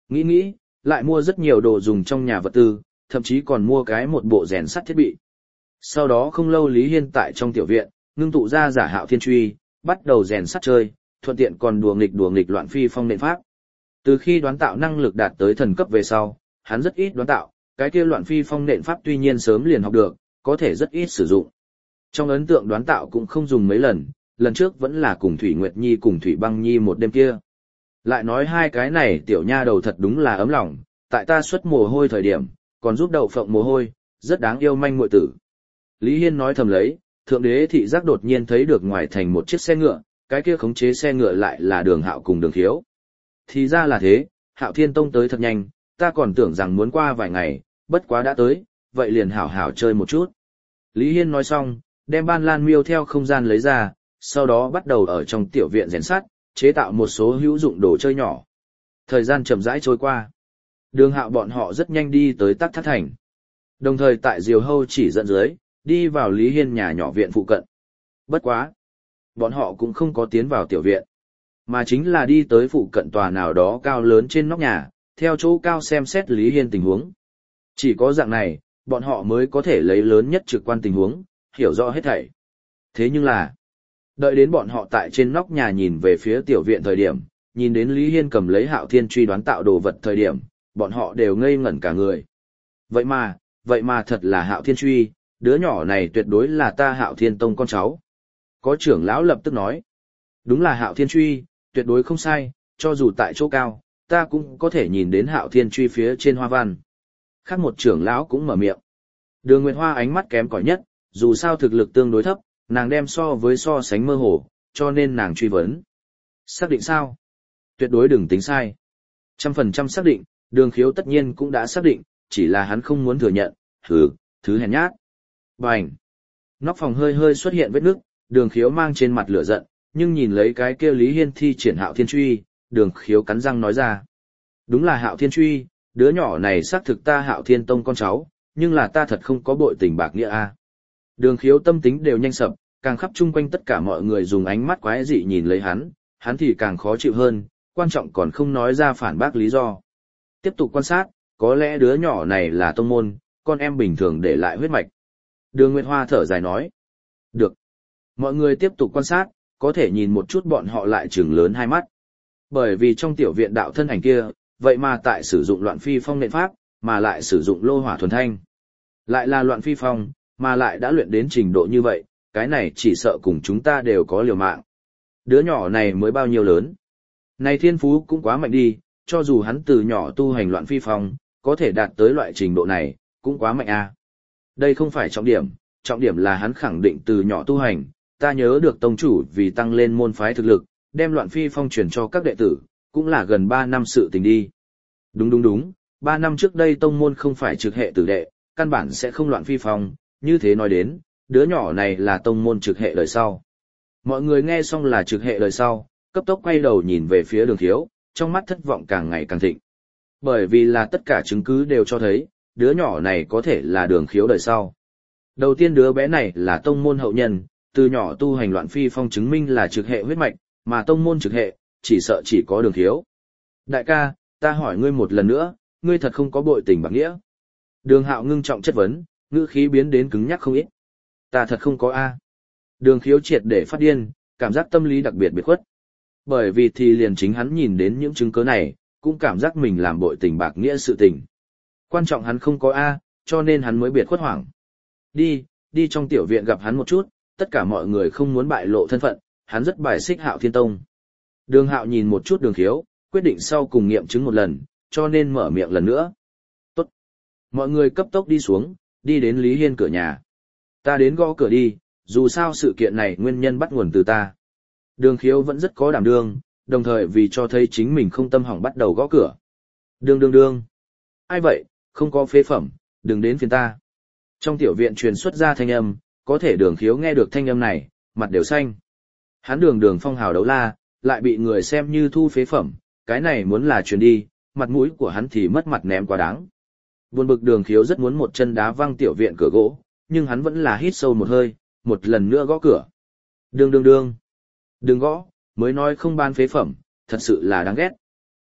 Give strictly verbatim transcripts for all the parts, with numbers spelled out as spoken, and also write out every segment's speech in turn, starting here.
Nghĩ nghĩ, lại mua rất nhiều đồ dùng trong nhà vật tư, thậm chí còn mua cái một bộ rèn sắt thiết bị. Sau đó không lâu Lý Hiên tại trong tiểu viện, ngưng tụ ra giả Hạo Thiên Truy, bắt đầu rèn sắt chơi, thuận tiện còn đùa nghịch đùa nghịch loạn phi phong nện pháp. Từ khi đoán tạo năng lực đạt tới thần cấp về sau, hắn rất ít đoán tạo, cái kia loạn phi phong nện pháp tuy nhiên sớm liền học được, có thể rất ít sử dụng. Trong ấn tượng đoán tạo cũng không dùng mấy lần, lần trước vẫn là cùng Thủy Nguyệt Nhi cùng Thủy Băng Nhi một đêm kia. Lại nói hai cái này tiểu nha đầu thật đúng là ấm lòng, tại ta xuất mồ hôi thời điểm, còn giúp Đậu Phộng mồ hôi, rất đáng yêu manh muội tử. Lý Hiên nói thầm lấy, thượng đế thị giác đột nhiên thấy được ngoài thành một chiếc xe ngựa, cái kia khống chế xe ngựa lại là Đường Hạo cùng Đường Khiếu. Thì ra là thế, Hạo Thiên Tông tới thật nhanh, ta còn tưởng rằng muốn qua vài ngày, bất quá đã tới, vậy liền hảo hảo chơi một chút. Lý Hiên nói xong, đem ban lan miêu theo không gian lấy ra, sau đó bắt đầu ở trong tiểu viện rèn sắt, chế tạo một số hữu dụng đồ chơi nhỏ. Thời gian chậm rãi trôi qua. Đường Hạo bọn họ rất nhanh đi tới Tắc Thác Thành. Đồng thời tại Diều Hâu chỉ dẫn dưới, đi vào Lý Hiên nhà nhỏ viện phụ cận. Bất quá. Bọn họ cũng không có tiến vào tiểu viện, mà chính là đi tới phụ cận tòa nào đó cao lớn trên nóc nhà, theo chỗ cao xem xét Lý Hiên tình huống. Chỉ có dạng này, bọn họ mới có thể lấy lớn nhất trực quan tình huống, hiểu rõ hết thảy. Thế nhưng là, đợi đến bọn họ tại trên nóc nhà nhìn về phía tiểu viện thời điểm, nhìn đến Lý Hiên cầm lấy Hạo Thiên Truy đoán tạo đồ vật thời điểm, bọn họ đều ngây ngẩn cả người. Vậy mà, vậy mà thật là Hạo Thiên Truy, đứa nhỏ này tuyệt đối là ta Hạo Thiên Tông con cháu. Có trưởng lão lập tức nói, đúng là Hạo Thiên Truy, tuyệt đối không sai, cho dù tại chỗ cao, ta cũng có thể nhìn đến Hạo Thiên Truy phía trên hoa văn. Khác một trưởng lão cũng mở miệng. Đường Nguyệt Hoa ánh mắt kém cỏi nhất, dù sao thực lực tương đối thấp, nàng đem so với so sánh mơ hồ, cho nên nàng truy vấn. Xác định sao? Tuyệt đối đừng tính sai. Trăm phần trăm xác định, Đường Khiếu tất nhiên cũng đã xác định, chỉ là hắn không muốn thừa nhận, hừ, thứ hèn nhát. Bành! Nóc phòng hơi hơi xuất hiện vết nước, Đường Khiếu mang trên mặt lửa giận, nhưng nhìn lấy cái kia Lý Hiên thi triển Hạo Thiên Truy, Đường Khiếu cắn răng nói ra. Đúng là Hạo Thiên Truy, đứa nhỏ này xác thực ta Hạo Thiên Tông con cháu, nhưng là ta thật không có bội tình bạc nghĩa a. Đường Khiếu tâm tính đều nhanh sập, càng khắp chung quanh tất cả mọi người dùng ánh mắt quái dị nhìn lấy hắn, hắn thì càng khó chịu hơn, quan trọng còn không nói ra phản bác lý do. Tiếp tục quan sát, có lẽ đứa nhỏ này là tông môn, con em bình thường để lại huyết mạch. Đường Nguyệt Hoa thở dài nói. Được. Mọi người tiếp tục quan sát, có thể nhìn một chút bọn họ lại trừng lớn hai mắt. Bởi vì trong tiểu viện đạo thân ảnh kia, vậy mà tại sử dụng loạn phi phong nện pháp, mà lại sử dụng lô hỏa thuần thanh. Lại là loạn phi phong, mà lại đã luyện đến trình độ như vậy, cái này chỉ sợ cùng chúng ta đều có liều mạng. Đứa nhỏ này mới bao nhiêu lớn. Này thiên phú cũng quá mạnh đi, cho dù hắn từ nhỏ tu hành loạn phi phong, có thể đạt tới loại trình độ này, cũng quá mạnh a. À. Đây không phải trọng điểm, trọng điểm là hắn khẳng định từ nhỏ tu hành, ta nhớ được tông chủ vì tăng lên môn phái thực lực, đem loạn phi phong truyền cho các đệ tử, cũng là gần ba năm sự tình đi. Đúng đúng đúng, ba năm trước đây tông môn không phải trực hệ tử đệ, căn bản sẽ không loạn phi phong, như thế nói đến, đứa nhỏ này là tông môn trực hệ đời sau. Mọi người nghe xong là trực hệ đời sau, cấp tốc quay đầu nhìn về phía Đường Khiếu, trong mắt thất vọng càng ngày càng thịnh. Bởi vì là tất cả chứng cứ đều cho thấy, đứa nhỏ này có thể là Đường Khiếu đời sau. Đầu tiên đứa bé này là tông môn hậu nhân, từ nhỏ tu hành loạn phi phong chứng minh là trực hệ huyết mạch, mà tông môn trực hệ, chỉ sợ chỉ có Đường Khiếu. Đại ca, ta hỏi ngươi một lần nữa, ngươi thật không có bội tình bạc nghĩa. Đường Hạo ngưng trọng chất vấn, ngữ khí biến đến cứng nhắc không ít. Ta thật không có a. Đường Khiếu triệt để phát điên, cảm giác tâm lý đặc biệt biệt khuất. Bởi vì thì liền chính hắn nhìn đến những chứng cứ này, cũng cảm giác mình làm bội tình bạc nghĩa sự tình. Quan trọng hắn không có a, cho nên hắn mới biệt khuất hoảng. Đi, đi trong tiểu viện gặp hắn một chút, tất cả mọi người không muốn bại lộ thân phận, hắn rất bài xích Hạo Thiên Tông. Đường Hạo nhìn một chút Đường Khiếu, quyết định sau cùng nghiệm chứng một lần, cho nên mở miệng lần nữa. Tốt. Mọi người cấp tốc đi xuống, đi đến Lý Hiên cửa nhà. Ta đến gõ cửa đi, dù sao sự kiện này nguyên nhân bắt nguồn từ ta. Đường Khiếu vẫn rất có đảm đương, đồng thời vì cho thấy chính mình không tâm hỏng bắt đầu gõ cửa. Đương đương đương. Ai vậy, không có phế phẩm, đừng đến phiền ta. Trong tiểu viện truyền xuất ra thanh âm, có thể Đường Khiếu nghe được thanh âm này, mặt đều xanh. Hắn đường đường phong hào đấu la, lại bị người xem như thu phế phẩm, cái này muốn là truyền đi, mặt mũi của hắn thì mất mặt ném quá đáng. Buồn bực Đường Khiếu rất muốn một chân đá văng tiểu viện cửa gỗ, nhưng hắn vẫn là hít sâu một hơi, một lần nữa gõ cửa. Đương đương đương. Đừng gõ, mới nói không ban phế phẩm, thật sự là đáng ghét.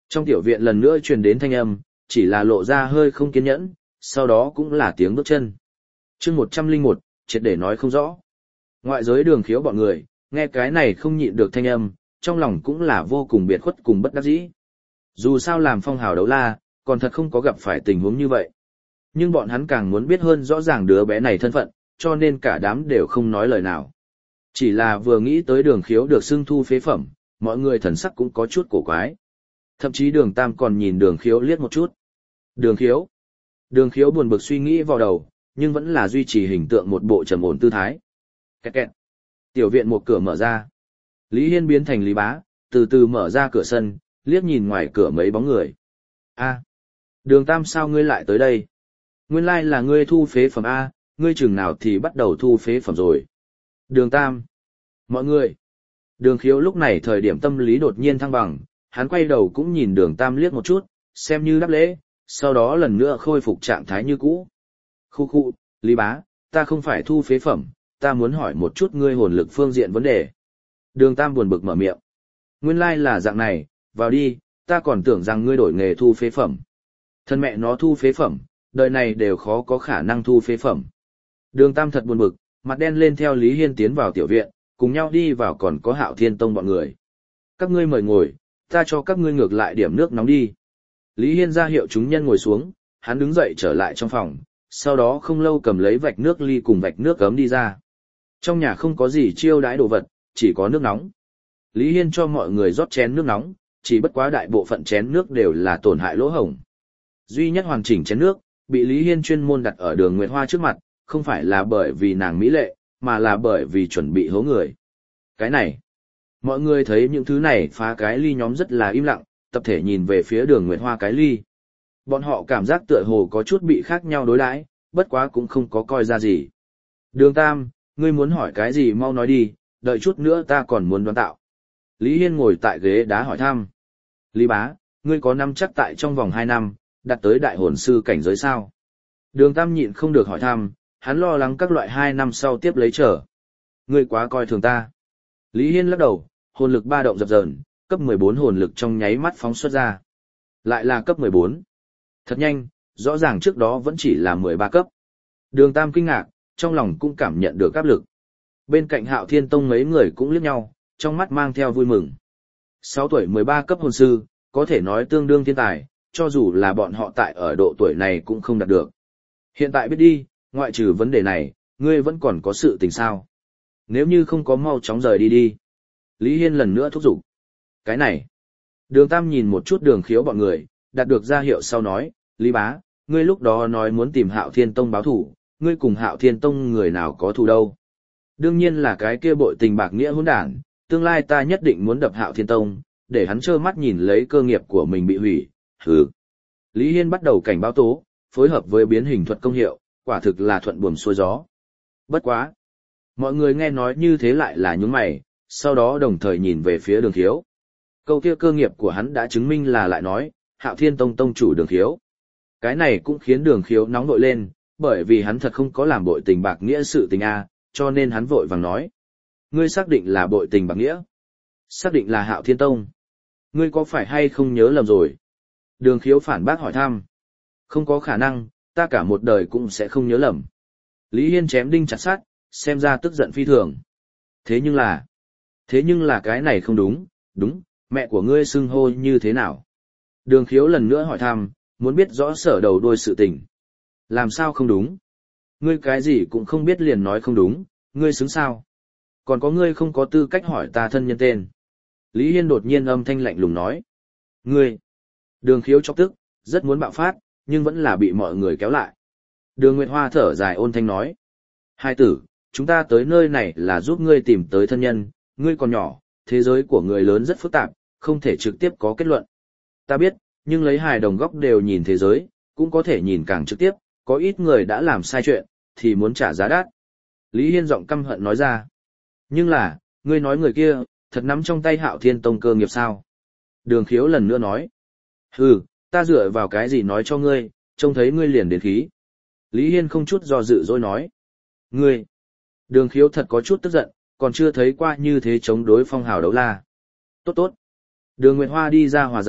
Trong tiểu viện lần nữa truyền đến thanh âm, chỉ là lộ ra hơi không kiên nhẫn, sau đó cũng là tiếng bước chân. chương một trăm lẻ một, triệt để nói không rõ. Ngoại giới Đường Khiếu bọn người, nghe cái này không nhịn được thanh âm, trong lòng cũng là vô cùng biệt khuất cùng bất đắc dĩ. Dù sao làm phong hào đấu la, còn thật không có gặp phải tình huống như vậy. Nhưng bọn hắn càng muốn biết hơn rõ ràng đứa bé này thân phận, cho nên cả đám đều không nói lời nào. Chỉ là vừa nghĩ tới Đường Khiếu được xưng thu phế phẩm, mọi người thần sắc cũng có chút cổ quái. Thậm chí Đường Tam còn nhìn Đường Khiếu liếc một chút. Đường Khiếu. Đường Khiếu buồn bực suy nghĩ vào đầu, nhưng vẫn là duy trì hình tượng một bộ trầm ổn tư thái. Kẹt kẹt. Tiểu viện một cửa mở ra. Lý Hiên biến thành Lý Bá, từ từ mở ra cửa sân, liếc nhìn ngoài cửa mấy bóng người. A, Đường Tam sao ngươi lại tới đây? Nguyên lai là ngươi thu phế phẩm A, ngươi chừng nào thì bắt đầu thu phế phẩm rồi. Đường Tam. Mọi người. Đường Khiếu lúc này thời điểm tâm lý đột nhiên thăng bằng, hắn quay đầu cũng nhìn Đường Tam liếc một chút, xem như đáp lễ, sau đó lần nữa khôi phục trạng thái như cũ. Khu khu, Lý Bá, ta không phải thu phế phẩm, ta muốn hỏi một chút ngươi hồn lực phương diện vấn đề. Đường Tam buồn bực mở miệng. Nguyên lai là dạng này, vào đi, ta còn tưởng rằng ngươi đổi nghề thu phế phẩm. Thân mẹ nó thu phế phẩm, đời này đều khó có khả năng thu phế phẩm. Đường Tam thật buồn bực, mặt đen lên theo Lý Hiên tiến vào tiểu viện, cùng nhau đi vào còn có Hạo Thiên Tông bọn người. Các ngươi mời ngồi, ta cho các ngươi ngược lại điểm nước nóng đi. Lý Hiên ra hiệu chúng nhân ngồi xuống, hắn đứng dậy trở lại trong phòng, sau đó không lâu cầm lấy vạch nước ly cùng vạch nước cấm đi ra. Trong nhà không có gì chiêu đãi đồ vật, chỉ có nước nóng. Lý Hiên cho mọi người rót chén nước nóng, chỉ bất quá đại bộ phận chén nước đều là tổn hại lỗ hổng. Duy nhất hoàn chỉnh chén nước, bị Lý Hiên chuyên môn đặt ở Đường Nguyệt Hoa trước mặt, không phải là bởi vì nàng mỹ lệ, mà là bởi vì chuẩn bị hố người. Cái này, mọi người thấy những thứ này phá cái ly nhóm rất là im lặng, tập thể nhìn về phía Đường Nguyệt Hoa cái ly. Bọn họ cảm giác tựa hồ có chút bị khác nhau đối đãi, bất quá cũng không có coi ra gì. Đường Tam, ngươi muốn hỏi cái gì mau nói đi, đợi chút nữa ta còn muốn đoán tạo. Lý Hiên ngồi tại ghế đá hỏi thăm. Lý Bá, ngươi có năm chắc tại trong vòng hai năm, đạt tới đại hồn sư cảnh giới sao? Đường Tam nhịn không được hỏi thăm, hắn lo lắng các loại hai năm sau tiếp lấy trở. Ngươi quá coi thường ta. Lý Hiên lắc đầu, hồn lực ba động dập dờn, cấp mười bốn hồn lực trong nháy mắt phóng xuất ra. Lại là cấp mười bốn. Thật nhanh, rõ ràng trước đó vẫn chỉ là mười ba cấp. Đường Tam kinh ngạc, trong lòng cũng cảm nhận được áp lực. Bên cạnh Hạo Thiên Tông mấy người cũng liếc nhau, trong mắt mang theo vui mừng. sáu tuổi mười ba cấp hồn sư, có thể nói tương đương thiên tài, cho dù là bọn họ tại ở độ tuổi này cũng không đạt được. Hiện tại biết đi, ngoại trừ vấn đề này, ngươi vẫn còn có sự tình sao. Nếu như không có mau chóng rời đi đi. Lý Hiên lần nữa thúc giục. Cái này. Đường Tam nhìn một chút Đường Khiếu bọn người, đạt được ra hiệu sau nói, Lý Bá, ngươi lúc đó nói muốn tìm Hạo Thiên Tông báo thủ, ngươi cùng Hạo Thiên Tông người nào có thù đâu. Đương nhiên là cái kia bội tình bạc nghĩa hỗn đản, tương lai ta nhất định muốn đập Hạo Thiên Tông, để hắn trơ mắt nhìn lấy cơ nghiệp của mình bị hủy, hừ. Lý Hiên bắt đầu cảnh báo tố, phối hợp với biến hình thuật công hiệu, quả thực là thuận buồm xuôi gió. Bất quá. Mọi người nghe nói như thế lại là nhướng mày, sau đó đồng thời nhìn về phía Đường Khiếu. Câu kia cơ nghiệp của hắn đã chứng minh là lại nói, Hạo Thiên Tông tông chủ Đường Khiếu. Cái này cũng khiến Đường Khiếu nóng nội lên, bởi vì hắn thật không có làm bội tình bạc nghĩa sự tình a, cho nên hắn vội vàng nói. Ngươi xác định là bội tình bạc nghĩa? Xác định là Hạo Thiên Tông. Ngươi có phải hay không nhớ lầm rồi? Đường Khiếu phản bác hỏi thăm. Không có khả năng, ta cả một đời cũng sẽ không nhớ lầm. Lý Hiên chém đinh chặt sắt, xem ra tức giận phi thường. Thế nhưng là... Thế nhưng là cái này không đúng, đúng, mẹ của ngươi xưng hô như thế nào? Đường Khiếu lần nữa hỏi thăm, muốn biết rõ sở đầu đuôi sự tình. Làm sao không đúng? Ngươi cái gì cũng không biết liền nói không đúng, ngươi xứng sao? Còn có ngươi không có tư cách hỏi ta thân nhân tên. Lý Hiên đột nhiên âm thanh lạnh lùng nói. Ngươi! Đường Khiếu chọc tức, rất muốn bạo phát, nhưng vẫn là bị mọi người kéo lại. Đường Nguyệt Hoa thở dài ôn thanh nói. Hai tử, chúng ta tới nơi này là giúp ngươi tìm tới thân nhân, ngươi còn nhỏ, thế giới của người lớn rất phức tạp, không thể trực tiếp có kết luận. Ta biết, nhưng lấy hài đồng góc đều nhìn thế giới, cũng có thể nhìn càng trực tiếp, có ít người đã làm sai chuyện, thì muốn trả giá đắt. Lý Hiên giọng căm hận nói ra. Nhưng là, ngươi nói người kia, thật nắm trong tay Hạo Thiên Tông cơ nghiệp sao? Đường Khiếu lần nữa nói. Hừ, ta dựa vào cái gì nói cho ngươi, trông thấy ngươi liền đến khí. Lý Hiên không chút do dự rồi nói. Ngươi! Đường Khiếu thật có chút tức giận, còn chưa thấy qua như thế chống đối phong hào đấu la. Tốt tốt. Đường Nguyệt Hoa đi ra hòa giải,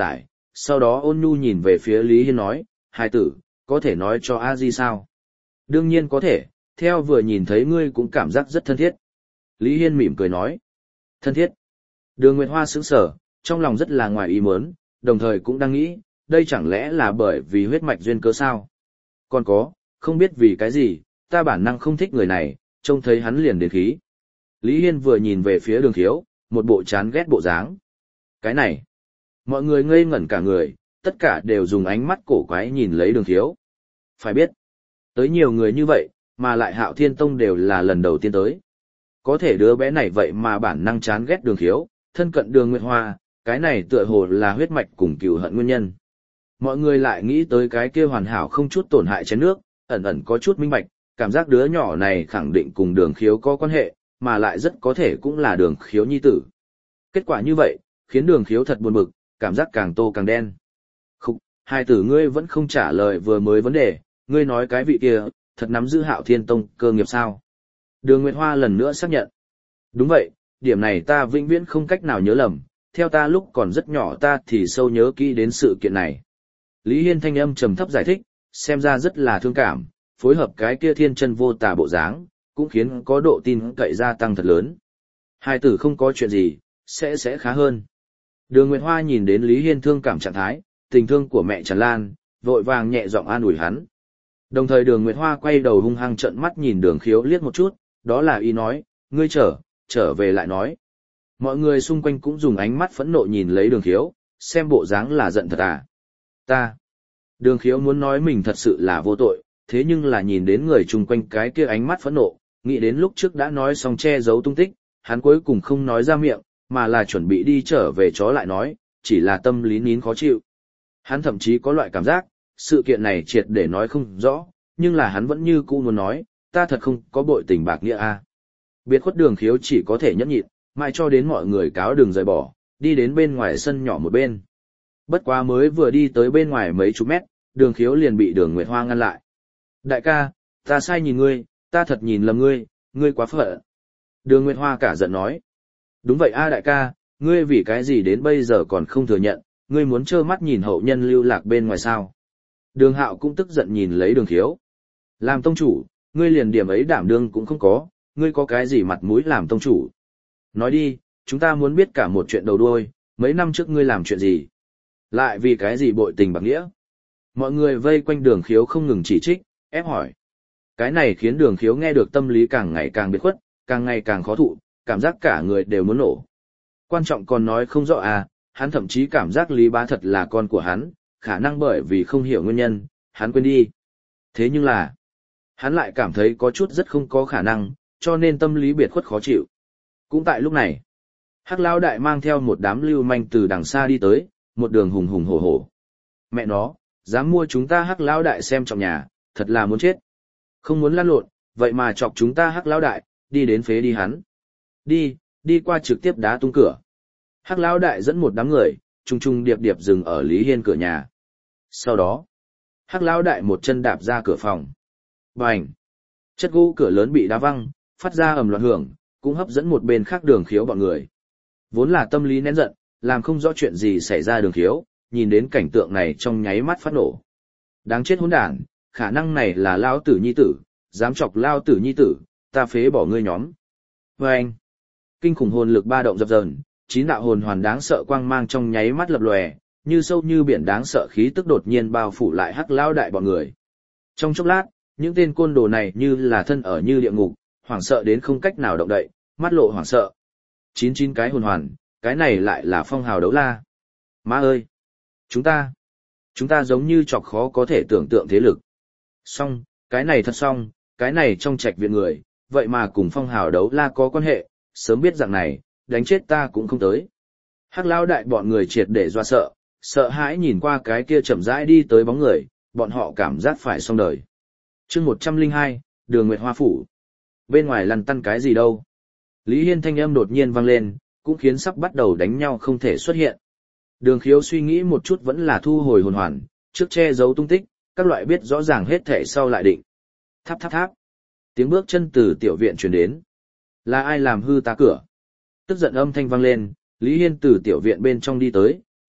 sau đó ôn nhu nhìn về phía Lý Hiên nói, hai tử, có thể nói cho a di sao? Đương nhiên có thể, theo vừa nhìn thấy ngươi cũng cảm giác rất thân thiết. Lý Hiên mỉm cười nói, thân thiết. Đường Nguyệt Hoa sững sờ, trong lòng rất là ngoài ý muốn, đồng thời cũng đang nghĩ, đây chẳng lẽ là bởi vì huyết mạch duyên cớ sao? Còn có, không biết vì cái gì, ta bản năng không thích người này, trông thấy hắn liền đến khí. Lý Hiên vừa nhìn về phía Đường Khiếu, một bộ chán ghét bộ dáng. Cái này, mọi người ngây ngẩn cả người, tất cả đều dùng ánh mắt cổ quái nhìn lấy Đường Khiếu. Phải biết, tới nhiều người như vậy, mà lại Hạo Thiên Tông đều là lần đầu tiên tới. Có thể đứa bé này vậy mà bản năng chán ghét Đường Khiếu, thân cận Đường Nguyệt Hoa, cái này tựa hồ là huyết mạch cùng cừu hận nguyên nhân. Mọi người lại nghĩ tới cái kia hoàn hảo không chút tổn hại chén nước, ẩn ẩn có chút minh bạch, cảm giác đứa nhỏ này khẳng định cùng Đường Khiếu có quan hệ, mà lại rất có thể cũng là Đường Khiếu nhi tử. Kết quả như vậy, khiến Đường Khiếu thật buồn bực, cảm giác càng tô càng đen. Khúc, hai tử ngươi vẫn không trả lời vừa mới vấn đề, ngươi nói cái vị kia, thật nắm giữ Hạo Thiên Tông cơ nghiệp sao? Đường Nguyệt Hoa lần nữa xác nhận. Đúng vậy, điểm này ta vĩnh viễn không cách nào nhớ lầm, theo ta lúc còn rất nhỏ ta thì sâu nhớ kỹ đến sự kiện này. Lý Hiên thanh âm trầm thấp giải thích, xem ra rất là thương cảm, phối hợp cái kia thiên chân vô tà bộ dáng, cũng khiến có độ tin cậy gia tăng thật lớn. Hai tử không có chuyện gì, sẽ sẽ khá hơn. Đường Nguyệt Hoa nhìn đến Lý Hiên thương cảm trạng thái, tình thương của mẹ tràn lan, vội vàng nhẹ giọng an ủi hắn. Đồng thời Đường Nguyệt Hoa quay đầu hung hăng trợn mắt nhìn Đường Khiếu liếc một chút, đó là ý nói, ngươi trở, trở về lại nói. Mọi người xung quanh cũng dùng ánh mắt phẫn nộ nhìn lấy Đường Khiếu, xem bộ dáng là giận thật à. Ta. Đường Khiếu muốn nói mình thật sự là vô tội, thế nhưng là nhìn đến người chung quanh cái kia ánh mắt phẫn nộ, nghĩ đến lúc trước đã nói xong che giấu tung tích, hắn cuối cùng không nói ra miệng, mà là chuẩn bị đi trở về chó lại nói, chỉ là tâm lý nín khó chịu. Hắn thậm chí có loại cảm giác, sự kiện này triệt để nói không rõ, nhưng là hắn vẫn như cũ muốn nói, ta thật không có bội tình bạc nghĩa a. Biệt khuất Đường Khiếu chỉ có thể nhẫn nhịn, mãi cho đến mọi người cáo đường rời bỏ, đi đến bên ngoài sân nhỏ một bên. Bất quá mới vừa đi tới bên ngoài mấy chục mét, Đường Khiếu liền bị Đường Nguyệt Hoa ngăn lại. Đại ca, ta sai nhìn ngươi, ta thật nhìn lầm ngươi, ngươi quá phận. Đường Nguyệt Hoa cả giận nói. Đúng vậy a đại ca, ngươi vì cái gì đến bây giờ còn không thừa nhận, ngươi muốn trơ mắt nhìn hậu nhân lưu lạc bên ngoài sao. Đường Hạo cũng tức giận nhìn lấy Đường Khiếu. Làm tông chủ, ngươi liền điểm ấy đảm đương cũng không có, ngươi có cái gì mặt mũi làm tông chủ. Nói đi, chúng ta muốn biết cả một chuyện đầu đuôi, mấy năm trước ngươi làm chuyện gì. Lại vì cái gì bội tình bạc nghĩa. Mọi người vây quanh Đường Khiếu không ngừng chỉ trích, ép hỏi. Cái này khiến Đường Khiếu nghe được tâm lý càng ngày càng biệt khuất, càng ngày càng khó thụ, cảm giác cả người đều muốn nổ. Quan trọng còn nói không rõ à, hắn thậm chí cảm giác Lý Bá thật là con của hắn, khả năng bởi vì không hiểu nguyên nhân, hắn quên đi. Thế nhưng là, hắn lại cảm thấy có chút rất không có khả năng, cho nên tâm lý biệt khuất khó chịu. Cũng tại lúc này, Hắc Lão đại mang theo một đám lưu manh từ đằng xa đi tới, một đường hùng hùng hổ hổ. Mẹ nó, dám mua chúng ta Hắc Lão đại xem trọng nhà, thật là muốn chết. Không muốn lăn lộn, vậy mà chọc chúng ta Hắc Lão đại, đi đến phế đi hắn. Đi, đi qua trực tiếp đá tung cửa. Hắc Lão đại dẫn một đám người, trung trung điệp điệp dừng ở Lý Hiên cửa nhà. Sau đó, Hắc Lão đại một chân đạp ra cửa phòng. Bành! Chất gỗ cửa lớn bị đá văng, phát ra ầm loạn hưởng, cũng hấp dẫn một bên khác Đường Khiếu bọn người. Vốn là tâm lý nén giận, làm không rõ chuyện gì xảy ra Đường Khiếu, nhìn đến cảnh tượng này trong nháy mắt phát nổ. Đáng chết hỗn đản, khả năng này là Lão tử nhi tử, dám chọc Lão tử nhi tử, ta phế bỏ ngươi nhóm. Vâng! Kinh khủng hồn lực ba động dập dờn, chín đạo hồn hoàn đáng sợ quang mang trong nháy mắt lập lòe, như sâu như biển đáng sợ khí tức đột nhiên bao phủ lại Hắc Lão đại bọn người. Trong chốc lát, những tên côn đồ này như là thân ở như địa ngục, hoảng sợ đến không cách nào động đậy, mắt lộ hoảng sợ. Chín chín cái hồn hoàn, cái này lại là phong hào đấu la. Má ơi! Chúng ta, chúng ta giống như chọc khó có thể tưởng tượng thế lực. Xong, cái này thật xong, cái này trong trạch viện người, vậy mà cùng phong hào đấu la có quan hệ, sớm biết dạng này, đánh chết ta cũng không tới. Hắc Lão đại bọn người triệt để doa sợ, sợ hãi nhìn qua cái kia chậm rãi đi tới bóng người, bọn họ cảm giác phải xong đời. Chương một trăm lẻ hai, Đường Nguyệt Hoa phủ. Bên ngoài lăn tăn cái gì đâu? Lý Hiên thanh âm đột nhiên vang lên, cũng khiến sắp bắt đầu đánh nhau không thể xuất hiện. Đường Khiếu suy nghĩ một chút vẫn là thu hồi hồn hoàn, trước che giấu tung tích, các loại biết rõ ràng hết thể sau lại định. Tháp tháp tháp. Tiếng bước chân từ tiểu viện truyền đến. Là ai làm hư ta cửa? Tức giận âm thanh vang lên, Lý Hiên từ tiểu viện bên trong đi tới,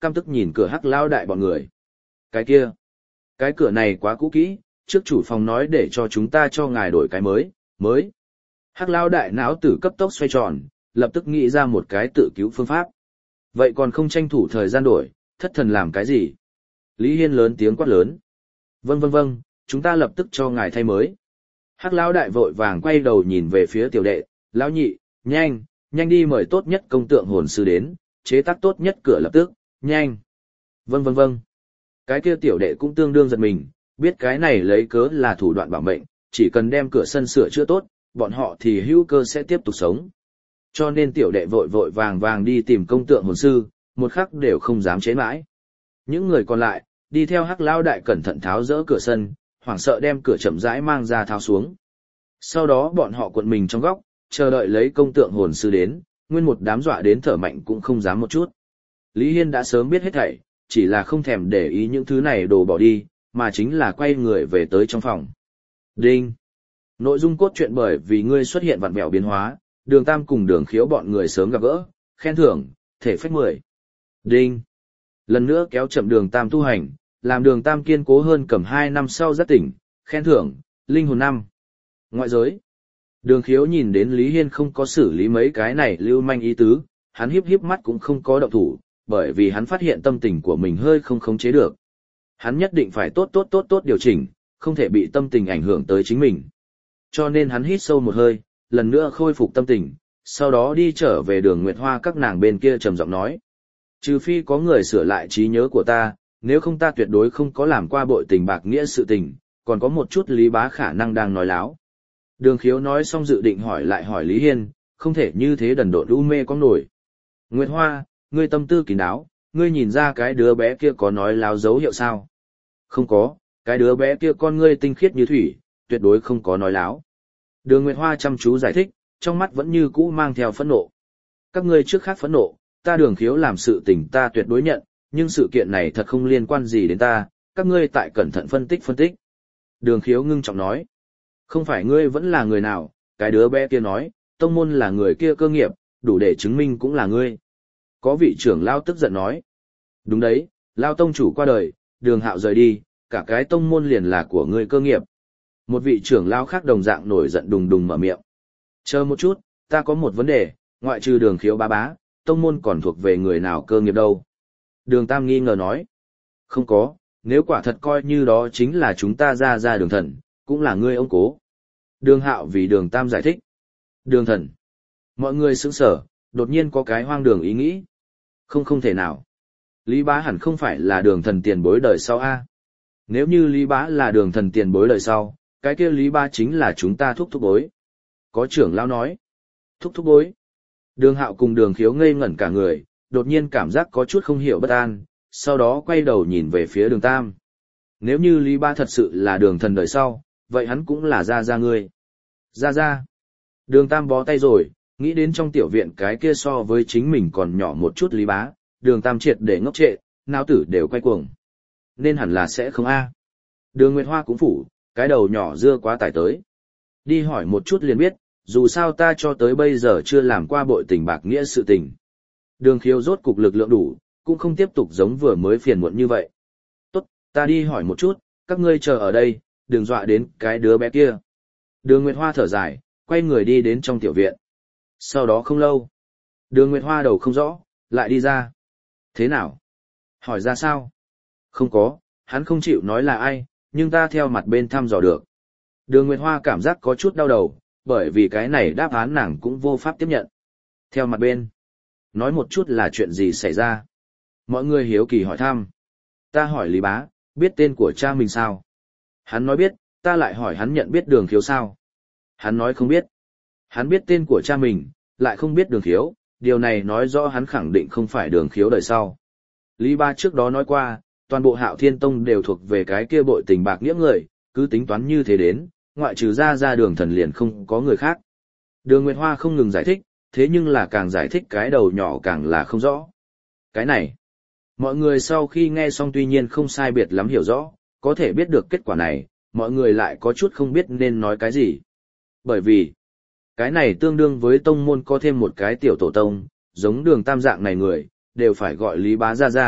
căm tức nhìn cửa Hắc Lão đại bọn người. Cái kia, cái cửa này quá cũ kỹ, trước chủ phòng nói để cho chúng ta cho ngài đổi cái mới, mới. Hắc Lão đại não tử cấp tốc xoay tròn, lập tức nghĩ ra một cái tự cứu phương pháp. Vậy còn không tranh thủ thời gian đổi, thất thần làm cái gì? Lý Hiên lớn tiếng quát lớn. Vâng vâng vâng, chúng ta lập tức cho ngài thay mới. Hắc Lão đại vội vàng quay đầu nhìn về phía tiểu đệ, lão nhị, nhanh, nhanh đi mời tốt nhất công tượng hồn sư đến, chế tác tốt nhất cửa lập tức, nhanh. Vâng vâng vâng. Cái kia tiểu đệ cũng tương đương giật mình, biết cái này lấy cớ là thủ đoạn bảo mệnh, chỉ cần đem cửa sân sửa chữa tốt, bọn họ thì hữu cơ sẽ tiếp tục sống. Cho nên tiểu đệ vội vội vàng vàng đi tìm công tượng hồn sư, một khắc đều không dám chế mãi. Những người còn lại, đi theo Hắc Lão đại cẩn thận tháo dỡ cửa sân, hoảng sợ đem cửa chậm rãi mang ra tháo xuống. Sau đó bọn họ cuộn mình trong góc, chờ đợi lấy công tượng hồn sư đến, nguyên một đám dọa đến thở mạnh cũng không dám một chút. Lý Hiên đã sớm biết hết thảy, chỉ là không thèm để ý những thứ này đồ bỏ đi, mà chính là quay người về tới trong phòng. Đinh! Nội dung cốt truyện bởi vì ngươi xuất hiện vặn vẹo biến hóa, Đường Tam cùng Đường Khiếu bọn người sớm gặp gỡ, khen thưởng, thể phách mười. Đinh! Lần nữa kéo chậm Đường Tam tu hành, làm Đường Tam kiên cố hơn cầm hai năm sau giác tỉnh, khen thưởng, linh hồn năm. Ngoại giới. Đường Khiếu nhìn đến Lý Hiên không có xử lý mấy cái này lưu manh ý tứ, hắn híp híp mắt cũng không có động thủ, bởi vì hắn phát hiện tâm tình của mình hơi không khống chế được. Hắn nhất định phải tốt tốt tốt tốt điều chỉnh, không thể bị tâm tình ảnh hưởng tới chính mình. Cho nên hắn hít sâu một hơi, lần nữa khôi phục tâm tình, sau đó đi trở về Đường Nguyệt Hoa các nàng bên kia trầm giọng nói. Trừ phi có người sửa lại trí nhớ của ta, nếu không ta tuyệt đối không có làm qua bội tình bạc nghĩa sự tình, còn có một chút Lý Bá khả năng đang nói láo. Đường Khiếu nói xong dự định hỏi lại hỏi Lý Hiên, không thể như thế đần độn u mê có nổi. Nguyệt Hoa, ngươi tâm tư kín đáo, ngươi nhìn ra cái đứa bé kia có nói láo dấu hiệu sao? Không có, cái đứa bé kia con ngươi tinh khiết như thủy, tuyệt đối không có nói láo. Đường Nguyệt Hoa chăm chú giải thích, trong mắt vẫn như cũ mang theo phẫn nộ. Các ngươi trước khác phẫn nộ, ta Đường Khiếu làm sự tình ta tuyệt đối nhận, nhưng sự kiện này thật không liên quan gì đến ta, các ngươi tại cẩn thận phân tích phân tích. Đường Khiếu ngưng trọng nói. Không phải ngươi vẫn là người nào, cái đứa bé kia nói, tông môn là người kia cơ nghiệp, đủ để chứng minh cũng là ngươi. Có vị trưởng lao tức giận nói. Đúng đấy, lao tông chủ qua đời, Đường Hạo rời đi, cả cái tông môn liền là của ngươi cơ nghiệp. Một vị trưởng lao khác đồng dạng nổi giận đùng đùng mở miệng. Chờ một chút, ta có một vấn đề, ngoại trừ Đường Khiếu bá bá, tông môn còn thuộc về người nào cơ nghiệp đâu? Đường Tam nghi ngờ nói. Không có, nếu quả thật coi như đó chính là chúng ta ra ra Đường Thần, cũng là ngươi ông cố. Đường Hạo vì Đường Tam giải thích. Đường Thần. Mọi người sững sở, đột nhiên có cái hoang đường ý nghĩ. Không không thể nào. Lý Bá hẳn không phải là Đường Thần tiền bối đời sau a. Nếu như Lý Bá là Đường Thần tiền bối đời sau, cái kia Lý Bá chính là chúng ta thúc thúc bối. Có trưởng lão nói. Thúc thúc bối. Đường Hạo cùng Đường Khiếu ngây ngẩn cả người, đột nhiên cảm giác có chút không hiểu bất an, sau đó quay đầu nhìn về phía Đường Tam. Nếu như Lý Bá thật sự là Đường Thần đời sau, vậy hắn cũng là ra ra ngươi. Ra ra. Đường Tam bó tay rồi, nghĩ đến trong tiểu viện cái kia so với chính mình còn nhỏ một chút Lý Bá, Đường Tam triệt để ngốc trệ, não tử đều quay cuồng. Nên hẳn là sẽ không a. Đường Nguyệt Hoa cũng phủ, cái đầu nhỏ dưa quá tải tới. Đi hỏi một chút liền biết, dù sao ta cho tới bây giờ chưa làm qua bội tình bạc nghĩa sự tình. Đường Khiếu rốt cục lực lượng đủ, cũng không tiếp tục giống vừa mới phiền muộn như vậy. Tốt, ta đi hỏi một chút, các ngươi chờ ở đây, đừng dọa đến cái đứa bé kia. Đường Nguyệt Hoa thở dài, quay người đi đến trong tiểu viện. Sau đó không lâu, Đường Nguyệt Hoa đầu không rõ, lại đi ra. Thế nào? Hỏi ra sao? Không có, hắn không chịu nói là ai, nhưng ta theo mặt bên thăm dò được. Đường Nguyệt Hoa cảm giác có chút đau đầu, bởi vì cái này đáp án nàng cũng vô pháp tiếp nhận. Theo mặt bên. Nói một chút là chuyện gì xảy ra? Mọi người hiếu kỳ hỏi thăm. Ta hỏi Lý Bá, biết tên của cha mình sao? Hắn nói biết, ta lại hỏi hắn nhận biết Đường Khiếu sao? Hắn nói không biết. Hắn biết tên của cha mình, lại không biết Đường Khiếu, điều này nói rõ hắn khẳng định không phải Đường Khiếu đời sau. Lý Bá trước đó nói qua, toàn bộ Hạo Thiên Tông đều thuộc về cái kia bội tình bạc nghĩa người, cứ tính toán như thế đến, ngoại trừ ra ra Đường Thần liền không có người khác. Đường Nguyệt Hoa không ngừng giải thích, thế nhưng là càng giải thích cái đầu nhỏ càng là không rõ. Cái này, mọi người sau khi nghe xong tuy nhiên không sai biệt lắm hiểu rõ, có thể biết được kết quả này, mọi người lại có chút không biết nên nói cái gì. Bởi vì, cái này tương đương với tông môn có thêm một cái tiểu tổ tông, giống Đường Tam dạng này người, đều phải gọi Lý Bá ra ra,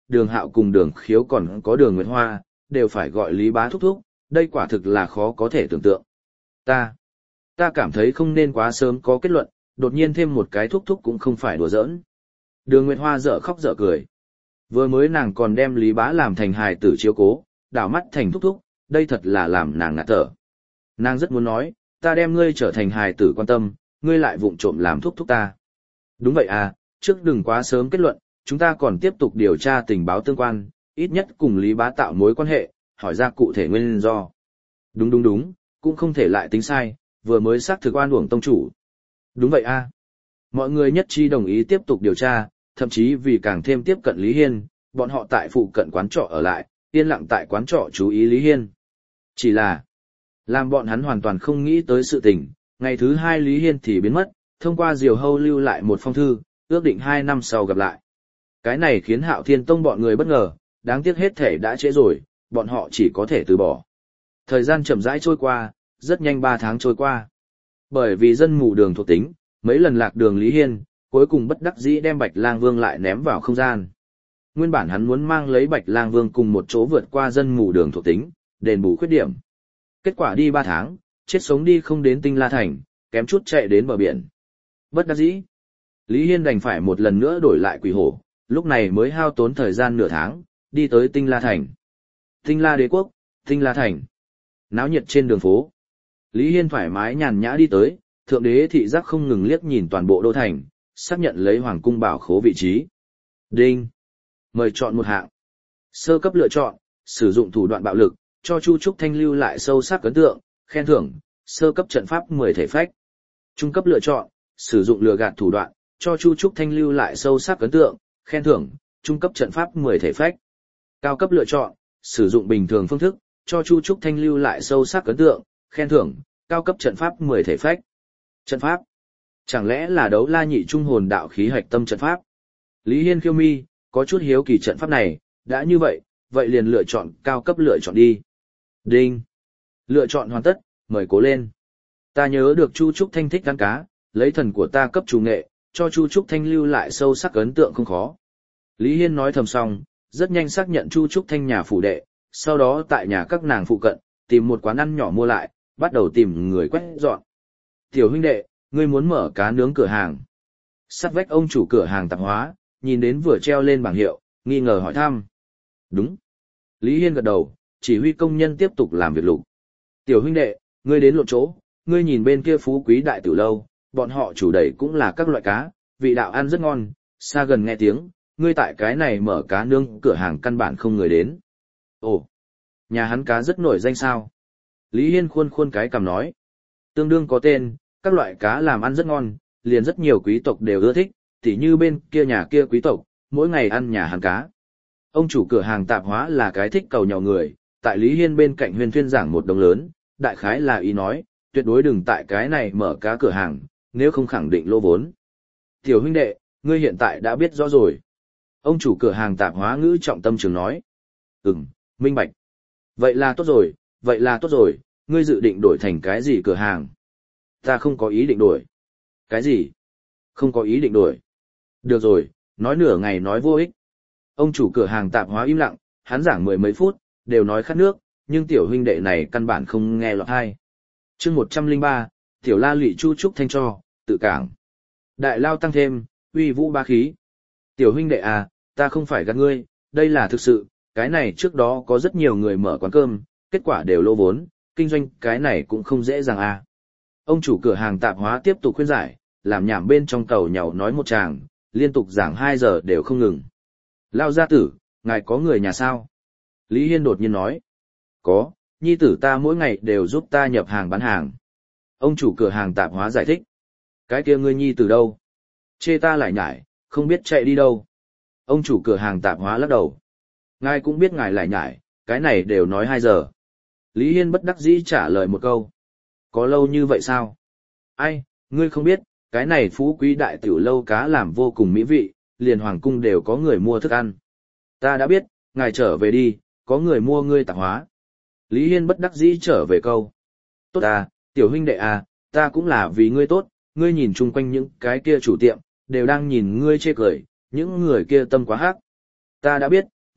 đường hạo cùng đường khiếu còn có đường Nguyệt Hoa, đều phải gọi Lý Bá thúc thúc, đây quả thực là khó có thể tưởng tượng. Ta, ta cảm thấy không nên quá sớm có kết luận, đột nhiên thêm một cái thúc thúc cũng không phải đùa giỡn. Đường Nguyệt Hoa dở khóc dở cười. Vừa mới nàng còn đem Lý Bá làm thành hài tử chiếu cố, đảo mắt thành thúc thúc, đây thật là làm nàng ngạt thở. Nàng rất muốn nói, ta đem ngươi trở thành hài tử quan tâm, ngươi lại vụng trộm làm thúc thúc ta. Đúng vậy à, trước đừng quá sớm kết luận, chúng ta còn tiếp tục điều tra tình báo tương quan, ít nhất cùng Lý Bá tạo mối quan hệ, hỏi ra cụ thể nguyên do. Đúng đúng đúng, cũng không thể lại tính sai, vừa mới xác thực oan uổng tông chủ. Đúng vậy a. Mọi người nhất trí đồng ý tiếp tục điều tra, thậm chí vì càng thêm tiếp cận Lý Hiên, bọn họ tại phụ cận quán trọ ở lại, yên lặng tại quán trọ chú ý Lý Hiên. Chỉ là, làm bọn hắn hoàn toàn không nghĩ tới sự tình, ngày thứ hai Lý Hiên thì biến mất, thông qua Diều Hâu lưu lại một phong thư, ước định hai năm sau gặp lại. Cái này khiến Hạo Thiên Tông bọn người bất ngờ, đáng tiếc hết thể đã trễ rồi, bọn họ chỉ có thể từ bỏ. Thời gian chậm rãi trôi qua, rất nhanh ba tháng trôi qua. Bởi vì dân mù đường thuộc tính, mấy lần lạc đường Lý Hiên, cuối cùng bất đắc dĩ đem Bạch Lang Vương lại ném vào không gian. Nguyên bản hắn muốn mang lấy Bạch Lang Vương cùng một chỗ vượt qua dân mù đường thuộc tính, đền bù khuyết điểm. Kết quả đi ba tháng, chết sống đi không đến Tinh La Thành, kém chút chạy đến bờ biển. Bất đắc dĩ, Lý Hiên đành phải một lần nữa đổi lại quỷ hổ, lúc này mới hao tốn thời gian nửa tháng, đi tới Tinh La Thành. Tinh La Đế Quốc, Tinh La Thành. Náo nhiệt trên đường phố. Lý Hiên thoải mái nhàn nhã đi tới, thượng đế thị giác không ngừng liếc nhìn toàn bộ đô thành, xác nhận lấy hoàng cung bảo khố vị trí. Đinh. Mời chọn một hạng. Sơ cấp lựa chọn, sử dụng thủ đoạn bạo lực, cho Chu Trúc Thanh lưu lại sâu sắc ấn tượng, khen thưởng, sơ cấp trận pháp mười thể phách. Trung cấp lựa chọn, sử dụng lừa gạt thủ đoạn, cho Chu Trúc Thanh lưu lại sâu sắc ấn tượng, khen thưởng, trung cấp trận pháp mười thể phách. Cao cấp lựa chọn, sử dụng bình thường phương thức, cho Chu Trúc Thanh lưu lại sâu sắc ấn tượng, khen thưởng, cao cấp trận pháp mười thể phách. Trận pháp? Chẳng lẽ là đấu la nhị trung hồn đạo khí hạch tâm trận pháp? Lý Hiên khiêu mi, có chút hiếu kỳ trận pháp này, đã như vậy, vậy liền lựa chọn cao cấp lựa chọn đi. Đinh. Lựa chọn hoàn tất, mời cố lên. Ta nhớ được Chu Trúc Thanh thích ăn cá, lấy thần của ta cấp chủ nghệ, cho Chu Trúc Thanh lưu lại sâu sắc ấn tượng không khó. Lý Hiên nói thầm xong, rất nhanh xác nhận Chu Trúc Thanh nhà phủ đệ, sau đó tại nhà các nàng phụ cận, tìm một quán ăn nhỏ mua lại, bắt đầu tìm người quét dọn. Tiểu huynh đệ, ngươi muốn mở cá nướng cửa hàng. Sát vách ông chủ cửa hàng tạp hóa, nhìn đến vừa treo lên bảng hiệu, nghi ngờ hỏi thăm. Đúng. Lý Hiên gật đầu, chỉ huy công nhân tiếp tục làm việc lục. Tiểu huynh đệ, ngươi đến lộ chỗ, ngươi nhìn bên kia phú quý đại tiểu lâu, bọn họ chủ đẩy cũng là các loại cá, vị đạo ăn rất ngon, xa gần nghe tiếng, ngươi tại cái này mở cá nướng cửa hàng căn bản không người đến. Ồ, nhà hắn cá rất nổi danh sao? Lý Hiên khuôn khuôn cái cằm nói. Tương đương có tên, các loại cá làm ăn rất ngon, liền rất nhiều quý tộc đều ưa thích, tỉ như bên kia nhà kia quý tộc, mỗi ngày ăn nhà hắn cá. Ông chủ cửa hàng tạp hóa là cái thích cầu nhậu người, tại Lý Hiên bên cạnh huyền thuyên giảng một đồng lớn, đại khái là ý nói, tuyệt đối đừng tại cái này mở cá cửa hàng, nếu không khẳng định lỗ vốn. Tiểu huynh đệ, ngươi hiện tại đã biết rõ rồi. Ông chủ cửa hàng tạp hóa ngữ trọng tâm trường nói. Ừm, minh bạch. Vậy là tốt rồi, vậy là tốt rồi, ngươi dự định đổi thành cái gì cửa hàng? Ta không có ý định đổi. Cái gì? Không có ý định đổi. Được rồi, nói nửa ngày nói vô ích. Ông chủ cửa hàng tạp hóa im lặng, hắn giảng mười mấy phút, đều nói khát nước, nhưng tiểu huynh đệ này căn bản không nghe lọt hay. Chương một trăm lẻ ba, tiểu la lụy Chu Trúc Thanh cho, tự cảng. Đại lao tăng thêm, uy vũ ba khí. Tiểu huynh đệ à, ta không phải gạt ngươi, đây là thực sự, cái này trước đó có rất nhiều người mở quán cơm, kết quả đều lỗ vốn, kinh doanh cái này cũng không dễ dàng à. Ông chủ cửa hàng tạp hóa tiếp tục khuyên giải, làm nhảm bên trong cầu nhàu nói một tràng, liên tục giảng hai giờ đều không ngừng. Lao gia tử, ngài có người nhà sao? Lý Hiên đột nhiên nói. Có, nhi tử ta mỗi ngày đều giúp ta nhập hàng bán hàng. Ông chủ cửa hàng tạp hóa giải thích. Cái kia ngươi nhi tử đâu? Chê ta lại nhải, không biết chạy đi đâu. Ông chủ cửa hàng tạp hóa lắc đầu. Ngài cũng biết ngài lại nhải, cái này đều nói hai giờ. Lý Hiên bất đắc dĩ trả lời một câu. Có lâu như vậy sao? Ai, ngươi không biết, cái này phú quý đại tiểu lâu cá làm vô cùng mỹ vị, liền hoàng cung đều có người mua thức ăn. Ta đã biết, ngài trở về đi, có người mua ngươi tạp hóa. Lý Hiên bất đắc dĩ trở về câu. Tốt à, tiểu huynh đệ à, ta cũng là vì ngươi tốt, ngươi nhìn chung quanh những cái kia chủ tiệm, đều đang nhìn ngươi chê cười, những người kia tâm quá hắc. Ta đã biết,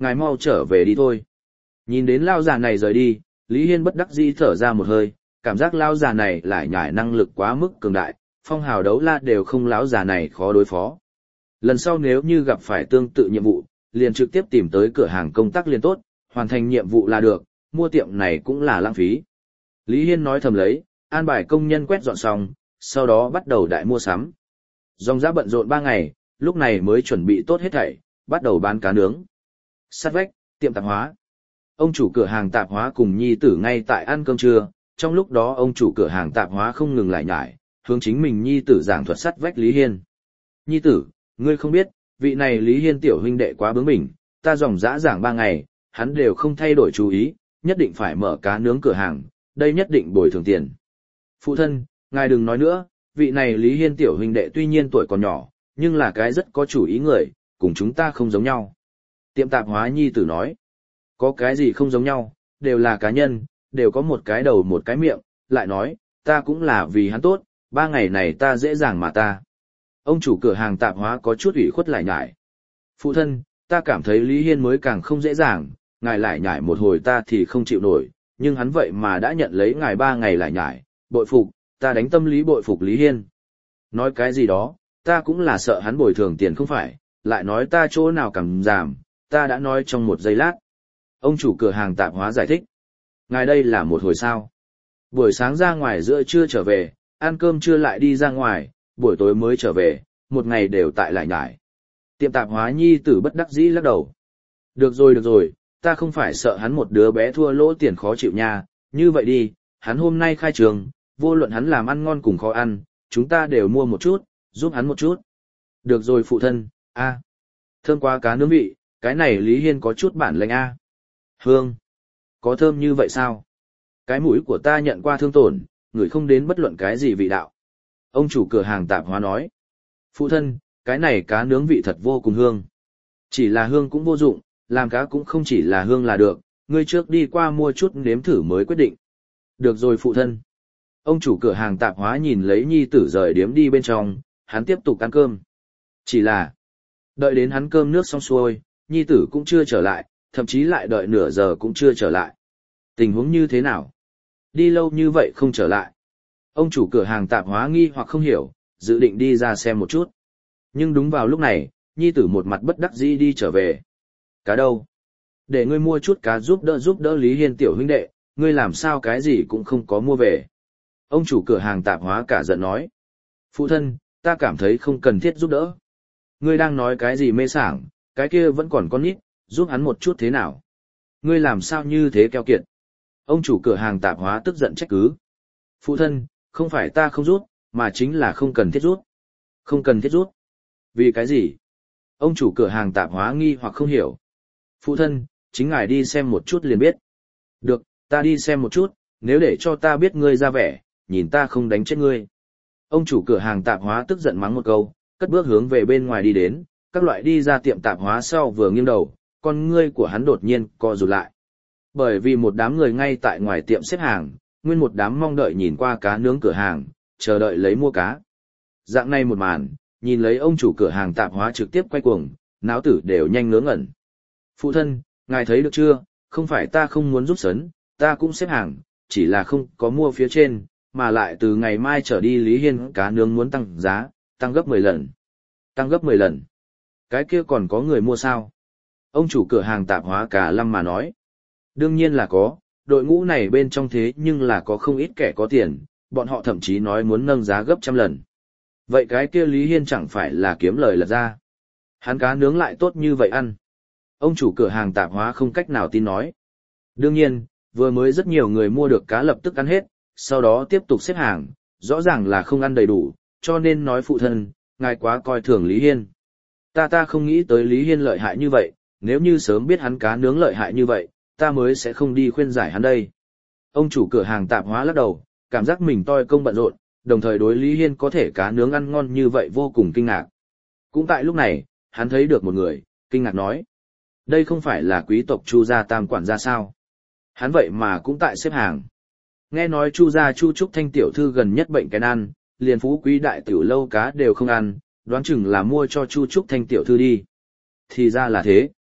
ngài mau trở về đi thôi. Nhìn đến lao già này rời đi, Lý Hiên bất đắc dĩ thở ra một hơi, cảm giác lao già này lại nhải năng lực quá mức cường đại, phong hào đấu la đều không lão già này khó đối phó. Lần sau nếu như gặp phải tương tự nhiệm vụ, liền trực tiếp tìm tới cửa hàng công tác liền tốt, hoàn thành nhiệm vụ là được, mua tiệm này cũng là lãng phí. Lý Hiên nói thầm lấy, an bài công nhân quét dọn xong, sau đó bắt đầu đại mua sắm. Dòng giá bận rộn ba ngày, lúc này mới chuẩn bị tốt hết thảy, bắt đầu bán cá nướng. Sát vách, tiệm tạp hóa. Ông chủ cửa hàng tạp hóa cùng nhi tử ngay tại ăn cơm trưa, trong lúc đó ông chủ cửa hàng tạp hóa không ngừng lại nhải, hướng chính mình nhi tử giảng thuật sát vách Lý Hiên. Nhi tử, ngươi không biết, vị này Lý Hiên tiểu huynh đệ quá bướng bỉnh, ta dòng dã giảng ba ngày, hắn đều không thay đổi chú ý, nhất định phải mở cá nướng cửa hàng, đây nhất định bồi thường tiền. Phụ thân, ngài đừng nói nữa, vị này Lý Hiên tiểu huynh đệ tuy nhiên tuổi còn nhỏ, nhưng là cái rất có chủ ý người, cùng chúng ta không giống nhau. Tiệm tạp hóa nhi tử nói, có cái gì không giống nhau, đều là cá nhân, đều có một cái đầu một cái miệng, lại nói, ta cũng là vì hắn tốt, ba ngày này ta dễ dàng mà ta. Ông chủ cửa hàng tạp hóa có chút ủy khuất lại nhải. Phụ thân, ta cảm thấy Lý Hiên mới càng không dễ dàng, ngài lại nhải một hồi ta thì không chịu nổi, nhưng hắn vậy mà đã nhận lấy ngài ba ngày lại nhải, bội phục, ta đánh tâm lý bội phục Lý Hiên. Nói cái gì đó, ta cũng là sợ hắn bồi thường tiền không phải, lại nói ta chỗ nào cầm giảm, ta đã nói trong một giây lát. Ông chủ cửa hàng tạp hóa giải thích. Ngài đây là một hồi sao. Buổi sáng ra ngoài giữa trưa trở về, ăn cơm trưa lại đi ra ngoài, buổi tối mới trở về, một ngày đều tại lại nhải. Tiệm tạp hóa nhi tử bất đắc dĩ lắc đầu. Được rồi được rồi, ta không phải sợ hắn một đứa bé thua lỗ tiền khó chịu nha, như vậy đi, hắn hôm nay khai trường, vô luận hắn làm ăn ngon cùng khó ăn, chúng ta đều mua một chút, giúp hắn một chút. Được rồi phụ thân, a, thơm quá cá nướng vị, cái này Lý Hiên có chút bản lĩnh a. Hương, có thơm như vậy sao? Cái mũi của ta nhận qua thương tổn, người không đến bất luận cái gì vị đạo. Ông chủ cửa hàng tạp hóa nói, phụ thân, cái này cá nướng vị thật vô cùng hương. Chỉ là hương cũng vô dụng, làm cá cũng không chỉ là hương là được, ngươi trước đi qua mua chút nếm thử mới quyết định. Được rồi phụ thân. Ông chủ cửa hàng tạp hóa nhìn lấy nhi tử rời điếm đi bên trong, hắn tiếp tục ăn cơm. Chỉ là, đợi đến hắn cơm nước xong xuôi, nhi tử cũng chưa trở lại, thậm chí lại đợi nửa giờ cũng chưa trở lại. Tình huống như thế nào? Đi lâu như vậy không trở lại. Ông chủ cửa hàng tạp hóa nghi hoặc không hiểu, dự định đi ra xem một chút. Nhưng đúng vào lúc này, nhi tử một mặt bất đắc dĩ đi trở về. Cá đâu? Để ngươi mua chút cá giúp đỡ giúp đỡ Lý Hiên tiểu huynh đệ, ngươi làm sao cái gì cũng không có mua về. Ông chủ cửa hàng tạp hóa cả giận nói. Phụ thân, ta cảm thấy không cần thiết giúp đỡ. Ngươi đang nói cái gì mê sảng, cái kia vẫn còn con nít, giúp hắn một chút thế nào? Ngươi làm sao như thế keo kiệt? Ông chủ cửa hàng tạp hóa tức giận trách cứ. Phụ thân, không phải ta không rút, mà chính là không cần thiết rút. Không cần thiết rút. Vì cái gì? Ông chủ cửa hàng tạp hóa nghi hoặc không hiểu. Phụ thân, chính ngài đi xem một chút liền biết. Được, ta đi xem một chút, nếu để cho ta biết ngươi ra vẻ, nhìn ta không đánh chết ngươi. Ông chủ cửa hàng tạp hóa tức giận mắng một câu, cất bước hướng về bên ngoài đi đến, các loại đi ra tiệm tạp hóa sau vừa nghiêng đầu, con ngươi của hắn đột nhiên co rụt lại. Bởi vì một đám người ngay tại ngoài tiệm xếp hàng, nguyên một đám mong đợi nhìn qua cá nướng cửa hàng, chờ đợi lấy mua cá. Dạng này một màn, nhìn lấy ông chủ cửa hàng tạp hóa trực tiếp quay cuồng, náo tử đều nhanh ngớ ngẩn. Phụ thân, ngài thấy được chưa, không phải ta không muốn giúp sấn, ta cũng xếp hàng, chỉ là không có mua phía trên, mà lại từ ngày mai trở đi Lý Hiên cá nướng muốn tăng giá, tăng gấp mười lần. Tăng gấp mười lần. Cái kia còn có người mua sao? Ông chủ cửa hàng tạp hóa cả lâm mà nói. Đương nhiên là có, đội ngũ này bên trong thế nhưng là có không ít kẻ có tiền, bọn họ thậm chí nói muốn nâng giá gấp trăm lần. Vậy cái kia Lý Hiên chẳng phải là kiếm lời lật ra. Hắn cá nướng lại tốt như vậy ăn. Ông chủ cửa hàng tạp hóa không cách nào tin nói. Đương nhiên, vừa mới rất nhiều người mua được cá lập tức ăn hết, sau đó tiếp tục xếp hàng, rõ ràng là không ăn đầy đủ, cho nên nói phụ thân, ngài quá coi thường Lý Hiên. Ta ta không nghĩ tới Lý Hiên lợi hại như vậy, nếu như sớm biết hắn cá nướng lợi hại như vậy, ta mới sẽ không đi khuyên giải hắn đây. Ông chủ cửa hàng tạp hóa lắc đầu, cảm giác mình toi công bận rộn, đồng thời đối Lý Hiên có thể cá nướng ăn ngon như vậy vô cùng kinh ngạc. Cũng tại lúc này, hắn thấy được một người, kinh ngạc nói. Đây không phải là quý tộc Chu gia tam quản gia sao? Hắn vậy mà cũng tại xếp hàng. Nghe nói Chu gia Chu Trúc Thanh tiểu thư gần nhất bệnh kén ăn, liền phú quý đại tiểu lâu cá đều không ăn, đoán chừng là mua cho Chu Trúc Thanh tiểu thư đi. Thì ra là thế.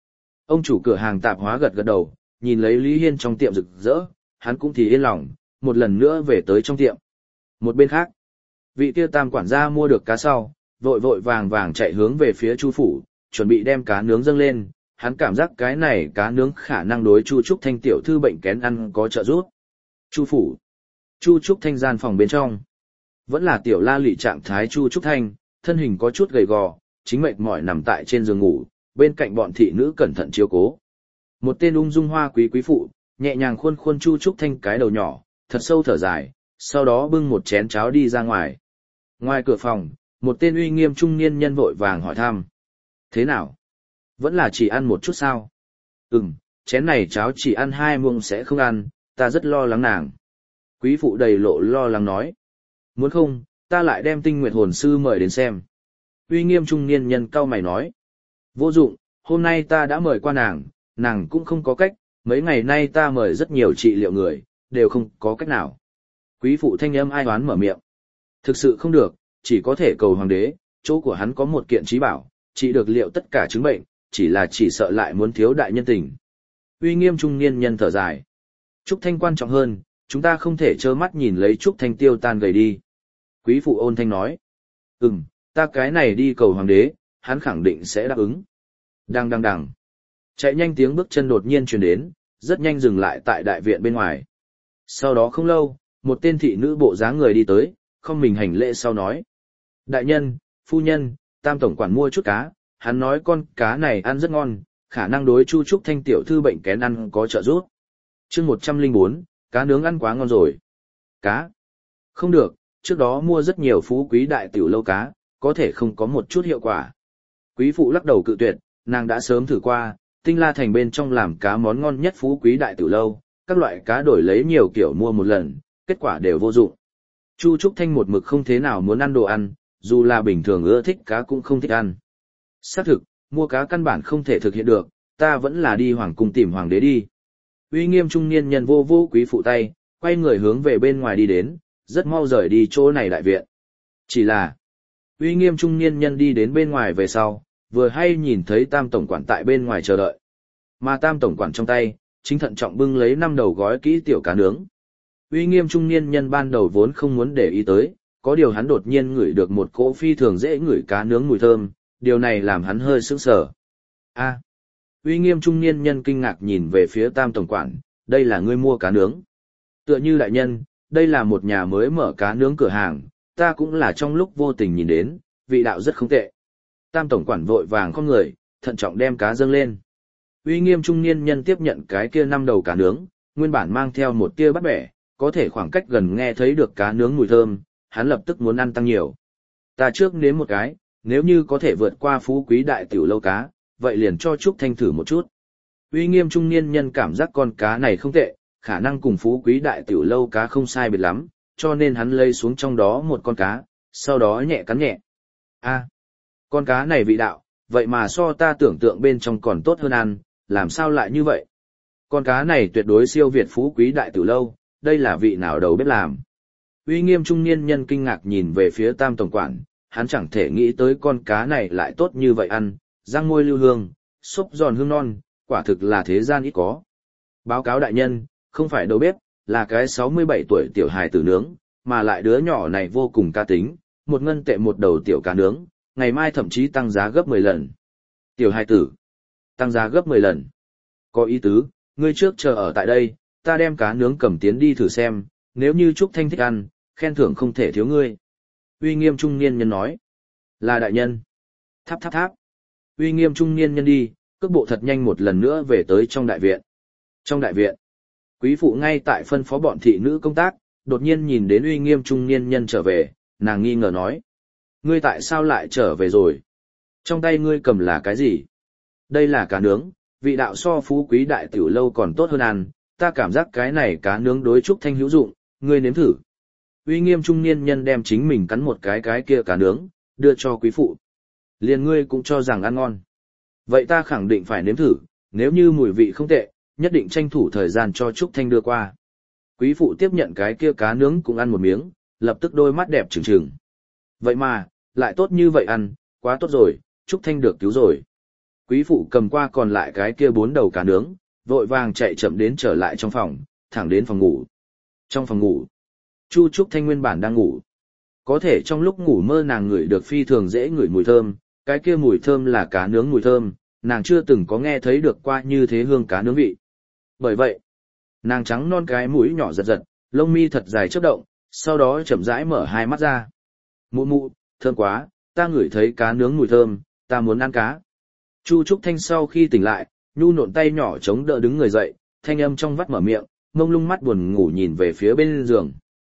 Ông chủ cửa hàng tạp hóa gật gật đầu, nhìn lấy Lý Hiên trong tiệm rực rỡ, hắn cũng thì yên lòng, một lần nữa về tới trong tiệm. Một bên khác, vị kia tam quản gia mua được cá sau, vội vội vàng vàng chạy hướng về phía Chu phủ, chuẩn bị đem cá nướng dâng lên, hắn cảm giác cái này cá nướng khả năng đối Chu Trúc Thanh tiểu thư bệnh kén ăn có trợ giúp. Chu phủ, Chu Trúc Thanh gian phòng bên trong, vẫn là tiểu la lị trạng thái Chu Trúc Thanh, thân hình có chút gầy gò, chính mệt mỏi nằm tại trên giường ngủ, bên cạnh bọn thị nữ cẩn thận chiếu cố. Một tên ung dung hoa quý quý phụ, nhẹ nhàng khuôn khuôn Chu Trúc Thanh cái đầu nhỏ, thật sâu thở dài, sau đó bưng một chén cháo đi ra ngoài. Ngoài cửa phòng, một tên uy nghiêm trung niên nhân vội vàng hỏi thăm. Thế nào? Vẫn là chỉ ăn một chút sao? Ừm, chén này cháo chỉ ăn hai muỗng sẽ không ăn, ta rất lo lắng nàng. Quý phụ đầy lộ lo lắng nói. Muốn không, ta lại đem tinh nguyệt hồn sư mời đến xem. Uy nghiêm trung niên nhân cau mày nói. Vô dụng, hôm nay ta đã mời qua nàng, nàng cũng không có cách, mấy ngày nay ta mời rất nhiều trị liệu người, đều không có cách nào. Quý phụ thanh âm ai oán mở miệng. Thực sự không được, chỉ có thể cầu hoàng đế, chỗ của hắn có một kiện trí bảo, trị được liệu tất cả chứng bệnh, chỉ là chỉ sợ lại muốn thiếu đại nhân tình. Uy nghiêm trung niên nhân thở dài. Trúc Thanh quan trọng hơn, chúng ta không thể trơ mắt nhìn lấy Trúc Thanh tiêu tan gầy đi. Quý phụ ôn thanh nói. Ừm, ta cái này đi cầu hoàng đế, hắn khẳng định sẽ đáp ứng. Đang đang đằng. Chạy nhanh tiếng bước chân đột nhiên truyền đến, rất nhanh dừng lại tại đại viện bên ngoài. Sau đó không lâu, một tên thị nữ bộ dáng người đi tới, không mình hành lễ sau nói. Đại nhân, phu nhân, tam tổng quản mua chút cá, hắn nói con cá này ăn rất ngon, khả năng đối Chu Trúc Thanh tiểu thư bệnh kén ăn có trợ giúp. Chương một trăm lẻ bốn, cá nướng ăn quá ngon rồi. Cá? Không được, trước đó mua rất nhiều phú quý đại tiểu lâu cá, có thể không có một chút hiệu quả. Quý phụ lắc đầu cự tuyệt, nàng đã sớm thử qua, Tinh La Thành bên trong làm cá món ngon nhất phú quý đại tiểu lâu, các loại cá đổi lấy nhiều kiểu mua một lần, kết quả đều vô dụng. Chu Trúc Thanh một mực không thế nào muốn ăn đồ ăn, dù là bình thường ưa thích cá cũng không thích ăn. Xác thực, mua cá căn bản không thể thực hiện được, ta vẫn là đi hoàng cung tìm hoàng đế đi. Uy nghiêm trung niên nhân vô vô quý phụ tay, quay người hướng về bên ngoài đi đến, rất mau rời đi chỗ này đại viện. Chỉ là, uy nghiêm trung niên nhân đi đến bên ngoài về sau, vừa hay nhìn thấy tam tổng quản tại bên ngoài chờ đợi. Mà tam tổng quản trong tay, chính thận trọng bưng lấy năm đầu gói kỹ tiểu cá nướng. Uy nghiêm trung niên nhân ban đầu vốn không muốn để ý tới, có điều hắn đột nhiên ngửi được một cỗ phi thường dễ ngửi cá nướng mùi thơm, điều này làm hắn hơi sững sờ. A, uy nghiêm trung niên nhân kinh ngạc nhìn về phía tam tổng quản, đây là ngươi mua cá nướng. Tựa như đại nhân, đây là một nhà mới mở cá nướng cửa hàng, ta cũng là trong lúc vô tình nhìn đến, vị đạo rất không tệ. Tam tổng quản vội vàng con người, thận trọng đem cá dâng lên. Uy nghiêm trung niên nhân tiếp nhận cái kia năm đầu cá nướng, nguyên bản mang theo một tia bắt bẻ, có thể khoảng cách gần nghe thấy được cá nướng mùi thơm, hắn lập tức muốn ăn tăng nhiều. Ta trước nếm một cái, nếu như có thể vượt qua phú quý đại tiểu lâu cá, vậy liền cho Trúc Thanh thử một chút. Uy nghiêm trung niên nhân cảm giác con cá này không tệ, khả năng cùng phú quý đại tiểu lâu cá không sai biệt lắm, cho nên hắn lấy xuống trong đó một con cá, sau đó nhẹ cắn nhẹ. A, con cá này vị đạo, vậy mà so ta tưởng tượng bên trong còn tốt hơn ăn, làm sao lại như vậy? Con cá này tuyệt đối siêu việt phú quý đại tiểu lâu, đây là vị nào đầu bếp làm? Uy nghiêm trung niên nhân kinh ngạc nhìn về phía tam tổng quản, hắn chẳng thể nghĩ tới con cá này lại tốt như vậy ăn, răng môi lưu hương, xốp giòn hương non, quả thực là thế gian ít có. Báo cáo đại nhân, không phải đầu bếp, là cái sáu mươi bảy tuổi tiểu hài tử nướng, mà lại đứa nhỏ này vô cùng ca tính, một ngân tệ một đầu tiểu cá nướng, ngày mai thậm chí tăng giá gấp mười lần. Tiểu hài tử, tăng giá gấp mười lần. Có ý tứ, ngươi trước chờ ở tại đây, ta đem cá nướng cầm tiến đi thử xem, nếu như Trúc Thanh thích ăn, khen thưởng không thể thiếu ngươi. Uy nghiêm trung niên nhân nói. Là đại nhân. Tháp tháp tháp. Uy nghiêm trung niên nhân đi, cước bộ thật nhanh một lần nữa về tới trong đại viện. Trong đại viện, quý phụ ngay tại phân phó bọn thị nữ công tác, đột nhiên nhìn đến uy nghiêm trung niên nhân trở về, nàng nghi ngờ nói. Ngươi tại sao lại trở về rồi? Trong tay ngươi cầm là cái gì? Đây là cá nướng, vị đạo so phú quý đại tiểu lâu còn tốt hơn ăn, ta cảm giác cái này cá nướng đối Trúc Thanh hữu dụng, ngươi nếm thử. Uy nghiêm trung niên nhân đem chính mình cắn một cái cái kia cá nướng, đưa cho quý phụ. Liền ngươi cũng cho rằng ăn ngon. Vậy ta khẳng định phải nếm thử, nếu như mùi vị không tệ, nhất định tranh thủ thời gian cho Trúc Thanh đưa qua. Quý phụ tiếp nhận cái kia cá nướng cũng ăn một miếng, lập tức đôi mắt đẹp trừng trừng. Vậy mà, lại tốt như vậy ăn, quá tốt rồi, Trúc Thanh được cứu rồi. Quý phụ cầm qua còn lại cái kia bốn đầu cá nướng, vội vàng chạy chậm đến trở lại trong phòng, thẳng đến phòng ngủ. Trong phòng ngủ, Chu Trúc Thanh nguyên bản đang ngủ. Có thể trong lúc ngủ mơ nàng ngửi được phi thường dễ ngửi mùi thơm, cái kia mùi thơm là cá nướng mùi thơm, nàng chưa từng có nghe thấy được qua như thế hương cá nướng vị. Bởi vậy, nàng trắng non cái mũi nhỏ giật giật, lông mi thật dài chớp động, sau đó chậm rãi mở hai mắt ra. Mụ mụ, thơm quá, ta ngửi thấy cá nướng mùi thơm, ta muốn ăn cá. Chu Trúc Thanh sau khi tỉnh lại, nhu nộn tay nhỏ chống đỡ đứng người dậy, thanh âm trong vắt mở miệng, mông lung mắt buồn ngủ nhìn về phía bên giường.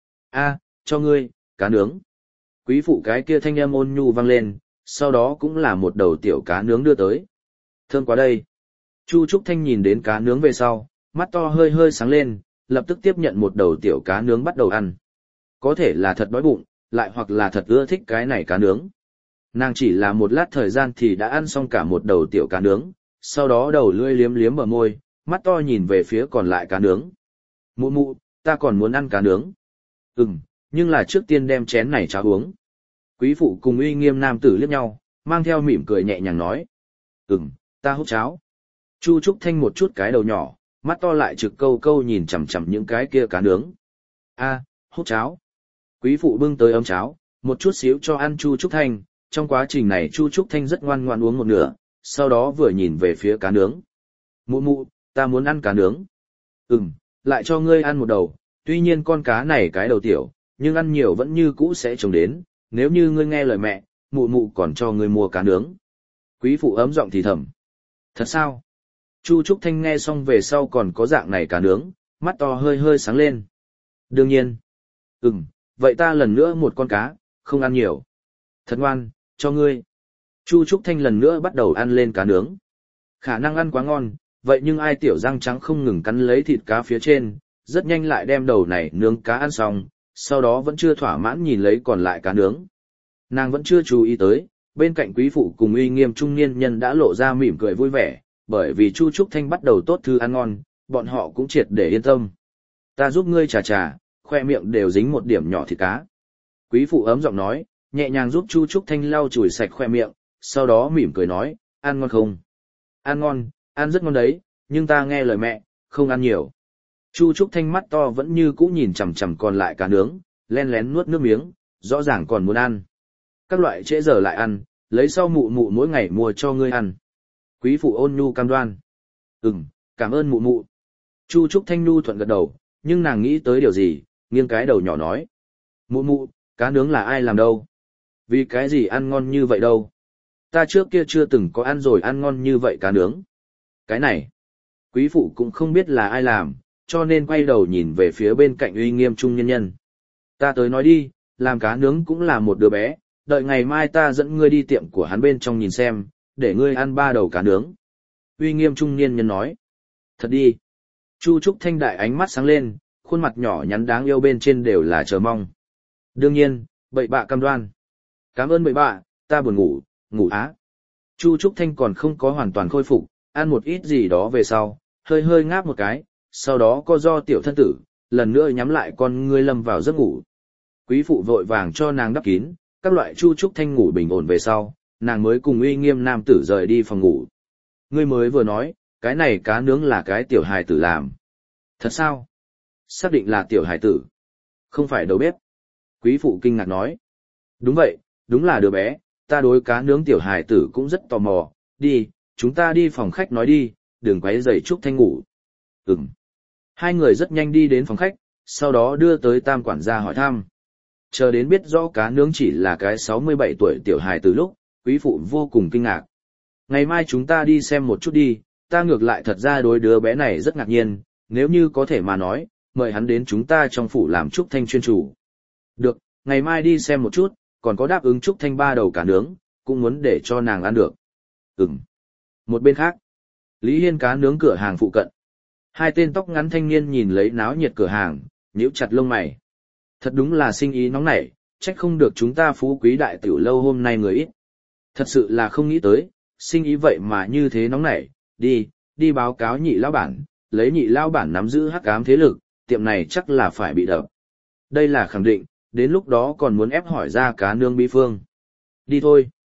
A, cho ngươi, cá nướng. Quý phụ cái kia thanh âm ôn nhu vang lên, sau đó cũng là một đầu tiểu cá nướng đưa tới. Thơm quá đây. Chu Trúc Thanh nhìn đến cá nướng về sau, mắt to hơi hơi sáng lên, lập tức tiếp nhận một đầu tiểu cá nướng bắt đầu ăn. Có thể là thật đói bụng, lại hoặc là thật ưa thích cái này cá nướng. Nàng chỉ là một lát thời gian thì đã ăn xong cả một đầu tiểu cá nướng, sau đó đầu lưỡi liếm liếm bờ môi, mắt to nhìn về phía còn lại cá nướng. Mụ mụ, ta còn muốn ăn cá nướng. Ừm, nhưng là trước tiên đem chén này cháo uống. Quý phụ cùng uy nghiêm nam tử liếc nhau, mang theo mỉm cười nhẹ nhàng nói. Ừm, ta hút cháo. Chu Trúc Thanh một chút cái đầu nhỏ, mắt to lại trực câu câu nhìn chằm chằm những cái kia cá nướng. A, hút cháo. Quý phụ bưng tới ấm cháo, một chút xíu cho ăn Chu Trúc Thanh, trong quá trình này Chu Trúc Thanh rất ngoan ngoãn uống một nửa, sau đó vừa nhìn về phía cá nướng. Mụ mụ, ta muốn ăn cá nướng. Ừm, lại cho ngươi ăn một đầu, tuy nhiên con cá này cái đầu tiểu, nhưng ăn nhiều vẫn như cũ sẽ trồng đến, nếu như ngươi nghe lời mẹ, mụ mụ còn cho ngươi mua cá nướng. Quý phụ ấm giọng thì thầm. Thật sao? Chu Trúc Thanh nghe xong về sau còn có dạng này cá nướng, mắt to hơi hơi sáng lên. Đương nhiên. Ừm, vậy ta lần nữa một con cá, không ăn nhiều. Thật ngoan, cho ngươi. Chu Trúc Thanh lần nữa bắt đầu ăn lên cá nướng. Khả năng ăn quá ngon, vậy nhưng ai tiểu răng trắng không ngừng cắn lấy thịt cá phía trên, rất nhanh lại đem đầu này nướng cá ăn xong, sau đó vẫn chưa thỏa mãn nhìn lấy còn lại cá nướng. Nàng vẫn chưa chú ý tới, bên cạnh quý phụ cùng uy nghiêm trung niên nhân đã lộ ra mỉm cười vui vẻ, bởi vì Chu Trúc Thanh bắt đầu tốt thư ăn ngon, bọn họ cũng triệt để yên tâm. Ta giúp ngươi trà trà, khoe miệng đều dính một điểm nhỏ thịt cá. Quý phụ ấm giọng nói, nhẹ nhàng giúp Chu Trúc Thanh lau chùi sạch khoe miệng, sau đó mỉm cười nói, ăn ngon không? Ăn ngon, ăn rất ngon đấy, nhưng ta nghe lời mẹ, không ăn nhiều. Chu Trúc Thanh mắt to vẫn như cũ nhìn chằm chằm còn lại cá nướng, len lén nuốt nước miếng, rõ ràng còn muốn ăn. Các loại trễ giờ lại ăn, lấy sau mụ mụ mỗi ngày mua cho ngươi ăn. Quý phụ ôn nhu cam đoan. Ừm, cảm ơn mụ mụ. Chu Trúc Thanh nhu thuận gật đầu, nhưng nàng nghĩ tới điều gì, nghiêng cái đầu nhỏ nói. Mụ mụ, cá nướng là ai làm đâu? Vì cái gì ăn ngon như vậy đâu? Ta trước kia chưa từng có ăn rồi ăn ngon như vậy cá nướng. Cái này, quý phụ cũng không biết là ai làm, cho nên quay đầu nhìn về phía bên cạnh uy nghiêm trung nhân nhân. Ta tới nói đi, làm cá nướng cũng là một đứa bé, đợi ngày mai ta dẫn ngươi đi tiệm của hắn bên trong nhìn xem, để ngươi ăn ba đầu cá nướng. Uy nghiêm trung niên nhân nói. Thật đi. Chu Trúc Thanh đại ánh mắt sáng lên, khuôn mặt nhỏ nhắn đáng yêu bên trên đều là chờ mong. Đương nhiên, bậy bạ cam đoan. Cảm ơn bậy bạ, ta buồn ngủ, ngủ á. Chu Trúc Thanh còn không có hoàn toàn khôi phục, ăn một ít gì đó về sau, hơi hơi ngáp một cái, sau đó co do tiểu thân tử, lần nữa nhắm lại con ngươi lâm vào giấc ngủ. Quý phụ vội vàng cho nàng đắp kín, các loại Chu Trúc Thanh ngủ bình ổn về sau, nàng mới cùng uy nghiêm nam tử rời đi phòng ngủ. Ngươi mới vừa nói, cái này cá nướng là cái tiểu hài tử làm. Thật sao? Xác định là tiểu hài tử. Không phải đầu bếp. Quý phụ kinh ngạc nói. Đúng vậy, đúng là đứa bé, ta đối cá nướng tiểu hài tử cũng rất tò mò, đi, chúng ta đi phòng khách nói đi, đừng quấy rầy Trúc Thanh ngủ. Ừm. Hai người rất nhanh đi đến phòng khách, sau đó đưa tới tam quản gia hỏi thăm. Chờ đến biết rõ cá nướng chỉ là cái sáu mươi bảy tuổi tiểu hài từ lúc, quý phụ vô cùng kinh ngạc. Ngày mai chúng ta đi xem một chút đi, ta ngược lại thật ra đối đứa bé này rất ngạc nhiên, nếu như có thể mà nói, mời hắn đến chúng ta trong phủ làm Trúc Thanh chuyên chủ. Được, ngày mai đi xem một chút, còn có đáp ứng Trúc Thanh ba đầu cá nướng, cũng muốn để cho nàng ăn được. Ừm. Một bên khác, Lý Hiên cá nướng cửa hàng phụ cận. Hai tên tóc ngắn thanh niên nhìn lấy náo nhiệt cửa hàng, nhíu chặt lông mày. Thật đúng là sinh ý nóng nảy, trách không được chúng ta phú quý đại tiểu lâu hôm nay người ít. Thật sự là không nghĩ tới, sinh ý vậy mà như thế nóng nảy, đi, đi báo cáo nhị lão bản, lấy nhị lão bản nắm giữ hắc ám thế lực, tiệm này chắc là phải bị đập. Đây là khẳng định, đến lúc đó còn muốn ép hỏi ra cá nương bí phương. Đi thôi.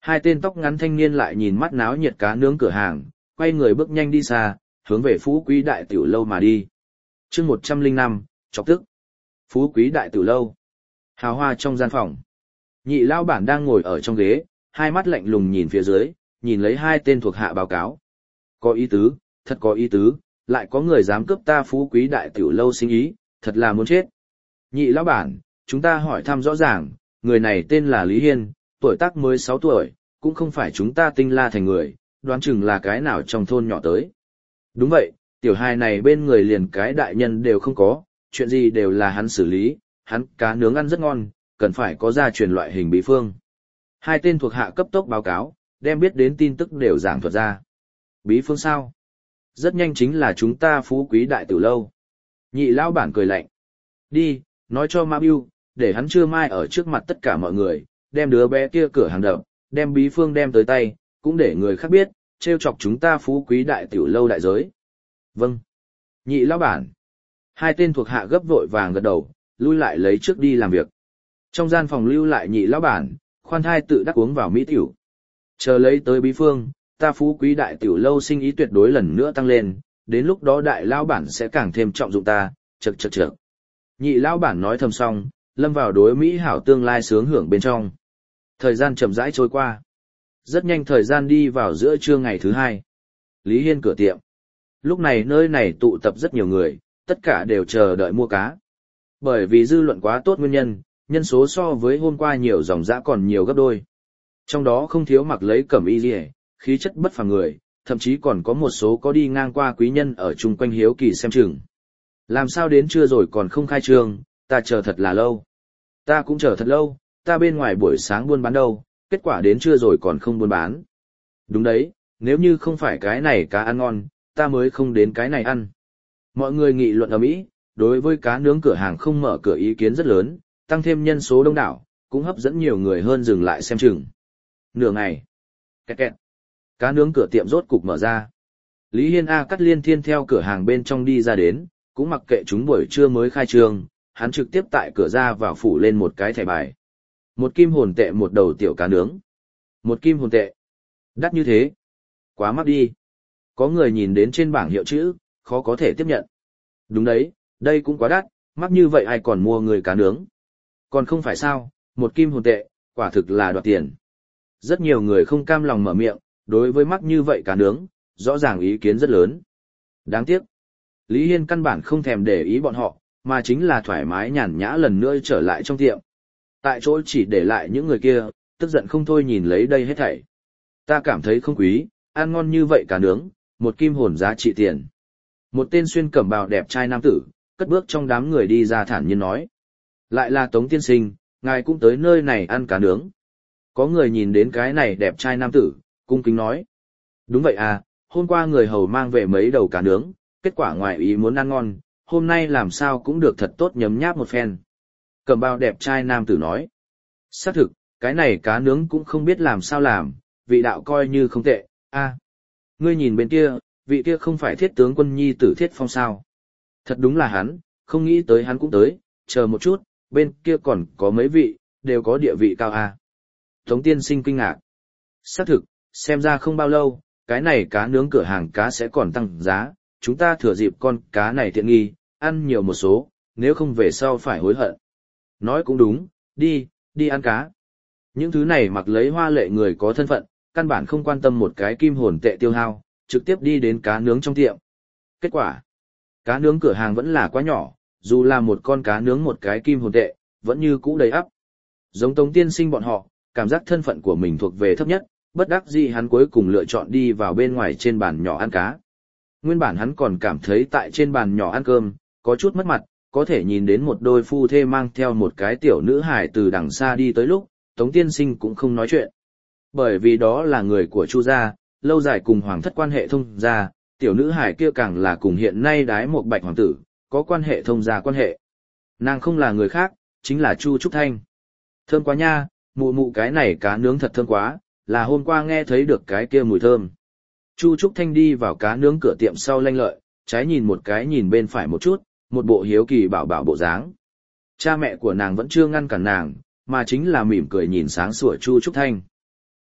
Hai tên tóc ngắn thanh niên lại nhìn mắt náo nhiệt cá nướng cửa hàng, quay người bước nhanh đi xa, hướng về Phú Quý Đại Tiểu Lâu mà đi. chương một trăm lẻ năm, chọc tức. Phú Quý Đại Tiểu Lâu. Hào hoa trong gian phòng. Nhị lao bản đang ngồi ở trong ghế, hai mắt lạnh lùng nhìn phía dưới, nhìn lấy hai tên thuộc hạ báo cáo. Có ý tứ, thật có ý tứ, lại có người dám cướp ta Phú Quý Đại Tiểu Lâu sinh ý, thật là muốn chết. Nhị lão bản, chúng ta hỏi thăm rõ ràng, người này tên là Lý Hiên, tuổi tác mới sáu tuổi, cũng không phải chúng ta Tinh La thành người, đoán chừng là cái nào trong thôn nhỏ tới. Đúng vậy, tiểu hài này bên người liền cái đại nhân đều không có, chuyện gì đều là hắn xử lý, hắn cá nướng ăn rất ngon, cần phải có gia truyền loại hình bí phương. Hai tên thuộc hạ cấp tốc báo cáo, đem biết đến tin tức đều giảng thuật ra. Bí phương sao? Rất nhanh chính là chúng ta Phú Quý Đại Tiểu Lâu. Nhị lão bản cười lạnh. Đi, nói cho Ma Bưu, để hắn trưa mai ở trước mặt tất cả mọi người, đem đứa bé kia cửa hàng đập, đem bí phương đem tới tay, cũng để người khác biết, trêu chọc chúng ta Phú Quý Đại Tiểu Lâu đại giới. Vâng. Nhị lão bản. Hai tên thuộc hạ gấp vội vàng gật đầu, lui lại lấy trước đi làm việc. Trong gian phòng lưu lại nhị lão bản, khoan thai tự đắc uống vào mỹ tiểu. Chờ lấy tới bí phương, ta Phú Quý Đại Tiểu Lâu sinh ý tuyệt đối lần nữa tăng lên, đến lúc đó đại lão bản sẽ càng thêm trọng dụng ta, chậc chậc chậc. Nhị lão bản nói thầm xong, lâm vào đối mỹ hảo tương lai sướng hưởng bên trong. Thời gian chậm rãi trôi qua. Rất nhanh thời gian đi vào giữa trưa ngày thứ hai. Lý Hiên cửa tiệm. Lúc này nơi này tụ tập rất nhiều người, tất cả đều chờ đợi mua cá. Bởi vì dư luận quá tốt nguyên nhân, nhân số so với hôm qua nhiều dòng dã còn nhiều gấp đôi. Trong đó không thiếu mặc lấy cẩm y liề, khí chất bất phàm người, thậm chí còn có một số có đi ngang qua quý nhân ở chung quanh hiếu kỳ xem chừng. Làm sao đến trưa rồi còn không khai trương, ta chờ thật là lâu. Ta cũng chờ thật lâu, ta bên ngoài buổi sáng buôn bán đâu, kết quả đến trưa rồi còn không buôn bán. Đúng đấy, nếu như không phải cái này cá ăn ngon, ta mới không đến cái này ăn. Mọi người nghị luận ầm ĩ, đối với cá nướng cửa hàng không mở cửa ý kiến rất lớn, tăng thêm nhân số đông đảo, cũng hấp dẫn nhiều người hơn dừng lại xem chừng. Nửa ngày. Kẹt kẹt. Cá nướng cửa tiệm rốt cục mở ra. Lý Hiên A Cắt Liên Thiên theo cửa hàng bên trong đi ra đến, cũng mặc kệ chúng buổi trưa mới khai trương, hắn trực tiếp tại cửa ra vào phủ lên một cái thẻ bài. Một kim hồn tệ một đầu tiểu cá nướng. Một kim hồn tệ. Đắt như thế. Quá mắc đi. Có người nhìn đến trên bảng hiệu chữ, khó có thể tiếp nhận. Đúng đấy, đây cũng quá đắt, mắc như vậy ai còn mua người cá nướng. Còn không phải sao, một kim hồn tệ, quả thực là đoạt tiền. Rất nhiều người không cam lòng mở miệng, đối với mắc như vậy cá nướng, rõ ràng ý kiến rất lớn. Đáng tiếc. Lý Hiên căn bản không thèm để ý bọn họ, mà chính là thoải mái nhàn nhã lần nữa trở lại trong tiệm. Tại chỗ chỉ để lại những người kia, tức giận không thôi nhìn lấy đây hết thảy. Ta cảm thấy không quý, ăn ngon như vậy cá nướng, một kim hồn giá trị tiền. Một tên xuyên cẩm bào đẹp trai nam tử, cất bước trong đám người đi ra thản nhiên nói. Lại là Tống tiên sinh, ngài cũng tới nơi này ăn cá nướng. Có người nhìn đến cái này đẹp trai nam tử, cung kính nói. Đúng vậy à, hôm qua người hầu mang về mấy đầu cá nướng, kết quả ngoài ý muốn ăn ngon, hôm nay làm sao cũng được thật tốt nhấm nháp một phen. Cẩm bào đẹp trai nam tử nói. Xác thực, cái này cá nướng cũng không biết làm sao làm, vị đạo coi như không tệ, a. À, ngươi nhìn bên kia, vị kia không phải Thiết tướng quân nhi tử Thiết Phong sao. Thật đúng là hắn, không nghĩ tới hắn cũng tới, chờ một chút, bên kia còn có mấy vị, đều có địa vị cao a. À. Tống tiên sinh kinh ngạc. Xác thực, xem ra không bao lâu, cái này cá nướng cửa hàng cá sẽ còn tăng giá, chúng ta thừa dịp con cá này tiện nghi, ăn nhiều một số, nếu không về sau phải hối hận. Nói cũng đúng, đi, đi ăn cá. Những thứ này mặc lấy hoa lệ người có thân phận, căn bản không quan tâm một cái kim hồn tệ tiêu hao, trực tiếp đi đến cá nướng trong tiệm. Kết quả, cá nướng cửa hàng vẫn là quá nhỏ, dù là một con cá nướng một cái kim hồn tệ, vẫn như cũ đầy ắp. Giống Tống tiên sinh bọn họ, cảm giác thân phận của mình thuộc về thấp nhất, bất đắc dĩ hắn cuối cùng lựa chọn đi vào bên ngoài trên bàn nhỏ ăn cá. Nguyên bản hắn còn cảm thấy tại trên bàn nhỏ ăn cơm, có chút mất mặt, có thể nhìn đến một đôi phu thê mang theo một cái tiểu nữ hài từ đằng xa đi tới lúc, Tống tiên sinh cũng không nói chuyện. Bởi vì đó là người của Chu gia, lâu dài cùng hoàng thất quan hệ thông gia, tiểu nữ hài kia càng là cùng hiện nay đái một bạch hoàng tử, có quan hệ thông gia quan hệ. Nàng không là người khác, chính là Chu Trúc Thanh. Thơm quá nha, mụ mụ cái này cá nướng thật thơm quá, là hôm qua nghe thấy được cái kia mùi thơm. Chu Trúc Thanh đi vào cá nướng cửa tiệm sau lanh lợi, trái nhìn một cái nhìn bên phải một chút, một bộ hiếu kỳ bảo bảo bộ dáng. Cha mẹ của nàng vẫn chưa ngăn cản nàng, mà chính là mỉm cười nhìn sáng sủa Chu Trúc Thanh.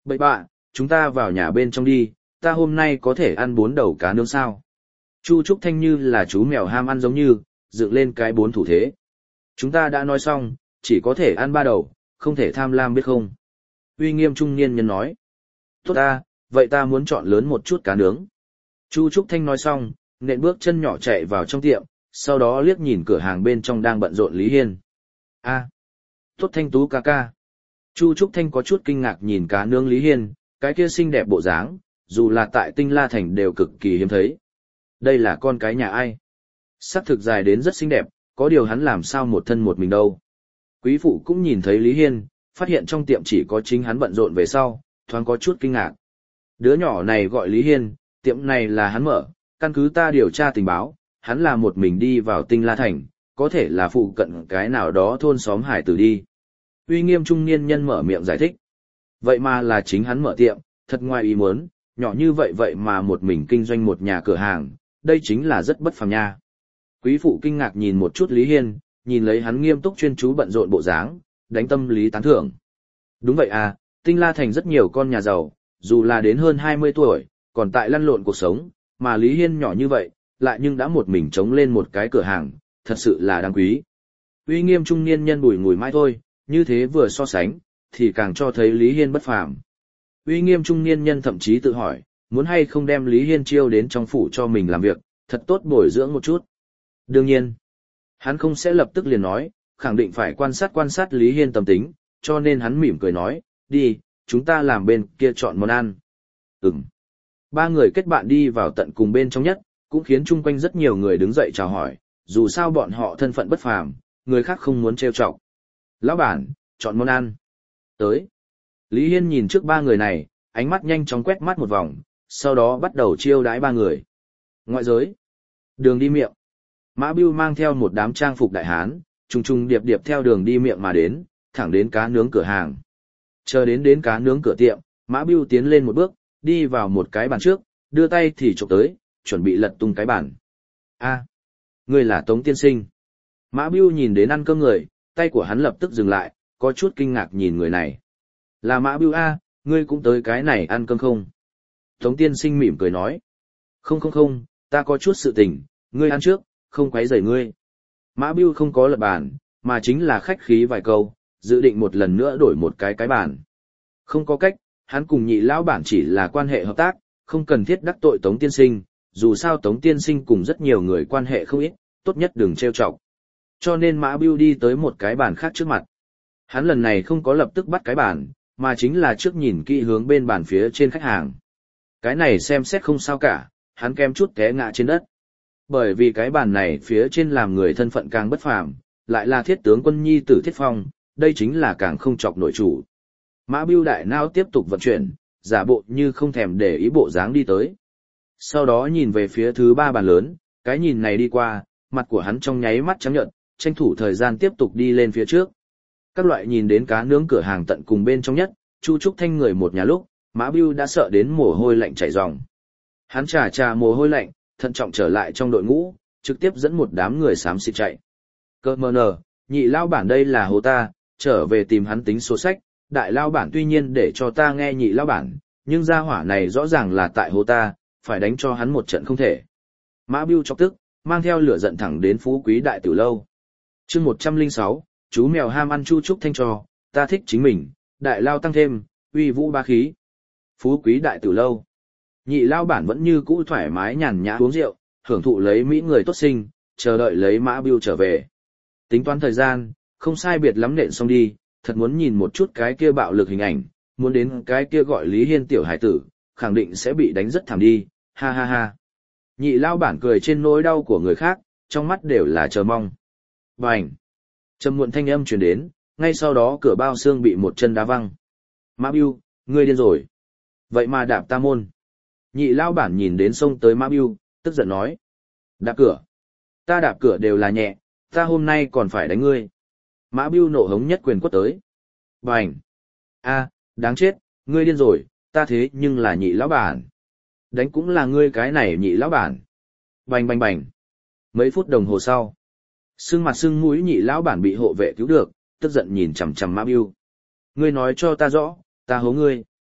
Bậy bạ, chúng ta vào nhà bên trong đi, ta hôm nay có thể ăn bốn đầu cá nướng sao. Chu Trúc Thanh như là chú mèo ham ăn giống như, dựng lên cái bốn thủ thế. Chúng ta đã nói xong, chỉ có thể ăn ba đầu, không thể tham lam biết không. Uy nghiêm trung niên nhân nói. Tốt ta, vậy ta muốn chọn lớn một chút cá nướng. Chu Trúc Thanh nói xong, nện bước chân nhỏ chạy vào trong tiệm, sau đó liếc nhìn cửa hàng bên trong đang bận rộn Lý Hiên. A, tốt Thanh tú ca ca. Chu Trúc Thanh có chút kinh ngạc nhìn cá nướng Lý Hiên, cái kia xinh đẹp bộ dáng, dù là tại Tinh La Thành đều cực kỳ hiếm thấy. Đây là con cái nhà ai? Sắc thực dài đến rất xinh đẹp, có điều hắn làm sao một thân một mình đâu. Quý phụ cũng nhìn thấy Lý Hiên, phát hiện trong tiệm chỉ có chính hắn bận rộn về sau, thoáng có chút kinh ngạc. Đứa nhỏ này gọi Lý Hiên, tiệm này là hắn mở, căn cứ ta điều tra tình báo, hắn là một mình đi vào Tinh La Thành, có thể là phụ cận cái nào đó thôn xóm hải tử đi. Uy nghiêm trung niên nhân mở miệng giải thích. Vậy mà là chính hắn mở tiệm, thật ngoài ý muốn, nhỏ như vậy vậy mà một mình kinh doanh một nhà cửa hàng, đây chính là rất bất phàm nha. Quý phụ kinh ngạc nhìn một chút Lý Hiên, nhìn lấy hắn nghiêm túc chuyên chú bận rộn bộ dáng, đánh tâm lý tán thưởng. Đúng vậy à, Tinh La Thành rất nhiều con nhà giàu, dù là đến hơn hai mươi tuổi, còn tại lăn lộn cuộc sống, mà Lý Hiên nhỏ như vậy, lại nhưng đã một mình chống lên một cái cửa hàng, thật sự là đáng quý. Uy nghiêm trung niên nhân bùi ngùi mãi thôi, như thế vừa so sánh, thì càng cho thấy Lý Hiên bất phàm. Uy nghiêm trung niên nhân thậm chí tự hỏi, muốn hay không đem Lý Hiên chiêu đến trong phủ cho mình làm việc, thật tốt bồi dưỡng một chút. Đương nhiên, hắn không sẽ lập tức liền nói, khẳng định phải quan sát quan sát Lý Hiên tâm tính, cho nên hắn mỉm cười nói, đi, chúng ta làm bên kia chọn món ăn. Ừm. Ba người kết bạn đi vào tận cùng bên trong nhất, cũng khiến chung quanh rất nhiều người đứng dậy chào hỏi, dù sao bọn họ thân phận bất phàm, người khác không muốn trêu chọc. Lão bản, chọn món ăn. Tới. Lý Hiên nhìn trước ba người này, ánh mắt nhanh chóng quét mắt một vòng, sau đó bắt đầu chiêu đãi ba người. Ngoại giới. Đường đi miệng. Mã Bưu mang theo một đám trang phục đại hán, trùng trùng điệp điệp theo đường đi miệng mà đến, thẳng đến cá nướng cửa hàng. Chờ đến đến cá nướng cửa tiệm, Mã Bưu tiến lên một bước, đi vào một cái bàn trước, đưa tay thì chụp tới, chuẩn bị lật tung cái bàn. A, ngươi là Tống tiên sinh. Mã Bưu nhìn đến ăn cơm người, tay của hắn lập tức dừng lại, có chút kinh ngạc nhìn người này. Là Mã Bưu A, ngươi cũng tới cái này ăn cơm không? Tống tiên sinh mỉm cười nói. Không không không, ta có chút sự tình, ngươi ăn trước, không quấy rầy ngươi. Mã Bưu không có lật bàn, mà chính là khách khí vài câu, dự định một lần nữa đổi một cái cái bàn. Không có cách, hắn cùng nhị lão bản chỉ là quan hệ hợp tác, không cần thiết đắc tội Tống tiên sinh, dù sao Tống tiên sinh cùng rất nhiều người quan hệ không ít, tốt nhất đừng trêu chọc. Cho nên Mã Bưu đi tới một cái bàn khác trước mặt. Hắn lần này không có lập tức bắt cái bàn, mà chính là trước nhìn kỹ hướng bên bàn phía trên khách hàng. Cái này xem xét không sao cả, hắn kém chút té ngã trên đất. Bởi vì cái bàn này phía trên làm người thân phận càng bất phàm, lại là thiết tướng quân nhi tử Thiết Phong, đây chính là càng không chọc nổi chủ. Mã Bưu đại não tiếp tục vận chuyển, giả bộ như không thèm để ý bộ dáng đi tới. Sau đó nhìn về phía thứ ba bàn lớn, cái nhìn này đi qua, mặt của hắn trong nháy mắt trắng nhợt, tranh thủ thời gian tiếp tục đi lên phía trước. Các loại nhìn đến cá nướng cửa hàng tận cùng bên trong nhất, Chu Trúc Thanh người một nhà lúc, Mã Bưu đã sợ đến mồ hôi lạnh chảy ròng. Hắn trà trà mồ hôi lạnh, thận trọng trở lại trong đội ngũ, trực tiếp dẫn một đám người xám xịt chạy. Cơ mờ nờ, nhị lao bản đây là hồ ta, trở về tìm hắn tính số sách, đại lao bản tuy nhiên để cho ta nghe nhị lao bản, nhưng gia hỏa này rõ ràng là tại hồ ta, phải đánh cho hắn một trận không thể. Mã Bưu chọc tức, mang theo lửa giận thẳng đến Phú Quý Đại Tử Lâu. Chương một trăm lẻ sáu, chú mèo ham ăn Chu Trúc Thanh cho, ta thích chính mình, đại lao tăng thêm, uy vũ ba khí. Phú Quý Đại Tử Lâu. Nhị lao bản vẫn như cũ thoải mái nhàn nhã uống rượu, hưởng thụ lấy mỹ người tốt sinh, chờ đợi lấy Mã Bưu trở về. Tính toán thời gian, không sai biệt lắm nện xong đi, thật muốn nhìn một chút cái kia bạo lực hình ảnh, muốn đến cái kia gọi Lý Hiên tiểu hải tử, khẳng định sẽ bị đánh rất thảm đi, ha ha ha. Nhị lao bản cười trên nỗi đau của người khác, trong mắt đều là chờ mong. Bành! Trầm muộn thanh âm truyền đến, ngay sau đó cửa bao xương bị một chân đá văng. Mã Bưu, ngươi điên rồi. Vậy mà đạp ta môn. Nhị lao bản nhìn đến xông tới Mã Bưu, tức giận nói. Đạp cửa. Ta đạp cửa đều là nhẹ, ta hôm nay còn phải đánh ngươi. Mã Bưu nộ hống nhất quyền quất tới. Bành! A, đáng chết, ngươi điên rồi, ta thế nhưng là nhị lão bản. Đánh cũng là ngươi cái này nhị lão bản. Bành bành bành. Mấy phút đồng hồ sau, sưng mặt sưng mũi nhị lão bản bị hộ vệ cứu được, tức giận nhìn chằm chằm Mã Bưu. Ngươi nói cho ta rõ, ta hố ngươi.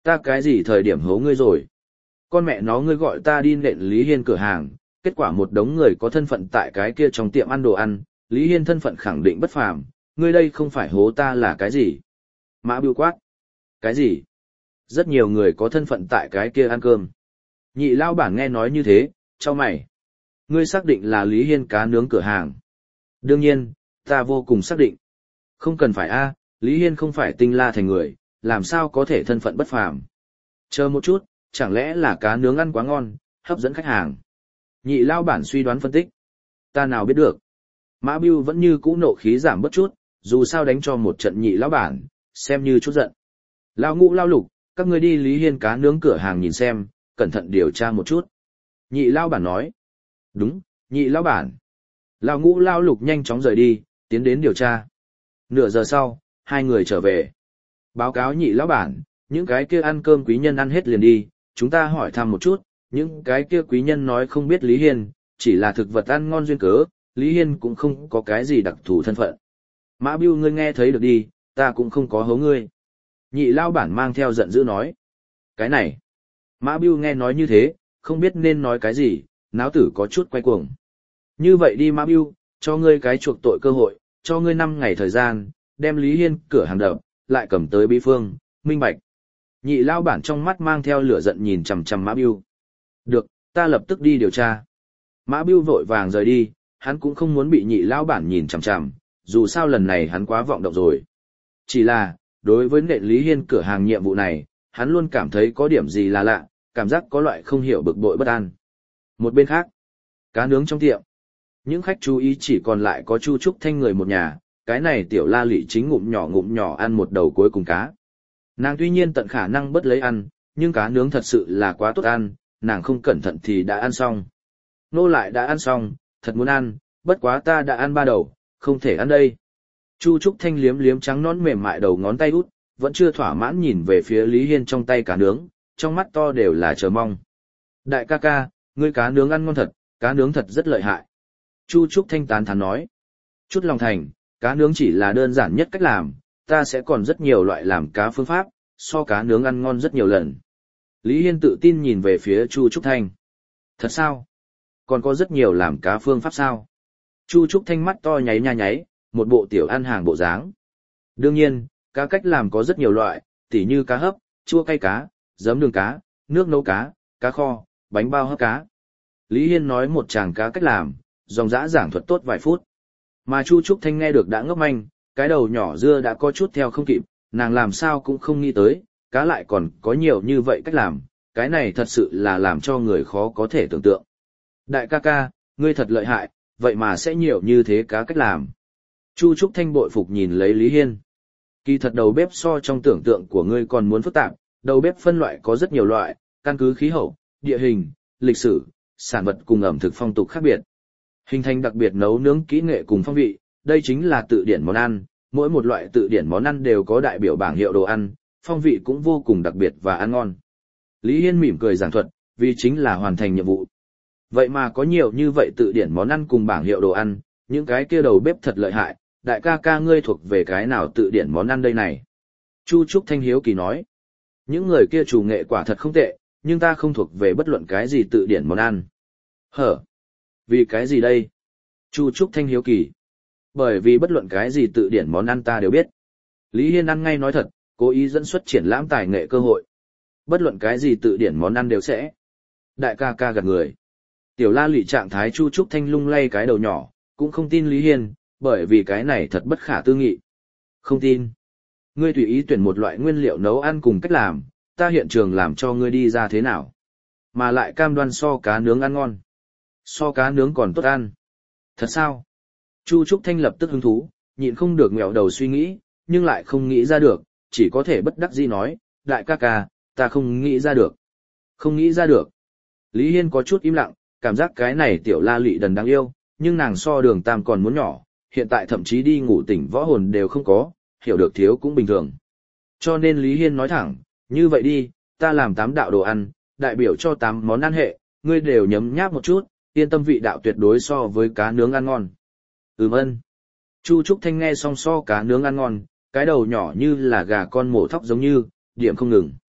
Ta cái gì thời điểm hố ngươi rồi? Con mẹ nó ngươi gọi ta đi nện Lý Hiên cửa hàng, kết quả một đống người có thân phận tại cái kia trong tiệm ăn đồ ăn, Lý Hiên thân phận khẳng định bất phàm, ngươi đây không phải hố ta là cái gì? Mã Bưu quát. Cái gì? Rất nhiều người có thân phận tại cái kia ăn cơm. Nhị lao bản nghe nói như thế, cho mày. Ngươi xác định là Lý Hiên cá nướng cửa hàng. Đương nhiên, ta vô cùng xác định. Không cần phải a, Lý Hiên không phải tinh la thành người, làm sao có thể thân phận bất phàm. Chờ một chút, chẳng lẽ là cá nướng ăn quá ngon, hấp dẫn khách hàng. Nhị lao bản suy đoán phân tích. Ta nào biết được. Mã Bưu vẫn như cũ nộ khí giảm bất chút, dù sao đánh cho một trận nhị lao bản, xem như chút giận. Lao Ngũ Lao Lục, các ngươi đi Lý Hiên cá nướng cửa hàng nhìn xem, cẩn thận điều tra một chút. Nhị lao bản nói. Đúng, nhị lao bản. Lao Ngũ Lao Lục nhanh chóng rời đi, tiến đến điều tra. Nửa giờ sau, hai người trở về. Báo cáo nhị lão bản, những cái kia ăn cơm quý nhân ăn hết liền đi, chúng ta hỏi thăm một chút, những cái kia quý nhân nói không biết Lý Hiên, chỉ là thực vật ăn ngon duyên cớ, Lý Hiên cũng không có cái gì đặc thù thân phận. Mã Bưu ngươi nghe thấy được đi, ta cũng không có hố ngươi. Nhị lao bản mang theo giận dữ nói. Cái này. Mã Bưu nghe nói như thế, không biết nên nói cái gì, náo tử có chút quay cuồng. Như vậy đi Mã Bưu, cho ngươi cái chuộc tội cơ hội, cho ngươi năm ngày thời gian, đem Lý Hiên cửa hàng đập, lại cầm tới Bí Phương, minh bạch. Nhị lao bản trong mắt mang theo lửa giận nhìn chằm chằm Mã Bưu. Được, ta lập tức đi điều tra. Mã Bưu vội vàng rời đi, hắn cũng không muốn bị nhị lao bản nhìn chằm chằm, dù sao lần này hắn quá vọng động rồi. Chỉ là, đối với nện Lý Hiên cửa hàng nhiệm vụ này, hắn luôn cảm thấy có điểm gì là lạ, cảm giác có loại không hiểu bực bội bất an. Một bên khác, cá nướng trong tiệm. Những khách chú ý chỉ còn lại có Chu Trúc Thanh người một nhà, cái này tiểu la lị chính ngụm nhỏ ngụm nhỏ ăn một đầu cuối cùng cá. Nàng tuy nhiên tận khả năng bất lấy ăn, nhưng cá nướng thật sự là quá tốt ăn, nàng không cẩn thận thì đã ăn xong. Nô lại đã ăn xong, thật muốn ăn, bất quá ta đã ăn ba đầu, không thể ăn đây. Chu Trúc Thanh liếm liếm trắng nón mềm mại đầu ngón tay út, vẫn chưa thỏa mãn nhìn về phía Lý Hiên trong tay cá nướng, trong mắt to đều là chờ mong. Đại ca ca, ngươi cá nướng ăn ngon thật, cá nướng thật rất lợi hại. Chu Trúc Thanh tán thán nói. Chút lòng thành, cá nướng chỉ là đơn giản nhất cách làm, ta sẽ còn rất nhiều loại làm cá phương pháp, so cá nướng ăn ngon rất nhiều lần. Lý Hiên tự tin nhìn về phía Chu Trúc Thanh. Thật sao? Còn có rất nhiều làm cá phương pháp sao? Chu Trúc Thanh mắt to nháy nha nháy, một bộ tiểu ăn hàng bộ dáng. Đương nhiên, cá cách làm có rất nhiều loại, tỉ như cá hấp, chua cay cá, giấm đường cá, nước nấu cá, cá kho, bánh bao hấp cá. Lý Hiên nói một tràng cá cách làm, dòng dã giảng thuật tốt vài phút. Mà Chu Trúc Thanh nghe được đã ngốc manh, cái đầu nhỏ dưa đã có chút theo không kịp, nàng làm sao cũng không nghĩ tới, cá lại còn có nhiều như vậy cách làm, cái này thật sự là làm cho người khó có thể tưởng tượng. Đại ca ca, ngươi thật lợi hại, vậy mà sẽ nhiều như thế cá cách làm. Chu Trúc Thanh bội phục nhìn lấy Lý Hiên. Kỳ thật đầu bếp so trong tưởng tượng của ngươi còn muốn phức tạp, đầu bếp phân loại có rất nhiều loại, căn cứ khí hậu, địa hình, lịch sử, sản vật cùng ẩm thực phong tục khác biệt. Hình thành đặc biệt nấu nướng kỹ nghệ cùng phong vị, đây chính là tự điển món ăn, mỗi một loại tự điển món ăn đều có đại biểu bảng hiệu đồ ăn, phong vị cũng vô cùng đặc biệt và ăn ngon. Lý Hiên mỉm cười giảng thuật, vì chính là hoàn thành nhiệm vụ. Vậy mà có nhiều như vậy tự điển món ăn cùng bảng hiệu đồ ăn, những cái kia đầu bếp thật lợi hại, đại ca ca ngươi thuộc về cái nào tự điển món ăn đây này? Chu Trúc Thanh hiếu kỳ nói. Những người kia chủ nghệ quả thật không tệ, nhưng ta không thuộc về bất luận cái gì tự điển món ăn. Hở? Vì cái gì đây? Chu Trúc Thanh hiếu kỳ. Bởi vì bất luận cái gì tự điển món ăn ta đều biết. Lý Hiên ăn ngay nói thật, cố ý dẫn xuất triển lãm tài nghệ cơ hội. Bất luận cái gì tự điển món ăn đều sẽ. Đại ca ca gật người. Tiểu la lị trạng thái Chu Trúc Thanh lung lay cái đầu nhỏ, cũng không tin Lý Hiên, bởi vì cái này thật bất khả tư nghị. Không tin. Ngươi tùy ý tuyển một loại nguyên liệu nấu ăn cùng cách làm, ta hiện trường làm cho ngươi đi ra thế nào. Mà lại cam đoan so cá nướng ăn ngon. So cá nướng còn tốt ăn. Thật sao? Chu Trúc Thanh lập tức hứng thú, nhịn không được ngẹo đầu suy nghĩ, nhưng lại không nghĩ ra được, chỉ có thể bất đắc dĩ nói, đại ca ca, ta không nghĩ ra được. Không nghĩ ra được. Lý Hiên có chút im lặng, cảm giác cái này tiểu la lị đần đáng yêu, nhưng nàng so Đường Tam còn muốn nhỏ, hiện tại thậm chí đi ngủ tỉnh võ hồn đều không có, hiểu được thiếu cũng bình thường. Cho nên Lý Hiên nói thẳng, như vậy đi, ta làm tám đạo đồ ăn, đại biểu cho tám món ăn hệ, ngươi đều nhấm nháp một chút, yên tâm vị đạo tuyệt đối so với cá nướng ăn ngon. Ừm ân. Chu Trúc Thanh nghe xong so cá nướng ăn ngon, cái đầu nhỏ như là gà con mổ thóc giống như, điểm không ngừng.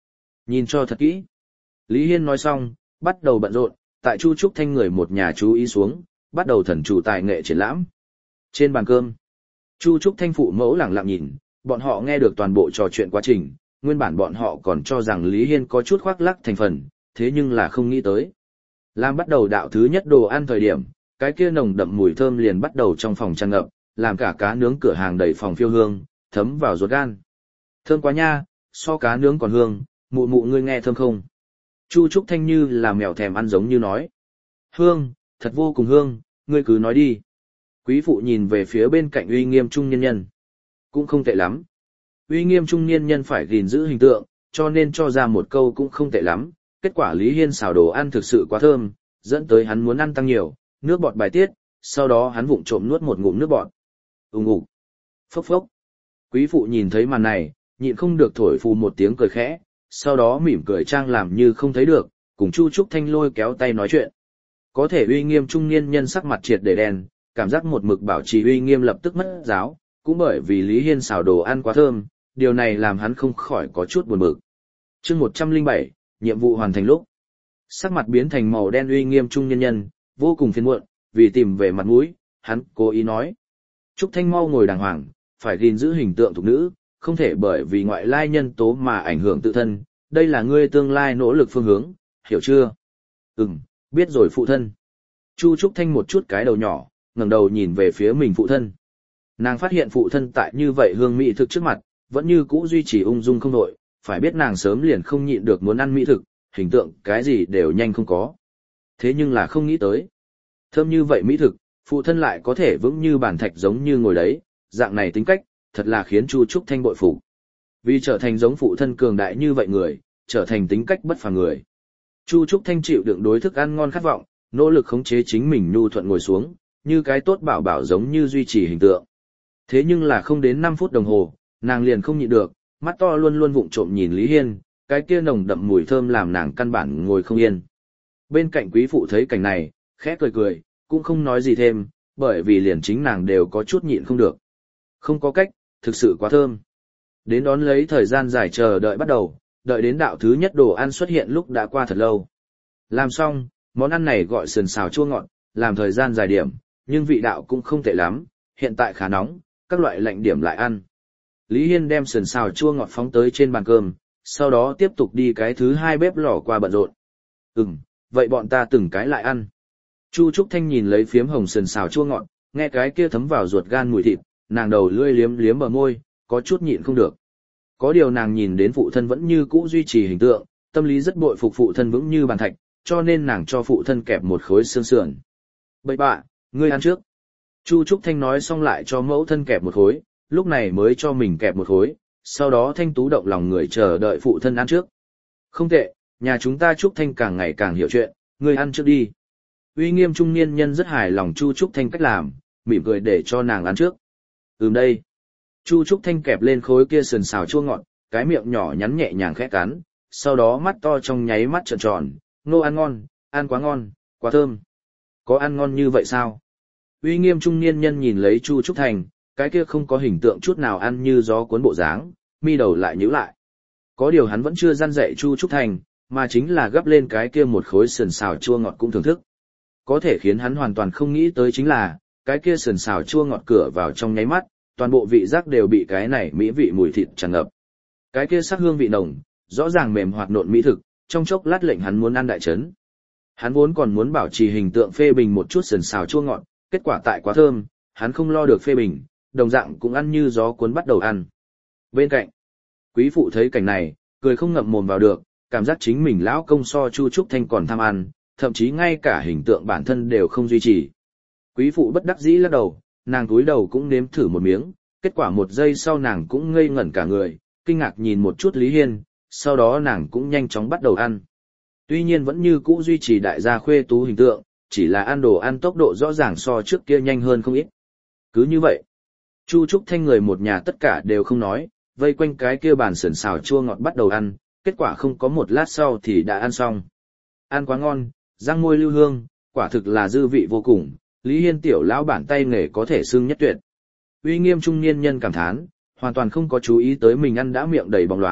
Nhìn cho thật kỹ. Lý Hiên nói xong, bắt đầu bận rộn, tại Chu Trúc Thanh người một nhà chú ý xuống, bắt đầu thần chủ tài nghệ triển lãm. Trên bàn cơm, Chu Trúc Thanh phụ mẫu lẳng lặng nhìn, bọn họ nghe được toàn bộ trò chuyện quá trình, nguyên bản bọn họ còn cho rằng Lý Hiên có chút khoác lác thành phần, thế nhưng là không nghĩ tới. Làm bắt đầu đạo thứ nhất đồ ăn thời điểm, cái kia nồng đậm mùi thơm liền bắt đầu trong phòng tràn ngập, làm cả cá nướng cửa hàng đầy phòng phiêu hương, thấm vào ruột gan. Thơm quá nha, so cá nướng còn hương, mụ mụ ngươi nghe thơm không? Chu Trúc Thanh như là mèo thèm ăn giống như nói. Hương, thật vô cùng hương, ngươi cứ nói đi. Quý phụ nhìn về phía bên cạnh uy nghiêm trung niên nhân. Cũng không tệ lắm. Uy nghiêm trung niên nhân phải gìn giữ hình tượng, cho nên cho ra một câu cũng không tệ lắm. Kết quả Lý Hiên xào đồ ăn thực sự quá thơm, dẫn tới hắn muốn ăn tăng nhiều, nước bọt bài tiết, sau đó hắn vụng trộm nuốt một ngụm nước bọt. Ùng ục. Phốc phốc. Quý phụ nhìn thấy màn này, nhịn không được thổi phù một tiếng cười khẽ, sau đó mỉm cười trang làm như không thấy được, cùng Chu Trúc Thanh lôi kéo tay nói chuyện. Có thể uy nghiêm trung niên nhân sắc mặt triệt để đen, cảm giác một mực bảo trì uy nghiêm lập tức mất giáo, cũng bởi vì Lý Hiên xào đồ ăn quá thơm, điều này làm hắn không khỏi có chút buồn bực. Chương một trăm lẻ bảy, nhiệm vụ hoàn thành lúc. Sắc mặt biến thành màu đen uy nghiêm trung niên nhân, vô cùng phiền muộn, vì tìm về mặt mũi, hắn cố ý nói: "Trúc Thanh mau ngồi đàng hoàng, phải gìn giữ hình tượng thục nữ, không thể bởi vì ngoại lai nhân tố mà ảnh hưởng tự thân, đây là ngươi tương lai nỗ lực phương hướng, hiểu chưa?" "Ừm, biết rồi phụ thân." Chu Trúc Thanh một chút cái đầu nhỏ, ngẩng đầu nhìn về phía mình phụ thân. Nàng phát hiện phụ thân tại như vậy hương mỹ thực trước mặt, vẫn như cũ duy trì ung dung không đổi, phải biết nàng sớm liền không nhịn được muốn ăn mỹ thực, hình tượng cái gì đều nhanh không có. Thế nhưng là không nghĩ tới. Thơm như vậy mỹ thực, phụ thân lại có thể vững như bàn thạch giống như ngồi đấy, dạng này tính cách, thật là khiến Chu Trúc Thanh bội phục. Vì trở thành giống phụ thân cường đại như vậy người, trở thành tính cách bất phàm người. Chu Trúc Thanh chịu đựng đối thức ăn ngon khát vọng, nỗ lực khống chế chính mình nhu thuận ngồi xuống, như cái tốt bảo bảo giống như duy trì hình tượng. Thế nhưng là không đến năm phút đồng hồ, nàng liền không nhịn được, mắt to luôn luôn vụng trộm nhìn Lý Hiên, cái kia nồng đậm mùi thơm làm nàng căn bản ngồi không yên. Bên cạnh quý phụ thấy cảnh này, khẽ cười cười, cũng không nói gì thêm, bởi vì liền chính nàng đều có chút nhịn không được. Không có cách, thực sự quá thơm. Đến đón lấy thời gian dài chờ đợi bắt đầu, đợi đến đạo thứ nhất đồ ăn xuất hiện lúc đã qua thật lâu. Làm xong, món ăn này gọi sườn xào chua ngọt, làm thời gian dài điểm, nhưng vị đạo cũng không tệ lắm, hiện tại khá nóng, các loại lạnh điểm lại ăn. Lý Hiên đem sườn xào chua ngọt phóng tới trên bàn cơm, sau đó tiếp tục đi cái thứ hai bếp lò qua bận rộn. Ừm, vậy bọn ta từng cái lại ăn. Chu Trúc Thanh nhìn lấy phiếm hồng sườn xào chua ngọt, nghe cái kia thấm vào ruột gan mùi thịt, nàng đầu lưỡi liếm liếm bờ môi, có chút nhịn không được. Có điều nàng nhìn đến phụ thân vẫn như cũ duy trì hình tượng, tâm lý rất bội phục phụ thân vững như bàn thạch, cho nên nàng cho phụ thân kẹp một khối xương sườn. Bậy bạ, ngươi ăn trước. Chu Trúc Thanh nói xong lại cho mẫu thân kẹp một khối, lúc này mới cho mình kẹp một khối, sau đó Thanh Tú động lòng người chờ đợi phụ thân ăn trước. Không tệ, nhà chúng ta Trúc Thanh càng ngày càng hiểu chuyện, ngươi ăn trước đi. Uy nghiêm trung niên nhân rất hài lòng Chu Trúc Thanh cách làm, mỉm cười để cho nàng ăn trước. Ừm đây. Chu Trúc Thanh kẹp lên khối kia sườn xào chua ngọt, cái miệng nhỏ nhắn nhẹ nhàng khẽ cắn, sau đó mắt to trong nháy mắt trợn tròn, nô ăn ngon, ăn quá ngon, quá thơm. Có ăn ngon như vậy sao? Uy nghiêm trung niên nhân nhìn lấy Chu Trúc Thanh, cái kia không có hình tượng chút nào ăn như gió cuốn bộ dáng, mi đầu lại nhíu lại. Có điều hắn vẫn chưa răn dạy Chu Trúc Thanh, mà chính là gấp lên cái kia một khối sườn xào chua ngọt cũng thưởng thức. Có thể khiến hắn hoàn toàn không nghĩ tới chính là, cái kia sườn xào chua ngọt cửa vào trong nháy mắt, toàn bộ vị giác đều bị cái này mỹ vị mùi thịt tràn ngập. Cái kia sắc hương vị nồng, rõ ràng mềm hoạt nộn mỹ thực, trong chốc lát lệnh hắn muốn ăn đại chấn. Hắn vốn còn muốn bảo trì hình tượng phê bình một chút sườn xào chua ngọt, kết quả tại quá thơm, hắn không lo được phê bình, đồng dạng cũng ăn như gió cuốn bắt đầu ăn. Bên cạnh, quý phụ thấy cảnh này, cười không ngậm mồm vào được, cảm giác chính mình lão công so Chu Trúc Thanh còn tham ăn, thậm chí ngay cả hình tượng bản thân đều không duy trì. Quý phụ bất đắc dĩ lắc đầu, nàng cúi đầu cũng nếm thử một miếng, kết quả một giây sau nàng cũng ngây ngẩn cả người, kinh ngạc nhìn một chút Lý Hiên, sau đó nàng cũng nhanh chóng bắt đầu ăn. Tuy nhiên vẫn như cũ duy trì đại gia khuê tú hình tượng, chỉ là ăn đồ ăn tốc độ rõ ràng so trước kia nhanh hơn không ít. Cứ như vậy, Chu Trúc Thanh người một nhà tất cả đều không nói, vây quanh cái kia bàn sườn xào chua ngọt bắt đầu ăn, kết quả không có một lát sau thì đã ăn xong. Ăn quá ngon, răng môi lưu hương, quả thực là dư vị vô cùng, Lý Hiên tiểu lão bản tay nghề có thể xưng nhất tuyệt. Uy nghiêm trung niên nhân cảm thán, hoàn toàn không có chú ý tới mình ăn đã miệng đầy bóng loáng,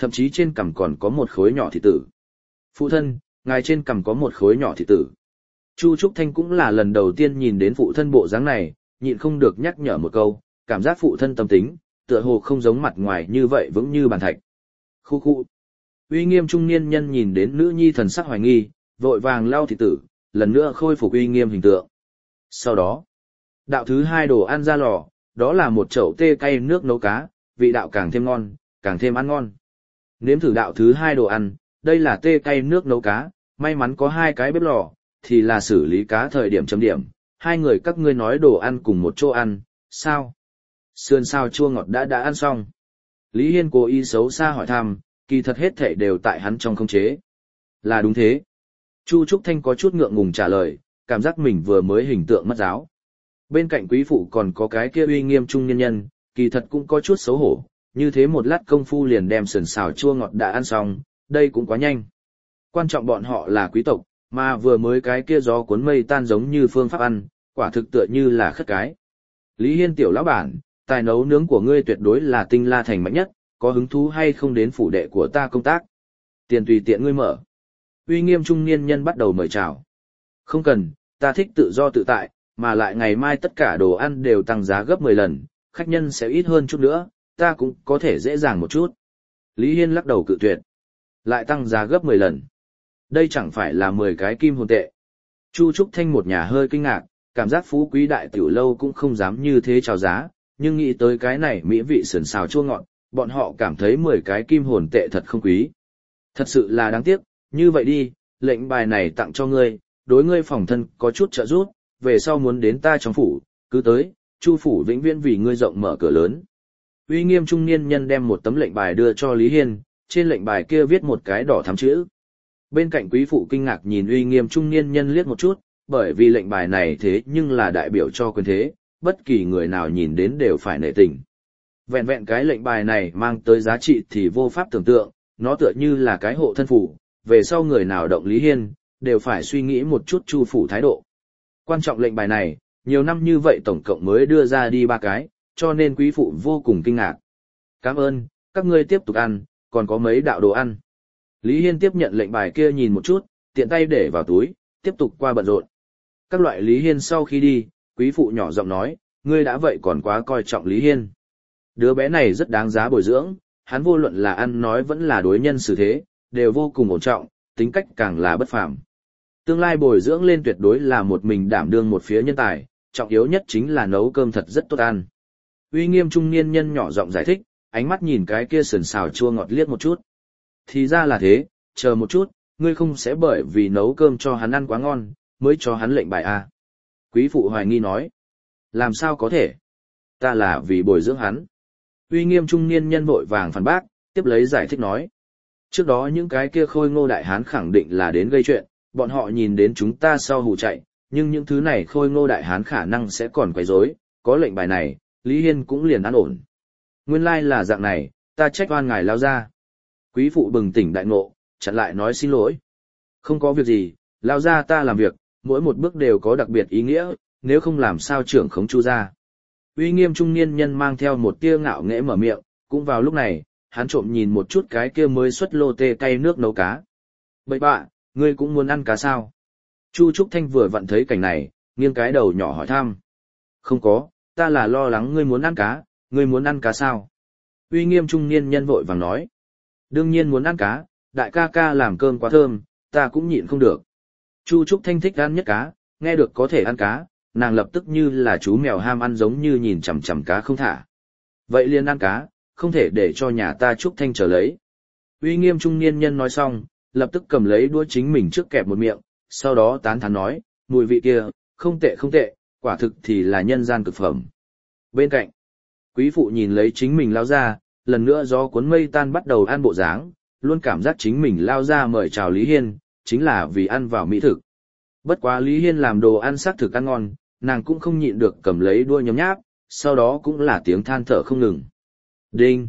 thậm chí trên cằm còn có một khối nhỏ thịt tử. Phụ thân, ngài trên cằm có một khối nhỏ thịt tử. Chu Trúc Thanh cũng là lần đầu tiên nhìn đến phụ thân bộ dáng này, nhịn không được nhắc nhở một câu, cảm giác phụ thân tâm tính, tựa hồ không giống mặt ngoài như vậy vững như bàn thạch. Khu khu. Uy nghiêm trung niên nhân nhìn đến nữ nhi thần sắc hoài nghi, vội vàng lau thịt tử, lần nữa khôi phục uy nghiêm hình tượng. Sau đó, đạo thứ hai đồ ăn ra lò, đó là một chậu tê cay nước nấu cá, vị đạo càng thêm ngon, càng thêm ăn ngon. Nếm thử đạo thứ hai đồ ăn, đây là tê cay nước nấu cá, may mắn có hai cái bếp lò, thì là xử lý cá thời điểm chấm điểm, hai người các ngươi nói đồ ăn cùng một chỗ ăn, sao? Sườn xào chua ngọt đã đã ăn xong. Lý Hiên cố ý xấu xa hỏi thăm, kỳ thật hết thể đều tại hắn trong khống chế. Là đúng thế. Chu Trúc Thanh có chút ngượng ngùng trả lời, cảm giác mình vừa mới hình tượng mất giáo. Bên cạnh quý phụ còn có cái kia uy nghiêm trung nhân nhân, kỳ thật cũng có chút xấu hổ, như thế một lát công phu liền đem sườn xào chua ngọt đã ăn xong, đây cũng quá nhanh. Quan trọng bọn họ là quý tộc, mà vừa mới cái kia gió cuốn mây tan giống như phương pháp ăn, quả thực tựa như là khất cái. Lý Hiên tiểu lão bản, tài nấu nướng của ngươi tuyệt đối là tinh la thành mạnh nhất, có hứng thú hay không đến phủ đệ của ta công tác? Tiền tùy tiện ngươi mở. Uy nghiêm trung niên nhân bắt đầu mời chào. Không cần, ta thích tự do tự tại, mà lại ngày mai tất cả đồ ăn đều tăng giá gấp mười lần, khách nhân sẽ ít hơn chút nữa, ta cũng có thể dễ dàng một chút. Lý Hiên lắc đầu cự tuyệt. Lại tăng giá gấp mười lần. Đây chẳng phải là mười cái kim hồn tệ. Chu Trúc Thanh một nhà hơi kinh ngạc, cảm giác phú quý đại tiểu lâu cũng không dám như thế chào giá, nhưng nghĩ tới cái này mỹ vị sườn xào chua ngọt, bọn họ cảm thấy mười cái kim hồn tệ thật không quý. Thật sự là đáng tiếc, như vậy đi, lệnh bài này tặng cho ngươi, đối ngươi phòng thân có chút trợ giúp, về sau muốn đến ta trong phủ, cứ tới, Chu phủ vĩnh viễn vì ngươi rộng mở cửa lớn. Uy nghiêm trung niên nhân đem một tấm lệnh bài đưa cho Lý Hiên, trên lệnh bài kia viết một cái đỏ thắm chữ. Bên cạnh quý phụ kinh ngạc nhìn uy nghiêm trung niên nhân liếc một chút, bởi vì lệnh bài này thế nhưng là đại biểu cho quyền thế, bất kỳ người nào nhìn đến đều phải nể tình. Vẹn vẹn cái lệnh bài này mang tới giá trị thì vô pháp tưởng tượng, nó tựa như là cái hộ thân phủ, về sau người nào động Lý Hiên, đều phải suy nghĩ một chút Chu phủ thái độ. Quan trọng lệnh bài này, nhiều năm như vậy tổng cộng mới đưa ra đi ba cái, cho nên quý phụ vô cùng kinh ngạc. Cảm ơn, các ngươi tiếp tục ăn, còn có mấy đạo đồ ăn. Lý Hiên tiếp nhận lệnh bài kia nhìn một chút, tiện tay để vào túi, tiếp tục qua bận rộn. Các loại Lý Hiên sau khi đi, quý phụ nhỏ giọng nói, ngươi đã vậy còn quá coi trọng Lý Hiên. Đứa bé này rất đáng giá bồi dưỡng, hắn vô luận là ăn nói vẫn là đối nhân xử thế, đều vô cùng ổn trọng, tính cách càng là bất phàm. Tương lai bồi dưỡng lên tuyệt đối là một mình đảm đương một phía nhân tài, trọng yếu nhất chính là nấu cơm thật rất tốt ăn. Uy nghiêm trung niên nhân nhỏ giọng giải thích, ánh mắt nhìn cái kia sườn xào chua ngọt liếc một chút. Thì ra là thế, chờ một chút, ngươi không sẽ bởi vì nấu cơm cho hắn ăn quá ngon, mới cho hắn lệnh bài à. Quý phụ hoài nghi nói. Làm sao có thể? Ta là vì bồi dưỡng hắn. Uy nghiêm trung niên nhân vội vàng phản bác, tiếp lấy giải thích nói. Trước đó những cái kia khôi ngô đại hán khẳng định là đến gây chuyện, bọn họ nhìn đến chúng ta sau hù chạy, nhưng những thứ này khôi ngô đại hán khả năng sẽ còn quấy rối, có lệnh bài này, Lý Hiên cũng liền an ổn. Nguyên lai là dạng này, ta trách oan ngài lao ra. Quý phụ bừng tỉnh đại ngộ, chặn lại nói xin lỗi. Không có việc gì, lao ra ta làm việc, mỗi một bước đều có đặc biệt ý nghĩa, nếu không làm sao trưởng khống Chu ra. Uy nghiêm trung niên nhân mang theo một tia ngạo nghễ mở miệng, cũng vào lúc này, hắn trộm nhìn một chút cái kia mới xuất lô tê cay nước nấu cá. Bậy bạ, ngươi cũng muốn ăn cá sao? Chu Trúc Thanh vừa vặn thấy cảnh này, nghiêng cái đầu nhỏ hỏi thăm. Không có, ta là lo lắng ngươi muốn ăn cá, ngươi muốn ăn cá sao? Uy nghiêm trung niên nhân vội vàng nói. Đương nhiên muốn ăn cá, đại ca ca làm cơm quá thơm, ta cũng nhịn không được. Chu Trúc Thanh thích ăn nhất cá, nghe được có thể ăn cá, nàng lập tức như là chú mèo ham ăn giống như nhìn chằm chằm cá không thả. Vậy liền ăn cá, không thể để cho nhà ta Trúc Thanh trở lấy. Uy nghiêm trung niên nhân nói xong, lập tức cầm lấy đũa chính mình trước kẹp một miệng, sau đó tán thán nói, mùi vị kia, không tệ không tệ, quả thực thì là nhân gian cực phẩm. Bên cạnh, quý phụ nhìn lấy chính mình lao ra, lần nữa gió cuốn mây tan bắt đầu ăn bộ dáng, luôn cảm giác chính mình lao ra mời chào Lý Hiên, chính là vì ăn vào mỹ thực. Bất quá Lý Hiên làm đồ ăn sắc thực ăn ngon, nàng cũng không nhịn được cầm lấy đuôi nhấm nháp, sau đó cũng là tiếng than thở không ngừng. Đinh!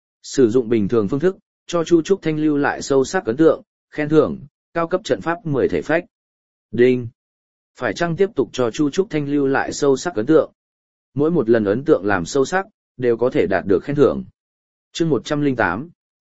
Sử dụng bình thường phương thức, cho Chu Trúc Thanh lưu lại sâu sắc ấn tượng, khen thưởng, cao cấp trận pháp mười thể phách. Đinh! Phải chăng tiếp tục cho Chu Trúc Thanh lưu lại sâu sắc ấn tượng? Mỗi một lần ấn tượng làm sâu sắc, đều có thể đạt được khen thưởng. Chương một trăm lẻ tám,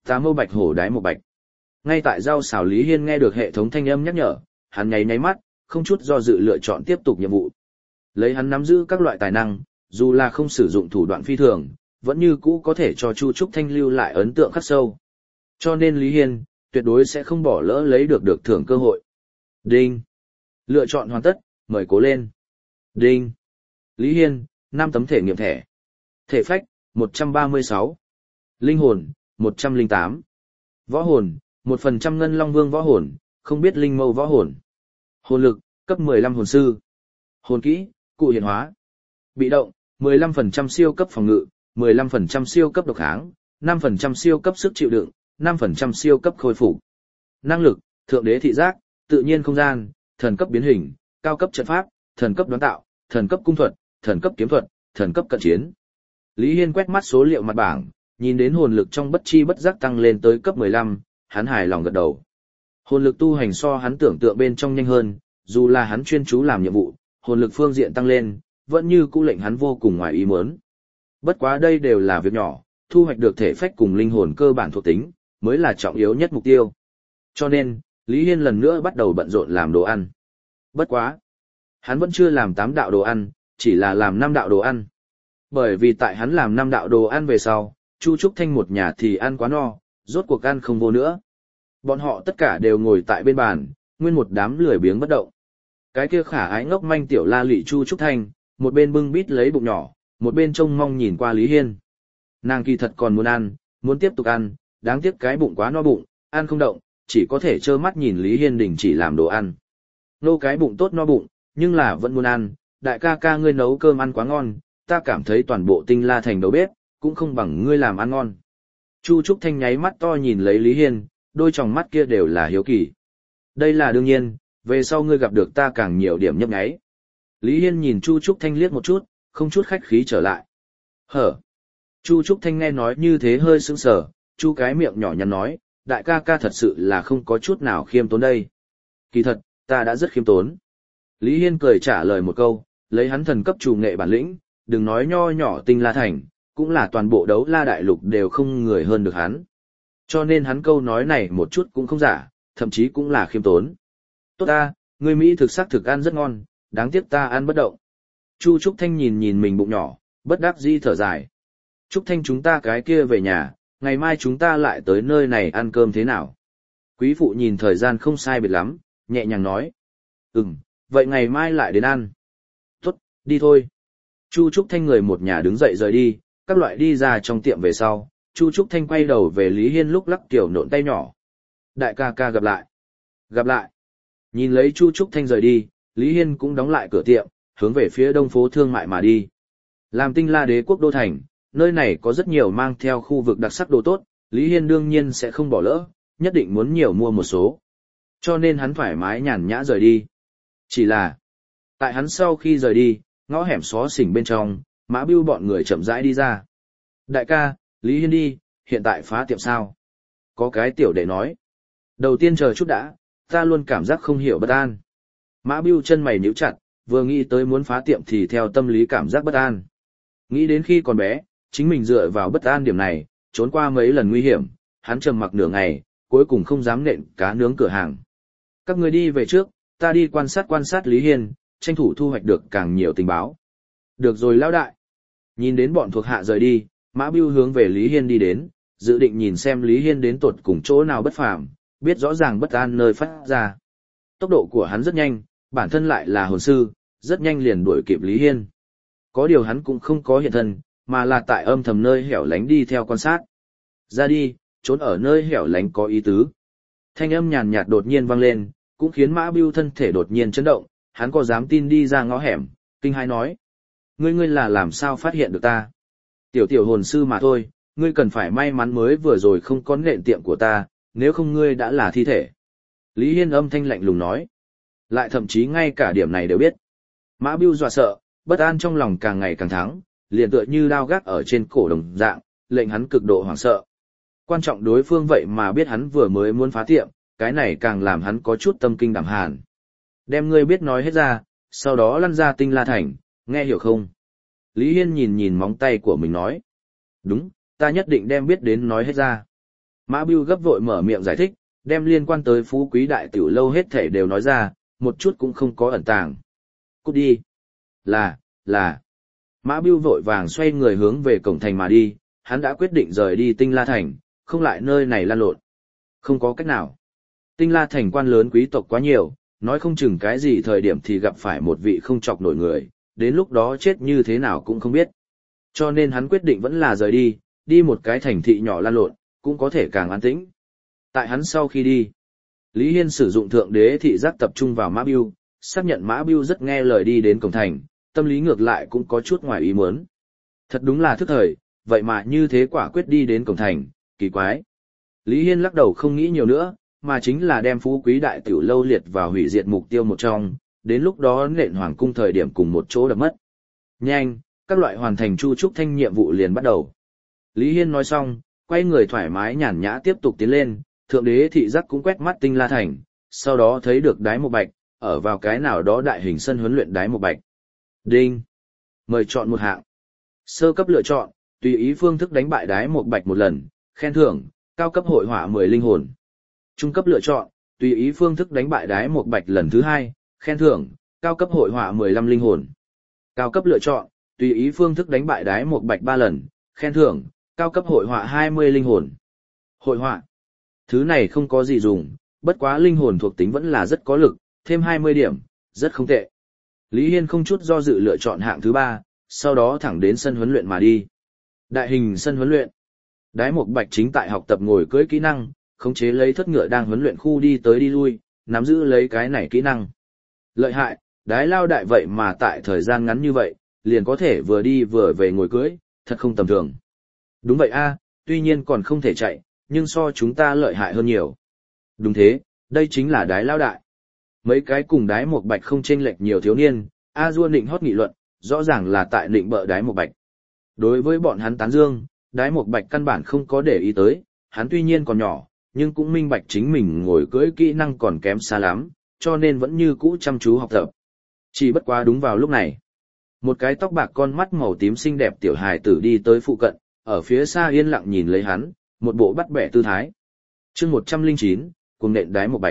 Tá mâu bạch hổ đái một bạch. Ngay tại rau xào Lý Hiên nghe được hệ thống thanh âm nhắc nhở, hắn nháy nháy mắt, không chút do dự lựa chọn tiếp tục nhiệm vụ. Lấy hắn nắm giữ các loại tài năng, dù là không sử dụng thủ đoạn phi thường, vẫn như cũ có thể cho Chu Trúc Thanh lưu lại ấn tượng khắc sâu. Cho nên Lý Hiên, tuyệt đối sẽ không bỏ lỡ lấy được được thưởng cơ hội. Đinh. Lựa chọn hoàn tất, mời cố lên. Đinh. Lý Hiên, năm tấm thể nghiệm thẻ. Thể phách, một trăm ba mươi sáu. Linh hồn, một trăm lẻ tám. Võ hồn, một phần trăm ngân long vương võ hồn, không biết linh mâu võ hồn. Hồn lực, cấp mười lăm hồn sư. Hồn kỹ, cụ hiện hóa. Bị động, mười lăm phần trăm siêu cấp phòng ngự, mười lăm phần trăm siêu cấp độc kháng, năm phần trăm siêu cấp sức chịu đựng, năm phần trăm siêu cấp khôi phục. Năng lực, thượng đế thị giác, tự nhiên không gian, thần cấp biến hình, cao cấp trận pháp, thần cấp đoán tạo, thần cấp cung thuật, thần cấp kiếm thuật, thần cấp cận chiến. Lý Hiên quét mắt số liệu mặt bảng, nhìn đến hồn lực trong bất chi bất giác tăng lên tới cấp mười lăm, hắn hài lòng gật đầu. Hồn lực tu hành so hắn tưởng tượng bên trong nhanh hơn, dù là hắn chuyên chú làm nhiệm vụ, hồn lực phương diện tăng lên, vẫn như cũ lệnh hắn vô cùng ngoài ý muốn. Bất quá đây đều là việc nhỏ, thu hoạch được thể phách cùng linh hồn cơ bản thuộc tính, mới là trọng yếu nhất mục tiêu. Cho nên, Lý Hiên lần nữa bắt đầu bận rộn làm đồ ăn. Bất quá, hắn vẫn chưa làm tám đạo đồ ăn, chỉ là làm năm đạo đồ ăn. Bởi vì tại hắn làm năm đạo đồ ăn về sau, Chu Trúc Thanh một nhà thì ăn quá no, rốt cuộc ăn không vô nữa. Bọn họ tất cả đều ngồi tại bên bàn, nguyên một đám lười biếng bất động. Cái kia khả ái ngốc manh tiểu la lị Chu Trúc Thanh, một bên bưng bít lấy bụng nhỏ, một bên trông mong nhìn qua Lý Hiên. Nàng kỳ thật còn muốn ăn, muốn tiếp tục ăn, đáng tiếc cái bụng quá no bụng, ăn không động, chỉ có thể trơ mắt nhìn Lý Hiên đình chỉ làm đồ ăn. Nô cái bụng tốt no bụng, nhưng là vẫn muốn ăn, đại ca ca ngươi nấu cơm ăn quá ngon, ta cảm thấy toàn bộ Tinh La Thành đầu bếp, cũng không bằng ngươi làm ăn ngon. Chu Trúc Thanh nháy mắt to nhìn lấy Lý Hiên, đôi tròng mắt kia đều là hiếu kỳ. Đây là đương nhiên, về sau ngươi gặp được ta càng nhiều điểm nhấp nháy. Lý Hiên nhìn Chu Trúc Thanh liếc một chút, không chút khách khí trở lại. Hở. Chu Trúc Thanh nghe nói như thế hơi sững sờ, chu cái miệng nhỏ nhắn nói, đại ca ca thật sự là không có chút nào khiêm tốn đây. Kỳ thật, ta đã rất khiêm tốn. Lý Hiên cười trả lời một câu, lấy hắn thần cấp chủ nghệ bản lĩnh, đừng nói nho nhỏ Tinh La Thành, cũng là toàn bộ đấu la đại lục đều không người hơn được hắn. Cho nên hắn câu nói này một chút cũng không giả, thậm chí cũng là khiêm tốn. Tốt ta, người Mỹ thực sắc thực ăn rất ngon, đáng tiếc ta ăn bất động. Chu Trúc Thanh nhìn nhìn mình bụng nhỏ, bất đắc dĩ thở dài. Trúc Thanh chúng ta cái kia về nhà, ngày mai chúng ta lại tới nơi này ăn cơm thế nào? Quý phụ nhìn thời gian không sai biệt lắm, nhẹ nhàng nói. Ừm, vậy ngày mai lại đến ăn. Tốt, đi thôi. Chu Trúc Thanh người một nhà đứng dậy rời đi, các loại đi ra trong tiệm về sau. Chu Trúc Thanh quay đầu về Lý Hiên lúc lắc kiểu nộn tay nhỏ. Đại ca ca gặp lại. Gặp lại. Nhìn lấy Chu Trúc Thanh rời đi, Lý Hiên cũng đóng lại cửa tiệm, hướng về phía đông phố thương mại mà đi. Làm Tinh La Đế quốc đô thành, nơi này có rất nhiều mang theo khu vực đặc sắc đồ tốt, Lý Hiên đương nhiên sẽ không bỏ lỡ, nhất định muốn nhiều mua một số. Cho nên hắn thoải mái nhàn nhã rời đi. Chỉ là, tại hắn sau khi rời đi, ngõ hẻm xó xỉnh bên trong, Mã Bưu bọn người chậm rãi đi ra. Đại ca, Lý Hiên đi, hiện tại phá tiệm sao? Có cái tiểu đệ nói. Đầu tiên chờ chút đã, ta luôn cảm giác không hiểu bất an. Mã Bưu chân mày nhíu chặt, vừa nghĩ tới muốn phá tiệm thì theo tâm lý cảm giác bất an. Nghĩ đến khi còn bé, chính mình dựa vào bất an điểm này, trốn qua mấy lần nguy hiểm, hắn trầm mặc nửa ngày, cuối cùng không dám nện cá nướng cửa hàng. Các người đi về trước, ta đi quan sát quan sát Lý Hiên, tranh thủ thu hoạch được càng nhiều tình báo. Được rồi lão đại. Nhìn đến bọn thuộc hạ rời đi, Mã Bưu hướng về Lý Hiên đi đến, dự định nhìn xem Lý Hiên đến tột cùng chỗ nào bất phàm, biết rõ ràng bất an nơi phát ra. Tốc độ của hắn rất nhanh, bản thân lại là hồn sư, rất nhanh liền đuổi kịp Lý Hiên. Có điều hắn cũng không có hiện thân, mà là tại âm thầm nơi hẻo lánh đi theo quan sát. Ra đi, trốn ở nơi hẻo lánh có ý tứ. Thanh âm nhàn nhạt đột nhiên vang lên, cũng khiến Mã Bưu thân thể đột nhiên chấn động, hắn có dám tin đi ra ngõ hẻm, kinh hãi nói. Ngươi ngươi là làm sao phát hiện được ta? Tiểu tiểu hồn sư mà thôi, ngươi cần phải may mắn mới vừa rồi không có nện tiệm của ta, nếu không ngươi đã là thi thể. Lý Hiên âm thanh lạnh lùng nói. Lại thậm chí ngay cả điểm này đều biết. Mã Bưu dọa sợ, bất an trong lòng càng ngày càng thắng, liền tựa như đao gác ở trên cổ đồng dạng, lệnh hắn cực độ hoảng sợ. Quan trọng đối phương vậy mà biết hắn vừa mới muốn phá tiệm, cái này càng làm hắn có chút tâm kinh đảm hàn. Đem ngươi biết nói hết ra, sau đó lăn ra Tinh La Thành, nghe hiểu không? Lý Hiên nhìn nhìn móng tay của mình nói. Đúng, ta nhất định đem biết đến nói hết ra. Mã Bưu gấp vội mở miệng giải thích, đem liên quan tới phú quý đại tiểu lâu hết thể đều nói ra, một chút cũng không có ẩn tàng. Cút đi. Là, là. Mã Bưu vội vàng xoay người hướng về cổng thành mà đi, hắn đã quyết định rời đi Tinh La Thành, không lại nơi này lan lộn. Không có cách nào. Tinh La Thành quan lớn quý tộc quá nhiều, nói không chừng cái gì thời điểm thì gặp phải một vị không chọc nổi người, đến lúc đó chết như thế nào cũng không biết. Cho nên hắn quyết định vẫn là rời đi, đi một cái thành thị nhỏ lan lộn, cũng có thể càng an tĩnh. Tại hắn sau khi đi, Lý Hiên sử dụng thượng đế thị giác tập trung vào Mã Bưu, xác nhận Mã Bưu rất nghe lời đi đến cổng thành, tâm lý ngược lại cũng có chút ngoài ý muốn. Thật đúng là thức thời, vậy mà như thế quả quyết đi đến cổng thành, kỳ quái. Lý Hiên lắc đầu không nghĩ nhiều nữa, mà chính là đem phú quý đại tiểu lâu liệt vào hủy diệt mục tiêu một trong, đến lúc đó nện hoàng cung thời điểm cùng một chỗ đập mất. Nhanh, các loại hoàn thành chu trúc thanh nhiệm vụ liền bắt đầu. Lý Hiên nói xong, quay người thoải mái nhàn nhã tiếp tục tiến lên, thượng đế thị giác cũng quét mắt Tinh La Thành, sau đó thấy được đái một bạch, ở vào cái nào đó đại hình sân huấn luyện đái một bạch. Đinh! Mời chọn một hạng. Sơ cấp lựa chọn, tùy ý phương thức đánh bại đái một bạch một lần, khen thưởng, cao cấp hội họa mười linh hồn. Trung cấp lựa chọn, tùy ý phương thức đánh bại đái một bạch lần thứ hai, khen thưởng, cao cấp hội họa mười lăm linh hồn. Cao cấp lựa chọn, tùy ý phương thức đánh bại đái một bạch ba lần, khen thưởng, cao cấp hội họa hai mươi linh hồn. Hội họa. Thứ này không có gì dùng, bất quá linh hồn thuộc tính vẫn là rất có lực, thêm hai mươi điểm, rất không tệ. Lý Hiên không chút do dự lựa chọn hạng thứ ba, sau đó thẳng đến sân huấn luyện mà đi. Đại hình sân huấn luyện. Đái một bạch chính tại học tập ngồi cưỡi kỹ năng, khống chế lấy thất ngựa đang huấn luyện khu đi tới đi lui, nắm giữ lấy cái này kỹ năng. Lợi hại, đái lao đại vậy mà tại thời gian ngắn như vậy, liền có thể vừa đi vừa về ngồi cưỡi, thật không tầm thường. Đúng vậy a, tuy nhiên còn không thể chạy, nhưng so chúng ta lợi hại hơn nhiều. Đúng thế, đây chính là đái lao đại. Mấy cái cùng đái một bạch không chênh lệch nhiều thiếu niên, A Dua nịnh hót nghị luận, rõ ràng là tại nịnh bợ đái một bạch. Đối với bọn hắn tán dương, đái một bạch căn bản không có để ý tới, hắn tuy nhiên còn nhỏ, nhưng cũng minh bạch chính mình ngồi cưỡi kỹ năng còn kém xa lắm, cho nên vẫn như cũ chăm chú học tập. Chỉ bất quá đúng vào lúc này, một cái tóc bạc con mắt màu tím xinh đẹp tiểu hài tử đi tới phụ cận, ở phía xa yên lặng nhìn lấy hắn, một bộ bắt bẻ tư thái. Chương một trăm lẻ chín, cùng nện đái một bạch.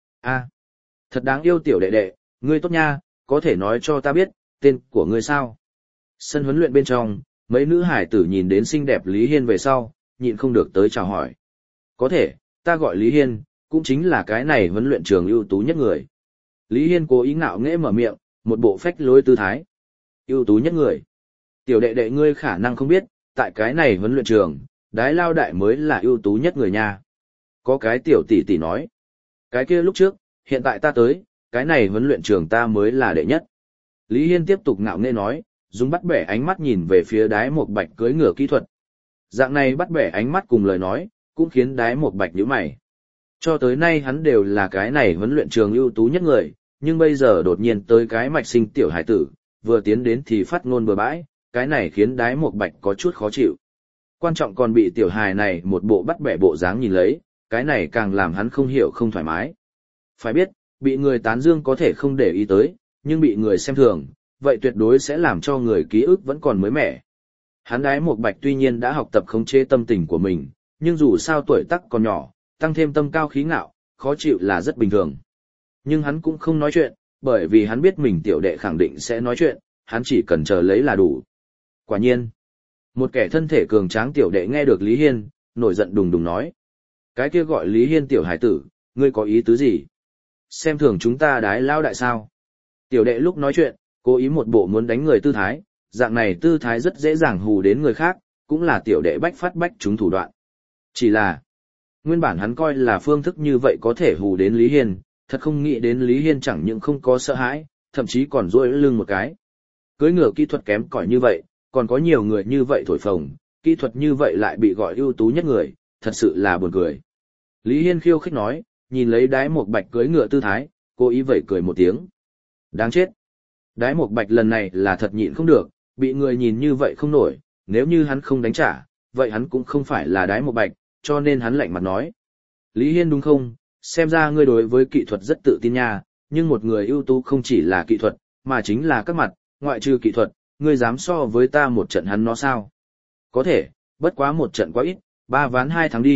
A, thật đáng yêu tiểu đệ đệ, ngươi tốt nha, có thể nói cho ta biết, tên của ngươi sao? Sân huấn luyện bên trong, mấy nữ hải tử nhìn đến xinh đẹp Lý Hiên về sau, nhịn không được tới chào hỏi. Có thể, ta gọi Lý Hiên, cũng chính là cái này huấn luyện trường ưu tú nhất người. Lý Hiên cố ý ngạo nghễ mở miệng, một bộ phách lối tư thái. Ưu tú nhất người. Tiểu đệ đệ ngươi khả năng không biết, tại cái này huấn luyện trường, đái lao đại mới là ưu tú nhất người nha. Có cái tiểu tỷ tỷ nói. Cái kia lúc trước, hiện tại ta tới, cái này huấn luyện trường ta mới là đệ nhất. Lý Hiên tiếp tục ngạo nghễ nói, dùng bắt bẻ ánh mắt nhìn về phía đái một bạch cưỡi ngựa kỹ thuật. Dạng này bắt bẻ ánh mắt cùng lời nói, cũng khiến đái một bạch nhíu mày. Cho tới nay hắn đều là cái này huấn luyện trường ưu tú nhất người, nhưng bây giờ đột nhiên tới cái mạch sinh tiểu hải tử, vừa tiến đến thì phát ngôn bừa bãi, cái này khiến đái một bạch có chút khó chịu. Quan trọng còn bị tiểu hài này một bộ bắt bẻ bộ dáng nhìn lấy, cái này càng làm hắn không hiểu không thoải mái. Phải biết, bị người tán dương có thể không để ý tới, nhưng bị người xem thường, vậy tuyệt đối sẽ làm cho người ký ức vẫn còn mới mẻ. Hắn đái một bạch tuy nhiên đã học tập khống chế tâm tình của mình, nhưng dù sao tuổi tác còn nhỏ, tăng thêm tâm cao khí ngạo, khó chịu là rất bình thường. Nhưng hắn cũng không nói chuyện, bởi vì hắn biết mình tiểu đệ khẳng định sẽ nói chuyện, hắn chỉ cần chờ lấy là đủ. Quả nhiên, một kẻ thân thể cường tráng tiểu đệ nghe được Lý Hiên, nổi giận đùng đùng nói. Cái kia gọi Lý Hiên tiểu hải tử, ngươi có ý tứ gì? Xem thường chúng ta đái lao đại sao? Tiểu đệ lúc nói chuyện, cố ý một bộ muốn đánh người tư thái, dạng này tư thái rất dễ dàng hù đến người khác, cũng là tiểu đệ bách phát bách chúng thủ đoạn. Chỉ là, nguyên bản hắn coi là phương thức như vậy có thể hù đến Lý Hiên, thật không nghĩ đến Lý Hiên chẳng những không có sợ hãi, thậm chí còn duỗi lưng một cái. Cưới ngựa kỹ thuật kém cỏi như vậy, còn có nhiều người như vậy thổi phồng, kỹ thuật như vậy lại bị gọi ưu tú nhất người, thật sự là buồn cười. Lý Hiên khiêu khích nói, nhìn lấy đái một bạch cưới ngựa tư thái, cố ý vẩy cười một tiếng. Đáng chết. Đái một bạch lần này là thật nhịn không được, bị người nhìn như vậy không nổi, nếu như hắn không đánh trả, vậy hắn cũng không phải là đái một bạch, cho nên hắn lạnh mặt nói. Lý Hiên đúng không, xem ra ngươi đối với kỹ thuật rất tự tin nha, nhưng một người ưu tú không chỉ là kỹ thuật, mà chính là các mặt, ngoại trừ kỹ thuật, ngươi dám so với ta một trận hắn nó sao? Có thể, bất quá một trận quá ít, ba ván hai thắng đi,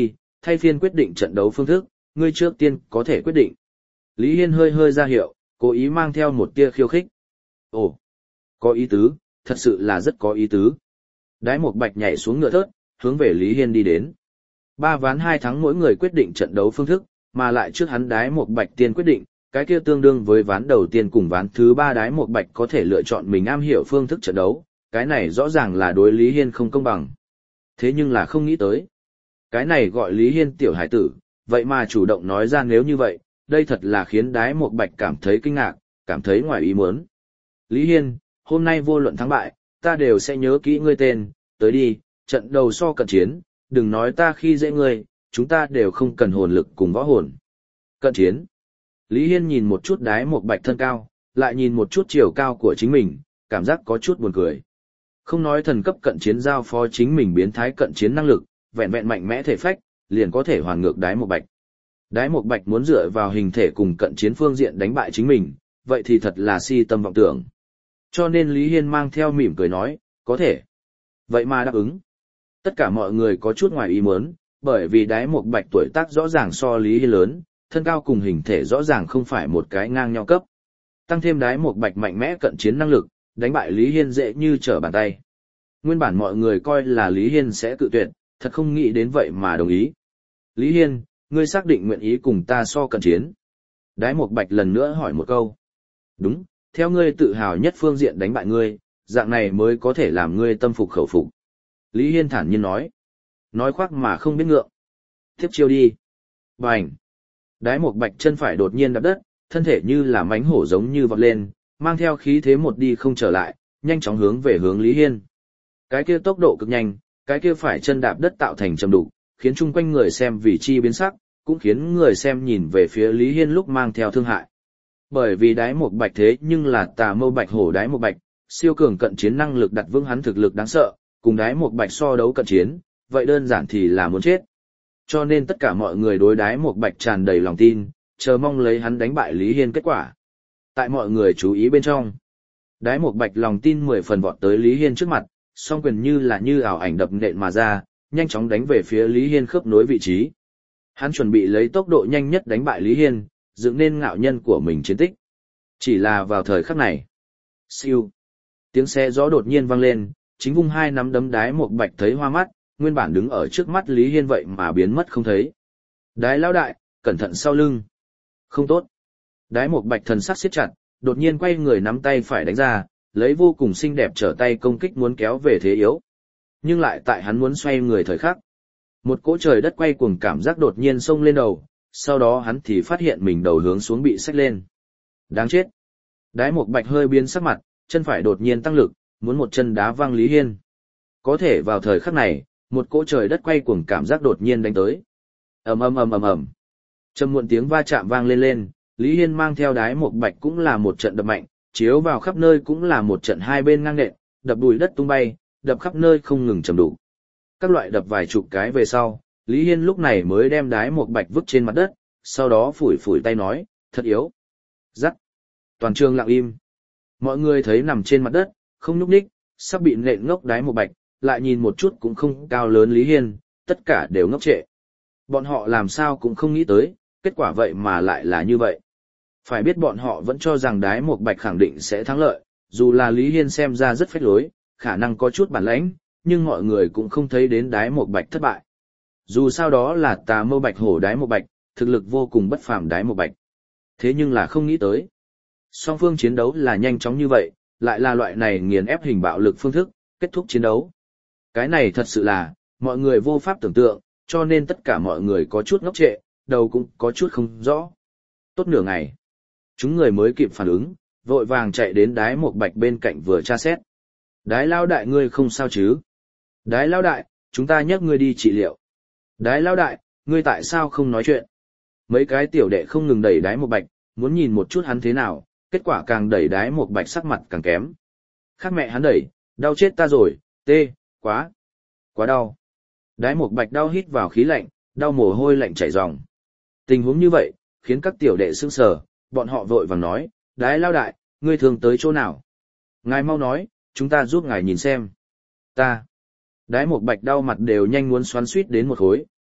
thay phiên quyết định trận đấu phương thức, ngươi trước tiên có thể quyết định. Lý Hiên hơi hơi ra hiệu, cố ý mang theo một tia khiêu khích. Ồ, có ý tứ, thật sự là rất có ý tứ. Đái Mộc Bạch nhảy xuống ngựa thớt, hướng về Lý Hiên đi đến. Ba ván hai thắng mỗi người quyết định trận đấu phương thức, mà lại trước hắn Đái Mộc Bạch tiên quyết định, cái kia tương đương với ván đầu tiên cùng ván thứ ba Đái Mộc Bạch có thể lựa chọn mình am hiểu phương thức trận đấu, cái này rõ ràng là đối Lý Hiên không công bằng. Thế nhưng là không nghĩ tới. Cái này gọi Lý Hiên tiểu hải tử, vậy mà chủ động nói ra nếu như vậy, đây thật là khiến Đái Mộc Bạch cảm thấy kinh ngạc, cảm thấy ngoài ý muốn. Lý Hiên, hôm nay vô luận thắng bại, ta đều sẽ nhớ kỹ ngươi tên, tới đi, trận đầu so cận chiến, đừng nói ta khi dễ ngươi, chúng ta đều không cần hồn lực cùng võ hồn. Cận chiến. Lý Hiên nhìn một chút Đái Mộc Bạch thân cao, lại nhìn một chút chiều cao của chính mình, cảm giác có chút buồn cười. Không nói thần cấp cận chiến giao phó chính mình biến thái cận chiến năng lực, vẹn vẹn mạnh mẽ thể phách, liền có thể hoàn ngược Đái Mộc Bạch. Đái Mộc Bạch muốn dựa vào hình thể cùng cận chiến phương diện đánh bại chính mình, vậy thì thật là si tâm vọng tưởng. Cho nên Lý Hiên mang theo mỉm cười nói, có thể. Vậy mà đáp ứng. Tất cả mọi người có chút ngoài ý muốn, bởi vì Đái Mộc Bạch tuổi tác rõ ràng so Lý Hiên lớn, thân cao cùng hình thể rõ ràng không phải một cái ngang nhau cấp. Tăng thêm Đái Mộc Bạch mạnh mẽ cận chiến năng lực, đánh bại Lý Hiên dễ như trở bàn tay. Nguyên bản mọi người coi là Lý Hiên sẽ cự tuyệt, thật không nghĩ đến vậy mà đồng ý. Lý Hiên, ngươi xác định nguyện ý cùng ta so cận chiến. Đái Mộc Bạch lần nữa hỏi một câu. Đúng, theo ngươi tự hào nhất phương diện đánh bại ngươi, dạng này mới có thể làm ngươi tâm phục khẩu phục. Lý Hiên thản nhiên nói. Nói khoác mà không biết ngượng. Tiếp chiêu đi. Bành. Đái Mộc Bạch chân phải đột nhiên đạp đất, thân thể như là mánh hổ giống như vọt lên, mang theo khí thế một đi không trở lại, nhanh chóng hướng về hướng Lý Hiên. Cái kia tốc độ cực nhanh, cái kia phải chân đạp đất tạo thành trầm đục, khiến chung quanh người xem vì chi biến sắc, cũng khiến người xem nhìn về phía Lý Hiên lúc mang theo thương hại. Bởi vì Đái Mộc Bạch thế nhưng là tà mâu bạch hổ Đái Mộc Bạch, siêu cường cận chiến năng lực đặt vững hắn thực lực đáng sợ, cùng Đái Mộc Bạch so đấu cận chiến, vậy đơn giản thì là muốn chết. Cho nên tất cả mọi người đối Đái Mộc Bạch tràn đầy lòng tin, chờ mong lấy hắn đánh bại Lý Hiên kết quả. Tại mọi người chú ý bên trong, Đái Mộc Bạch lòng tin mười phần vọt tới Lý Hiên trước mặt, song quyền như là như ảo ảnh đập nện mà ra, nhanh chóng đánh về phía Lý Hiên khớp nối vị trí. Hắn chuẩn bị lấy tốc độ nhanh nhất đánh bại Lý Hiên, dựng nên ngạo nhân của mình chiến tích. Chỉ là vào thời khắc này. Siêu. Tiếng xe gió đột nhiên vang lên, chính vung hai nắm đấm Đái Mộc Bạch thấy hoa mắt, nguyên bản đứng ở trước mắt Lý Hiên vậy mà biến mất không thấy. Đái lão đại, cẩn thận sau lưng. Không tốt. Đái Mộc Bạch thần sắc siết chặt, đột nhiên quay người nắm tay phải đánh ra, lấy vô cùng xinh đẹp trở tay công kích muốn kéo về thế yếu. Nhưng lại tại hắn muốn xoay người thời khắc. Một cỗ trời đất quay cuồng cảm giác đột nhiên xông lên đầu, sau đó hắn thì phát hiện mình đầu hướng xuống bị xách lên. Đáng chết. Đái Mộc Bạch hơi biến sắc mặt, chân phải đột nhiên tăng lực, muốn một chân đá văng Lý Hiên. Có thể vào thời khắc này, một cỗ trời đất quay cuồng cảm giác đột nhiên đánh tới. Ầm ầm ầm ầm ầm. Trầm muộn tiếng va chạm vang lên lên, Lý Hiên mang theo Đái Mộc Bạch cũng là một trận đập mạnh, chiếu vào khắp nơi cũng là một trận hai bên ngang nện, đập bùi đất tung bay, đập khắp nơi không ngừng trầm đủ. Các loại đập vài chục cái về sau, Lý Hiên lúc này mới đem Đái Mộc Bạch vứt trên mặt đất, sau đó phủi phủi tay nói, thật yếu. Rắc. Toàn trường lặng im. Mọi người thấy nằm trên mặt đất, không nhúc nhích, sắp bị nện ngốc Đái Mộc Bạch, lại nhìn một chút cũng không cao lớn Lý Hiên, tất cả đều ngốc trệ. Bọn họ làm sao cũng không nghĩ tới, kết quả vậy mà lại là như vậy. Phải biết bọn họ vẫn cho rằng Đái Mộc Bạch khẳng định sẽ thắng lợi, dù là Lý Hiên xem ra rất phách lối, khả năng có chút bản lãnh, nhưng mọi người cũng không thấy đến Đái Mộc Bạch thất bại. Dù sao đó là tà mâu bạch hổ Đái Mộc Bạch, thực lực vô cùng bất phàm Đái Mộc Bạch. Thế nhưng là không nghĩ tới. Song phương chiến đấu là nhanh chóng như vậy, lại là loại này nghiền ép hình bạo lực phương thức, kết thúc chiến đấu. Cái này thật sự là, mọi người vô pháp tưởng tượng, cho nên tất cả mọi người có chút ngốc trệ, đầu cũng có chút không rõ. Tốt nửa ngày. Chúng người mới kịp phản ứng, vội vàng chạy đến Đái Mộc Bạch bên cạnh vừa tra xét. Đái lao đại ngươi không sao chứ? Đái lao đại, chúng ta nhắc ngươi đi trị liệu. Đái lao đại, ngươi tại sao không nói chuyện? Mấy cái tiểu đệ không ngừng đẩy Đái Mộc Bạch, muốn nhìn một chút hắn thế nào, kết quả càng đẩy Đái Mộc Bạch sắc mặt càng kém. Khác mẹ hắn đẩy, đau chết ta rồi, tê, quá, quá đau. Đái Mộc Bạch đau hít vào khí lạnh, đau mồ hôi lạnh chảy ròng. Tình huống như vậy, khiến các tiểu đệ sững sờ, bọn họ vội vàng nói, Đái lao đại, ngươi thường tới chỗ nào? Ngài mau nói, chúng ta giúp ngài nhìn xem. Ta. Đái Mộc Bạch đau mặt đều nhanh muốn xoắn suýt đến một khối,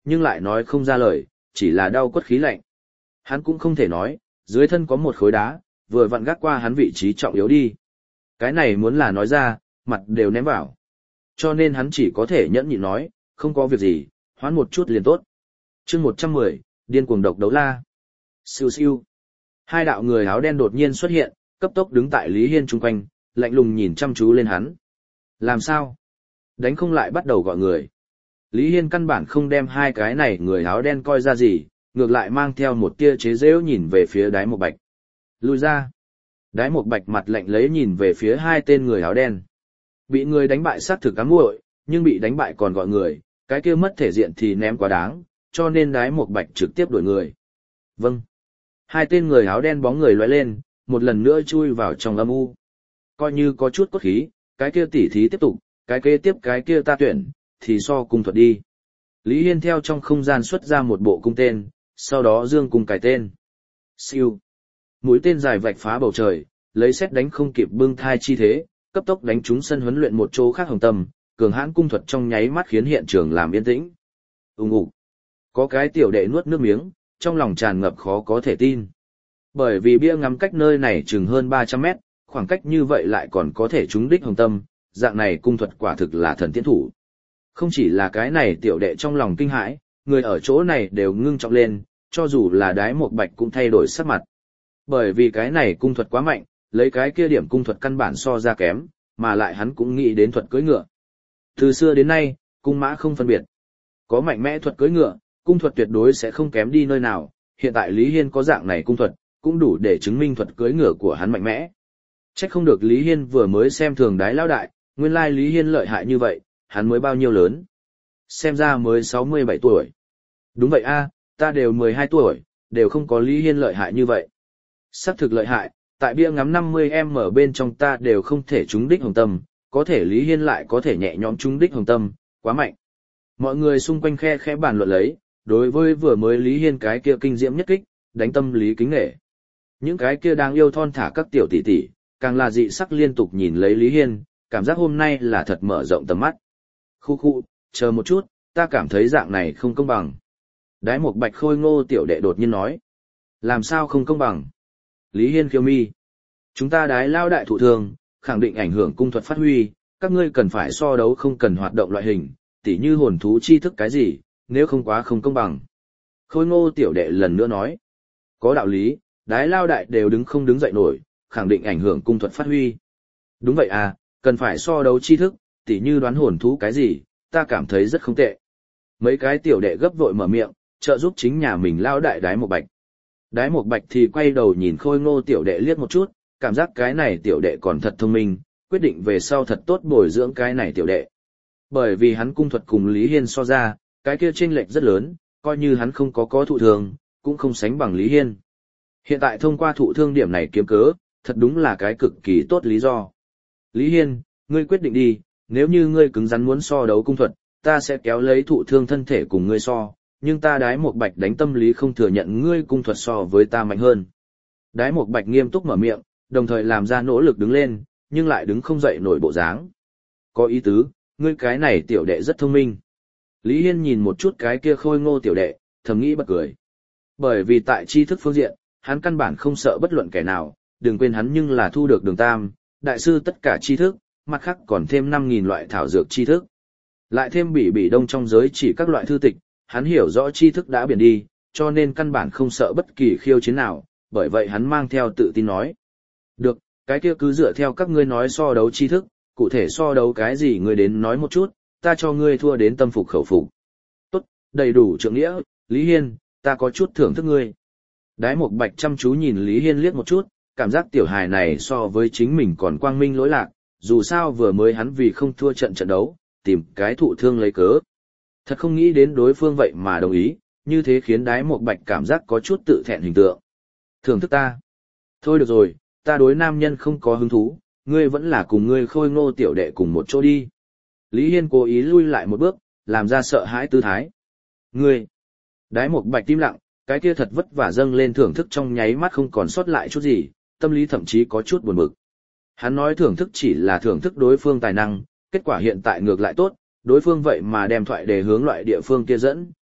nhưng lại nói không ra lời, chỉ là đau quất khí lạnh. Hắn cũng không thể nói, dưới thân có một khối đá, vừa vặn gác qua hắn vị trí trọng yếu đi. Cái này muốn là nói ra, mặt đều ném vào. Cho nên hắn chỉ có thể nhẫn nhịn nói, không có việc gì, hoán một chút liền tốt. chương một trăm mười, điên cuồng độc đấu la. Siêu siêu. Hai đạo người áo đen đột nhiên xuất hiện, cấp tốc đứng tại Lý Hiên chung quanh, lạnh lùng nhìn chăm chú lên hắn. Làm sao? Đánh không lại bắt đầu gọi người. Lý Hiên căn bản không đem hai cái này người áo đen coi ra gì, ngược lại mang theo một tia chế giễu nhìn về phía Đái Một Bạch. Lùi ra. Đái Một Bạch mặt lạnh lấy nhìn về phía hai tên người áo đen. Bị người đánh bại sát thực cám muội, nhưng bị đánh bại còn gọi người, cái kia mất thể diện thì ném quá đáng, cho nên Đái Một Bạch trực tiếp đuổi người. Vâng. Hai tên người áo đen bóng người lóe lên, một lần nữa chui vào trong âm u. Coi như có chút cốt khí, cái kia tỉ thí tiếp tục, cái kế tiếp cái kia ta tuyển, thì so cung thuật đi. Lý Hiên theo trong không gian xuất ra một bộ cung tên, sau đó dương cung cài tên. Siêu. Mũi tên dài vạch phá bầu trời, lấy xét đánh không kịp bưng thai chi thế, cấp tốc đánh trúng sân huấn luyện một chỗ khác hồng tâm, cường hãn cung thuật trong nháy mắt khiến hiện trường làm yên tĩnh. Ùng ục. Có cái tiểu đệ nuốt nước miếng, trong lòng tràn ngập khó có thể tin. Bởi vì bia ngắm cách nơi này chừng hơn ba trăm mét, khoảng cách như vậy lại còn có thể trúng đích hồng tâm, dạng này cung thuật quả thực là thần tiễn thủ. Không chỉ là cái này tiểu đệ trong lòng kinh hãi, người ở chỗ này đều ngưng trọng lên, cho dù là Đái Một Bạch cũng thay đổi sắc mặt. Bởi vì cái này cung thuật quá mạnh, lấy cái kia điểm cung thuật căn bản so ra kém, mà lại hắn cũng nghĩ đến thuật cưỡi ngựa. Từ xưa đến nay, cung mã không phân biệt. Có mạnh mẽ thuật cưỡi ngựa, cung thuật tuyệt đối sẽ không kém đi nơi nào, hiện tại Lý Hiên có dạng này cung thuật, cũng đủ để chứng minh thuật cưỡi ngựa của hắn mạnh mẽ. Chắc không được Lý Hiên vừa mới xem thường Đái lão đại, nguyên lai Lý Hiên lợi hại như vậy, hắn mới bao nhiêu lớn? Xem ra mới sáu mươi bảy tuổi. Đúng vậy a, ta đều mười hai tuổi, đều không có Lý Hiên lợi hại như vậy. Sắc thực lợi hại, tại bia ngắm năm mươi em ở bên trong ta đều không thể trúng đích hồng tâm, có thể Lý Hiên lại có thể nhẹ nhõm trúng đích hồng tâm, quá mạnh. Mọi người xung quanh khe khẽ bàn luận lấy, đối với vừa mới Lý Hiên cái kia kinh diễm nhất kích, đánh tâm lý kính nể. Những cái kia đang yêu thon thả các tiểu tỷ tỷ, càng là dị sắc liên tục nhìn lấy Lý Hiên, cảm giác hôm nay là thật mở rộng tầm mắt. Khu khu, chờ một chút, ta cảm thấy dạng này không công bằng. Đái Một Bạch khôi ngô tiểu đệ đột nhiên nói. Làm sao không công bằng? Lý Hiên khiêu mi. Chúng ta Đái lao đại thụ thường, khẳng định ảnh hưởng cung thuật phát huy, các ngươi cần phải so đấu không cần hoạt động loại hình, tỉ như hồn thú chi thức cái gì, nếu không quá không công bằng. Khôi ngô tiểu đệ lần nữa nói. Có đạo lý, Đái lao đại đều đứng không đứng dậy nổi, khẳng định ảnh hưởng cung thuật phát huy. Đúng vậy à, cần phải so đấu chi thức, tỉ như đoán hồn thú cái gì, ta cảm thấy rất không tệ. Mấy cái tiểu đệ gấp vội mở miệng, trợ giúp chính nhà mình lao đại Đái Một Bạch. Đái Một Bạch thì quay đầu nhìn khôi ngô tiểu đệ liếc một chút, cảm giác cái này tiểu đệ còn thật thông minh, quyết định về sau thật tốt bồi dưỡng cái này tiểu đệ. Bởi vì hắn cung thuật cùng Lý Hiên so ra, cái kia chênh lệch rất lớn, coi như hắn không có có thụ thương, cũng không sánh bằng Lý Hiên. Hiện tại thông qua thụ thương điểm này kiếm cớ, thật đúng là cái cực kỳ tốt lý do. Lý Hiên, ngươi quyết định đi, nếu như ngươi cứng rắn muốn so đấu cung thuật, ta sẽ kéo lấy thụ thương thân thể cùng ngươi so, nhưng ta Đái Một Bạch đánh tâm lý không thừa nhận ngươi cung thuật so với ta mạnh hơn. Đái Một Bạch nghiêm túc mở miệng, đồng thời làm ra nỗ lực đứng lên, nhưng lại đứng không dậy nổi bộ dáng. Có ý tứ, ngươi cái này tiểu đệ rất thông minh. Lý Hiên nhìn một chút cái kia khôi ngô tiểu đệ, thầm nghĩ bật cười. Bởi vì tại tri thức phương diện, hắn căn bản không sợ bất luận kẻ nào, đừng quên hắn nhưng là thu được đường tam, đại sư tất cả tri thức, mặt khác còn thêm năm nghìn loại thảo dược tri thức. Lại thêm bỉ bỉ đông trong giới chỉ các loại thư tịch, hắn hiểu rõ tri thức đã biển đi, cho nên căn bản không sợ bất kỳ khiêu chiến nào, bởi vậy hắn mang theo tự tin nói. Được, cái kia cứ dựa theo các ngươi nói so đấu tri thức, cụ thể so đấu cái gì ngươi đến nói một chút, ta cho ngươi thua đến tâm phục khẩu phục. Tốt, đầy đủ trượng nghĩa, Lý Hiên, ta có chút thưởng thức ngươi. Đái Một Bạch chăm chú nhìn Lý Hiên liếc một chút, cảm giác tiểu hài này so với chính mình còn quang minh lỗi lạc, dù sao vừa mới hắn vì không thua trận trận đấu, tìm cái thụ thương lấy cớ. Thật không nghĩ đến đối phương vậy mà đồng ý, như thế khiến Đái Một Bạch cảm giác có chút tự thẹn hình tượng. Thưởng thức ta. Thôi được rồi, ta đối nam nhân không có hứng thú, ngươi vẫn là cùng ngươi khôi ngô tiểu đệ cùng một chỗ đi. Lý Hiên cố ý lui lại một bước, làm ra sợ hãi tư thái. Ngươi. Đái Một Bạch tim lặng, cái kia thật vất vả dâng lên thưởng thức trong nháy mắt không còn sót lại chút gì, tâm lý thậm chí có chút buồn bực. Hắn nói thưởng thức chỉ là thưởng thức đối phương tài năng, kết quả hiện tại ngược lại tốt, đối phương vậy mà đem thoại đề hướng loại địa phương kia dẫn,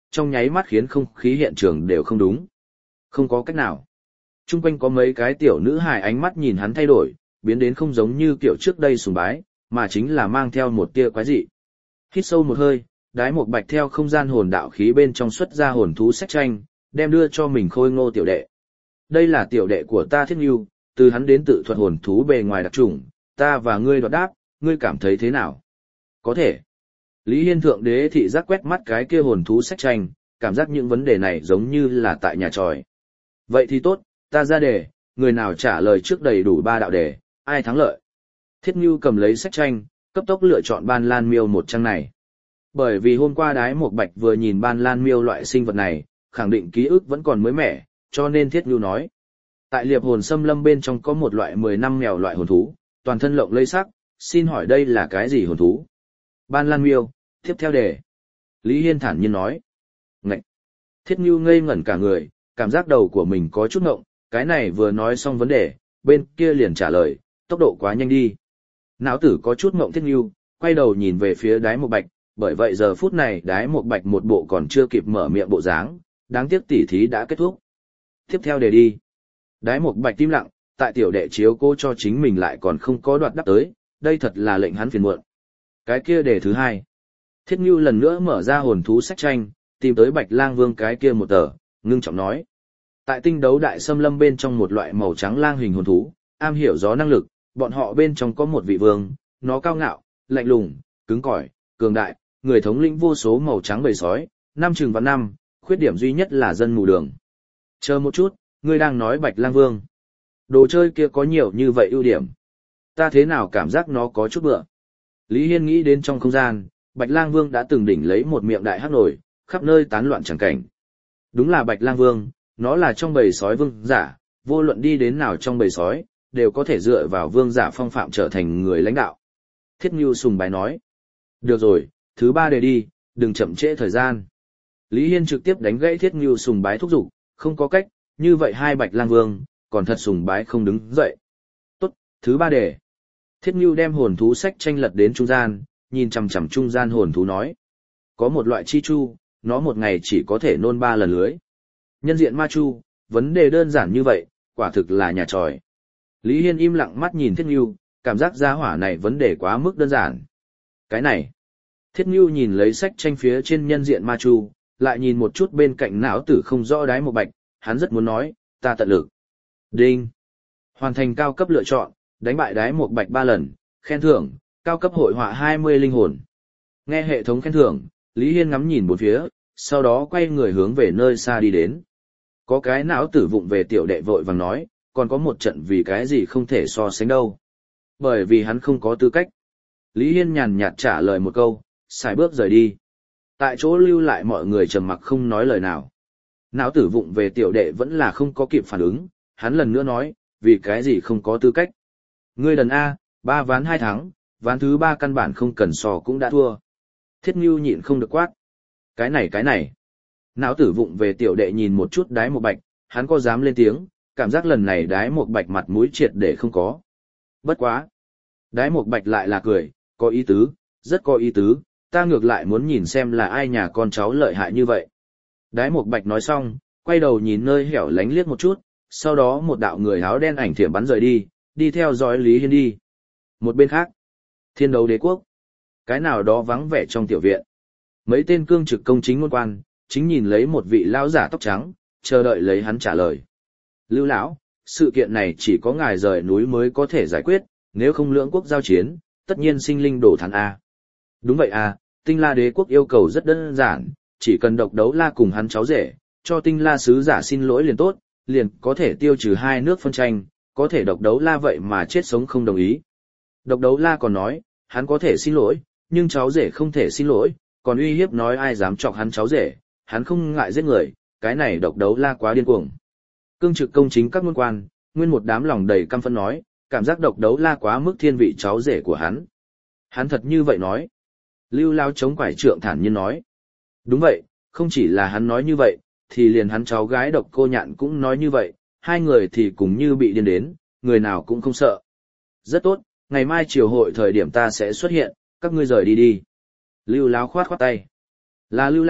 trong nháy mắt khiến không khí hiện trường đều không đúng. Không có cách nào. Trung quanh có mấy cái tiểu nữ hài ánh mắt nhìn hắn thay đổi, biến đến không giống như kiểu trước đây sùng bái, mà chính là mang theo một tia quái dị. Hít sâu một hơi, Đái Mộc Bạch theo không gian hồn đạo khí bên trong xuất ra hồn thú sách tranh, đem đưa cho mình Khôi Ngô tiểu đệ. Đây là tiểu đệ của ta Thiết Nưu, từ hắn đến tự thuật hồn thú bề ngoài đặc trùng, ta và ngươi đoạt đáp, ngươi cảm thấy thế nào? Có thể. Lý Hiên thượng đế thị giác quét mắt cái kia hồn thú sách tranh, cảm giác những vấn đề này giống như là tại nhà tròi. Vậy thì tốt, ta ra đề, người nào trả lời trước đầy đủ ba đạo đề, ai thắng lợi? Thiết Nưu cầm lấy sách tranh, cấp tốc lựa chọn Ban Lan Miêu một trang này. Bởi vì hôm qua Đái Mộc Bạch vừa nhìn Ban Lan Miêu loại sinh vật này, khẳng định ký ức vẫn còn mới mẻ, cho nên Thiết Nưu nói. Tại liệp hồn xâm lâm bên trong có một loại mười năm mèo loại hồn thú, toàn thân lộng lẫy sắc, xin hỏi đây là cái gì hồn thú? Ban Lan Miêu, tiếp theo đề. Lý Hiên thản nhiên nói. Ngậy! Thiết Nưu ngây ngẩn cả người, cảm giác đầu của mình có chút ngộng, cái này vừa nói xong vấn đề, bên kia liền trả lời, tốc độ quá nhanh đi. Não tử có chút ngộng Thiết Nưu, quay đầu nhìn về phía Đái Mộc Bạch, bởi vậy giờ phút này Đái Mộc Bạch một bộ còn chưa kịp mở miệng bộ dáng, đáng tiếc tỉ thí đã kết thúc. Tiếp theo đề đi. Đái Mộc Bạch im lặng, tại tiểu đệ chiếu cố cho chính mình lại còn không có đoạt đáp tới, đây thật là lệnh hắn phiền muộn. Cái kia đề thứ hai. Thiết Nưu lần nữa mở ra hồn thú sách tranh, tìm tới Bạch Lang Vương cái kia một tờ, ngưng trọng nói. Tại tinh đấu đại xâm lâm bên trong một loại màu trắng lang hình hồn thú, am hiểu gió năng lực, bọn họ bên trong có một vị vương, nó cao ngạo, lạnh lùng, cứng cỏi, cường đại, người thống lĩnh vô số màu trắng bầy sói, năm chừng và năm, khuyết điểm duy nhất là dân mù đường. Chờ một chút, ngươi đang nói Bạch Lang Vương. Đồ chơi kia có nhiều như vậy ưu điểm. Ta thế nào cảm giác nó có chút bựa. Lý Hiên nghĩ đến trong không gian, Bạch Lang Vương đã từng đỉnh lấy một miệng đại hắc nổi, khắp nơi tán loạn chẳng cảnh. Đúng là Bạch Lang Vương, nó là trong bầy sói vương giả, vô luận đi đến nào trong bầy sói, đều có thể dựa vào vương giả phong phạm trở thành người lãnh đạo. Thiết Nưu sùng bái nói. Được rồi, thứ ba đề đi, đừng chậm trễ thời gian. Lý Hiên trực tiếp đánh gãy Thiết Nưu sùng bái thúc giục, không có cách, như vậy hai Bạch Lang Vương, còn thật sùng bái không đứng dậy. Tốt, thứ ba đề. Thiết Nưu đem hồn thú sách tranh lật đến trung gian, nhìn chằm chằm trung gian hồn thú nói. Có một loại chi chu, nó một ngày chỉ có thể nôn ba lần lưới. Nhân diện ma chu, vấn đề đơn giản như vậy, quả thực là nhà tròi. Lý Hiên im lặng mắt nhìn Thiết Nưu, cảm giác gia hỏa này vấn đề quá mức đơn giản. Cái này. Thiết Nưu nhìn lấy sách tranh phía trên nhân diện ma chu, lại nhìn một chút bên cạnh não tử không rõ Đái Mộc Bạch, hắn rất muốn nói, ta tận lực. Đinh. Hoàn thành cao cấp lựa chọn, đánh bại Đái Mộc Bạch ba lần, khen thưởng, cao cấp hội họa hai mươi linh hồn. Nghe hệ thống khen thưởng, Lý Hiên ngắm nhìn bốn phía, sau đó quay người hướng về nơi xa đi đến. Có cái não tử vụng về tiểu đệ vội vàng nói, còn có một trận vì cái gì không thể so sánh đâu. Bởi vì hắn không có tư cách. Lý Hiên nhàn nhạt trả lời một câu, xài bước rời đi. Tại chỗ lưu lại mọi người trầm mặc không nói lời nào. Não tử vụng về tiểu đệ vẫn là không có kịp phản ứng, hắn lần nữa nói, vì cái gì không có tư cách. Ngươi đần A, ba ván hai thắng, ván thứ ba căn bản không cần so cũng đã thua. Thiết Nưu nhịn không được quát. Cái này cái này. Não tử vụng về tiểu đệ nhìn một chút Đái Mộc Bạch, hắn có dám lên tiếng, cảm giác lần này Đái Mộc Bạch mặt mũi triệt để không có. Bất quá. Đái Mộc Bạch lại là cười, có ý tứ, rất có ý tứ, ta ngược lại muốn nhìn xem là ai nhà con cháu lợi hại như vậy. Đái Mộc Bạch nói xong, quay đầu nhìn nơi hẻo lánh liếc một chút, sau đó một đạo người áo đen ảnh thiểm bắn rời đi, đi theo dõi Lý Hiên đi. Một bên khác, Thiên Đấu Đế Quốc. Cái nào đó vắng vẻ trong tiểu viện. Mấy tên cương trực công chính ngôn quan, chính nhìn lấy một vị lão giả tóc trắng, chờ đợi lấy hắn trả lời. Lưu lão, sự kiện này chỉ có ngài rời núi mới có thể giải quyết, nếu không lưỡng quốc giao chiến, tất nhiên sinh linh đổ thán A. Đúng vậy à, Tinh La Đế Quốc yêu cầu rất đơn giản, chỉ cần Độc Đấu La cùng hắn cháu rể, cho Tinh La sứ giả xin lỗi liền tốt, liền có thể tiêu trừ hai nước phân tranh, có thể Độc Đấu La vậy mà chết sống không đồng ý. Độc Đấu La còn nói, hắn có thể xin lỗi, nhưng cháu rể không thể xin lỗi, còn uy hiếp nói ai dám chọc hắn cháu rể, hắn không ngại giết người, cái này Độc Đấu La quá điên cuồng. Cương trực công chính các môn quan, nguyên một đám lòng đầy căm phẫn nói, cảm giác Độc Đấu La quá mức thiên vị cháu rể của hắn. Hắn thật như vậy nói. Lưu Lao chống quải trượng thản nhiên nói. Đúng vậy, không chỉ là hắn nói như vậy, thì liền hắn cháu gái Độc Cô Nhạn cũng nói như vậy, hai người thì cùng như bị điên đến, người nào cũng không sợ. Rất tốt, ngày mai chiều hội thời điểm ta sẽ xuất hiện, các ngươi rời đi đi. Lưu Lão khoát khoát tay. Là Lưu Lão,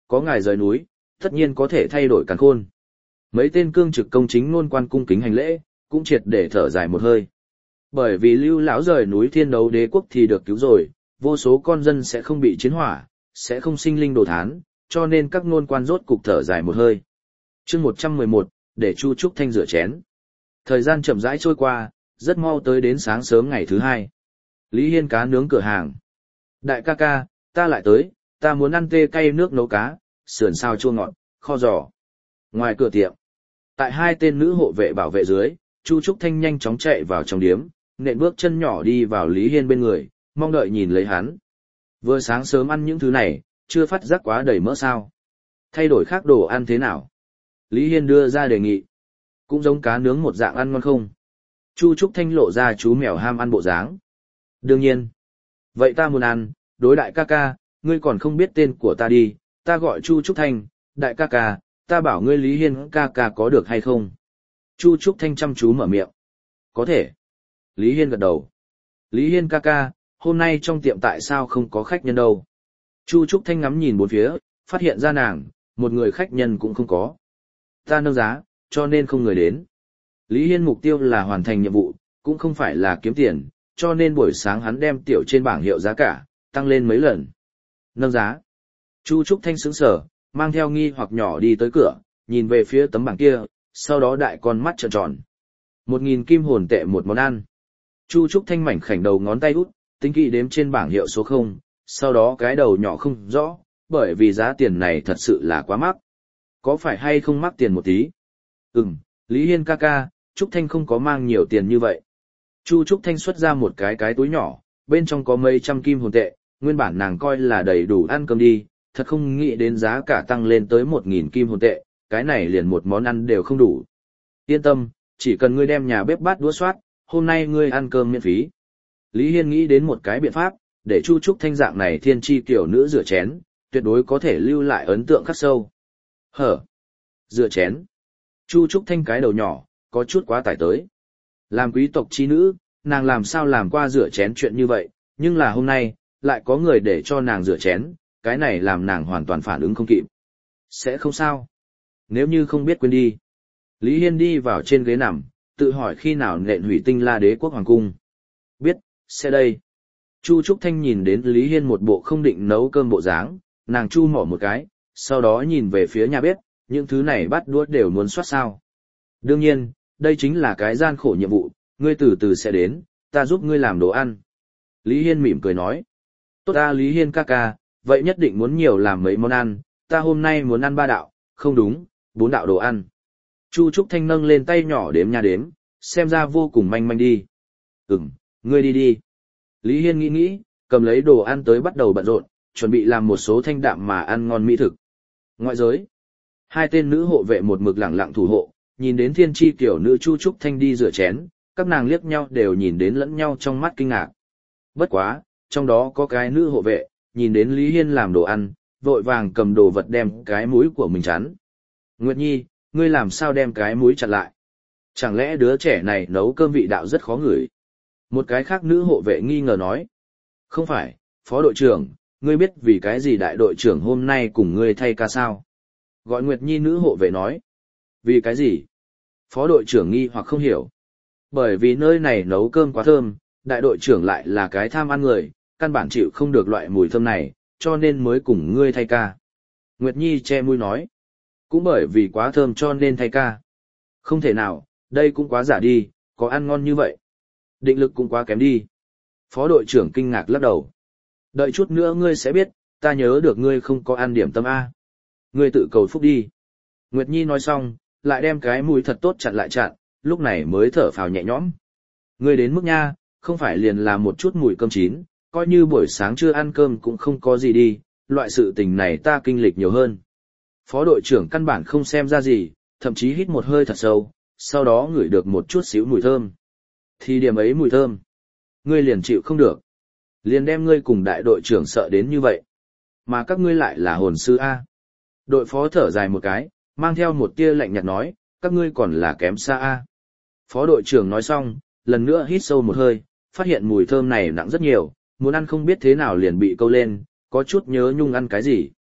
có ngài rời núi, tất nhiên có thể thay đổi càn khôn. Mấy tên cương trực công chính nôn quan cung kính hành lễ, cũng triệt để thở dài một hơi. Bởi vì Lưu lão rời núi Thiên Đấu Đế quốc thì được cứu rồi, vô số con dân sẽ không bị chiến hỏa, sẽ không sinh linh đồ thán, cho nên các nôn quan rốt cục thở dài một hơi. Chương một trăm mười một, để Chu Trúc Thanh rửa chén. Thời gian chậm rãi trôi qua, rất mau tới đến sáng sớm ngày thứ hai. Lý Hiên cá nướng cửa hàng. Đại ca ca, ta lại tới, ta muốn ăn tê cay nước nấu cá, sườn xào chua ngọt, kho giò. Ngoài cửa tiệm, tại hai tên nữ hộ vệ bảo vệ dưới, Chu Trúc Thanh nhanh chóng chạy vào trong điếm, nện bước chân nhỏ đi vào Lý Hiên bên người, mong đợi nhìn lấy hắn. Vừa sáng sớm ăn những thứ này, chưa phát giác quá đầy mỡ sao. Thay đổi khác đồ ăn thế nào? Lý Hiên đưa ra đề nghị. Cũng giống cá nướng một dạng ăn ngon không? Chu Trúc Thanh lộ ra chú mèo ham ăn bộ dáng. Đương nhiên. Vậy ta muốn ăn, đối đại ca ca, ngươi còn không biết tên của ta đi, ta gọi Chu Trúc Thanh, đại ca ca, ta bảo ngươi Lý Hiên ca ca có được hay không? Chu Trúc Thanh chăm chú mở miệng. Có thể. Lý Hiên gật đầu. Lý Hiên ca ca, hôm nay trong tiệm tại sao không có khách nhân đâu? Chu Trúc Thanh ngắm nhìn bốn phía, phát hiện ra nàng, một người khách nhân cũng không có. Ta nâng giá, cho nên không người đến. Lý Hiên mục tiêu là hoàn thành nhiệm vụ, cũng không phải là kiếm tiền, cho nên buổi sáng hắn đem tiểu trên bảng hiệu giá cả, tăng lên mấy lần. Nâng giá. Chu Trúc Thanh sững sờ, mang theo nghi hoặc nhỏ đi tới cửa, nhìn về phía tấm bảng kia, sau đó đại con mắt trợn tròn. Một nghìn kim hồn tệ một món ăn. Chu Trúc Thanh mảnh khảnh đầu ngón tay út, tính kỹ đếm trên bảng hiệu số không, sau đó cái đầu nhỏ không rõ, bởi vì giá tiền này thật sự là quá mắc. Có phải hay không mắc tiền một tí? Ừm, Lý Hiên ca ca, Trúc Thanh không có mang nhiều tiền như vậy. Chu Trúc Thanh xuất ra một cái cái túi nhỏ, bên trong có mấy trăm kim hồn tệ, nguyên bản nàng coi là đầy đủ ăn cơm đi, thật không nghĩ đến giá cả tăng lên tới một nghìn kim hồn tệ, cái này liền một món ăn đều không đủ. Yên tâm, chỉ cần ngươi đem nhà bếp bát đũa soát, hôm nay ngươi ăn cơm miễn phí. Lý Hiên nghĩ đến một cái biện pháp, để Chu Trúc Thanh dạng này thiên chi tiểu nữ rửa chén, tuyệt đối có thể lưu lại ấn tượng khắc sâu. Hở? Rửa chén? Chu Trúc Thanh cái đầu nhỏ, có chút quá tải tới. Làm quý tộc chi nữ, nàng làm sao làm qua rửa chén chuyện như vậy, nhưng là hôm nay, lại có người để cho nàng rửa chén, cái này làm nàng hoàn toàn phản ứng không kịp. Sẽ không sao. Nếu như không biết quên đi. Lý Hiên đi vào trên ghế nằm, tự hỏi khi nào nện hủy Tinh La Đế quốc hoàng cung. Biết, sẽ đây. Chu Trúc Thanh nhìn đến Lý Hiên một bộ không định nấu cơm bộ dáng, nàng chu mỏ một cái, sau đó nhìn về phía nhà bếp, những thứ này bắt đũa đều muốn soát sao. Đương nhiên, đây chính là cái gian khổ nhiệm vụ, ngươi từ từ sẽ đến, ta giúp ngươi làm đồ ăn. Lý Hiên mỉm cười nói. Tốt ta Lý Hiên ca ca, vậy nhất định muốn nhiều làm mấy món ăn, ta hôm nay muốn ăn ba đạo, không đúng, bốn đạo đồ ăn. Chu Trúc Thanh nâng lên tay nhỏ đếm nha đếm, xem ra vô cùng manh manh đi. Ừm, ngươi đi đi. Lý Hiên nghĩ nghĩ, cầm lấy đồ ăn tới bắt đầu bận rộn, chuẩn bị làm một số thanh đạm mà ăn ngon mỹ thực. Ngoại giới, hai tên nữ hộ vệ một mực lẳng lặng thủ hộ, nhìn đến thiên chi tiểu nữ Chu Trúc Thanh đi rửa chén, các nàng liếc nhau đều nhìn đến lẫn nhau trong mắt kinh ngạc. Bất quá, trong đó có cái nữ hộ vệ, nhìn đến Lý Hiên làm đồ ăn, vội vàng cầm đồ vật đem cái mũi của mình chắn. Nguyệt Nhi, ngươi làm sao đem cái mũi chặt lại? Chẳng lẽ đứa trẻ này nấu cơm vị đạo rất khó ngửi? Một cái khác nữ hộ vệ nghi ngờ nói. Không phải, phó đội trưởng, ngươi biết vì cái gì đại đội trưởng hôm nay cùng ngươi thay ca sao? Gọi Nguyệt Nhi nữ hộ vệ nói. Vì cái gì? Phó đội trưởng nghi hoặc không hiểu. Bởi vì nơi này nấu cơm quá thơm, đại đội trưởng lại là cái tham ăn người, căn bản chịu không được loại mùi thơm này, cho nên mới cùng ngươi thay ca. Nguyệt Nhi che mũi nói. Cũng bởi vì quá thơm cho nên thay ca. Không thể nào, đây cũng quá giả đi, có ăn ngon như vậy. Định lực cũng quá kém đi. Phó đội trưởng kinh ngạc lắc đầu. Đợi chút nữa ngươi sẽ biết, ta nhớ được ngươi không có ăn điểm tâm A. Ngươi tự cầu phúc đi. Nguyệt Nhi nói xong, lại đem cái mũi thật tốt chặn lại chặn, lúc này mới thở phào nhẹ nhõm. Ngươi đến mức nha, không phải liền là một chút mùi cơm chín, coi như buổi sáng chưa ăn cơm cũng không có gì đi, loại sự tình này ta kinh lịch nhiều hơn. Phó đội trưởng căn bản không xem ra gì, thậm chí hít một hơi thật sâu, sau đó ngửi được một chút xíu mùi thơm. Thì điểm ấy mùi thơm, ngươi liền chịu không được. Liền đem ngươi cùng đại đội trưởng sợ đến như vậy. Mà các ngươi lại là hồn sư A. Đội phó thở dài một cái, mang theo một tia lạnh nhạt nói, các ngươi còn là kém xa A. Phó đội trưởng nói xong, lần nữa hít sâu một hơi, phát hiện mùi thơm này nặng rất nhiều, muốn ăn không biết thế nào liền bị câu lên, có chút nhớ nhung ăn cái gì.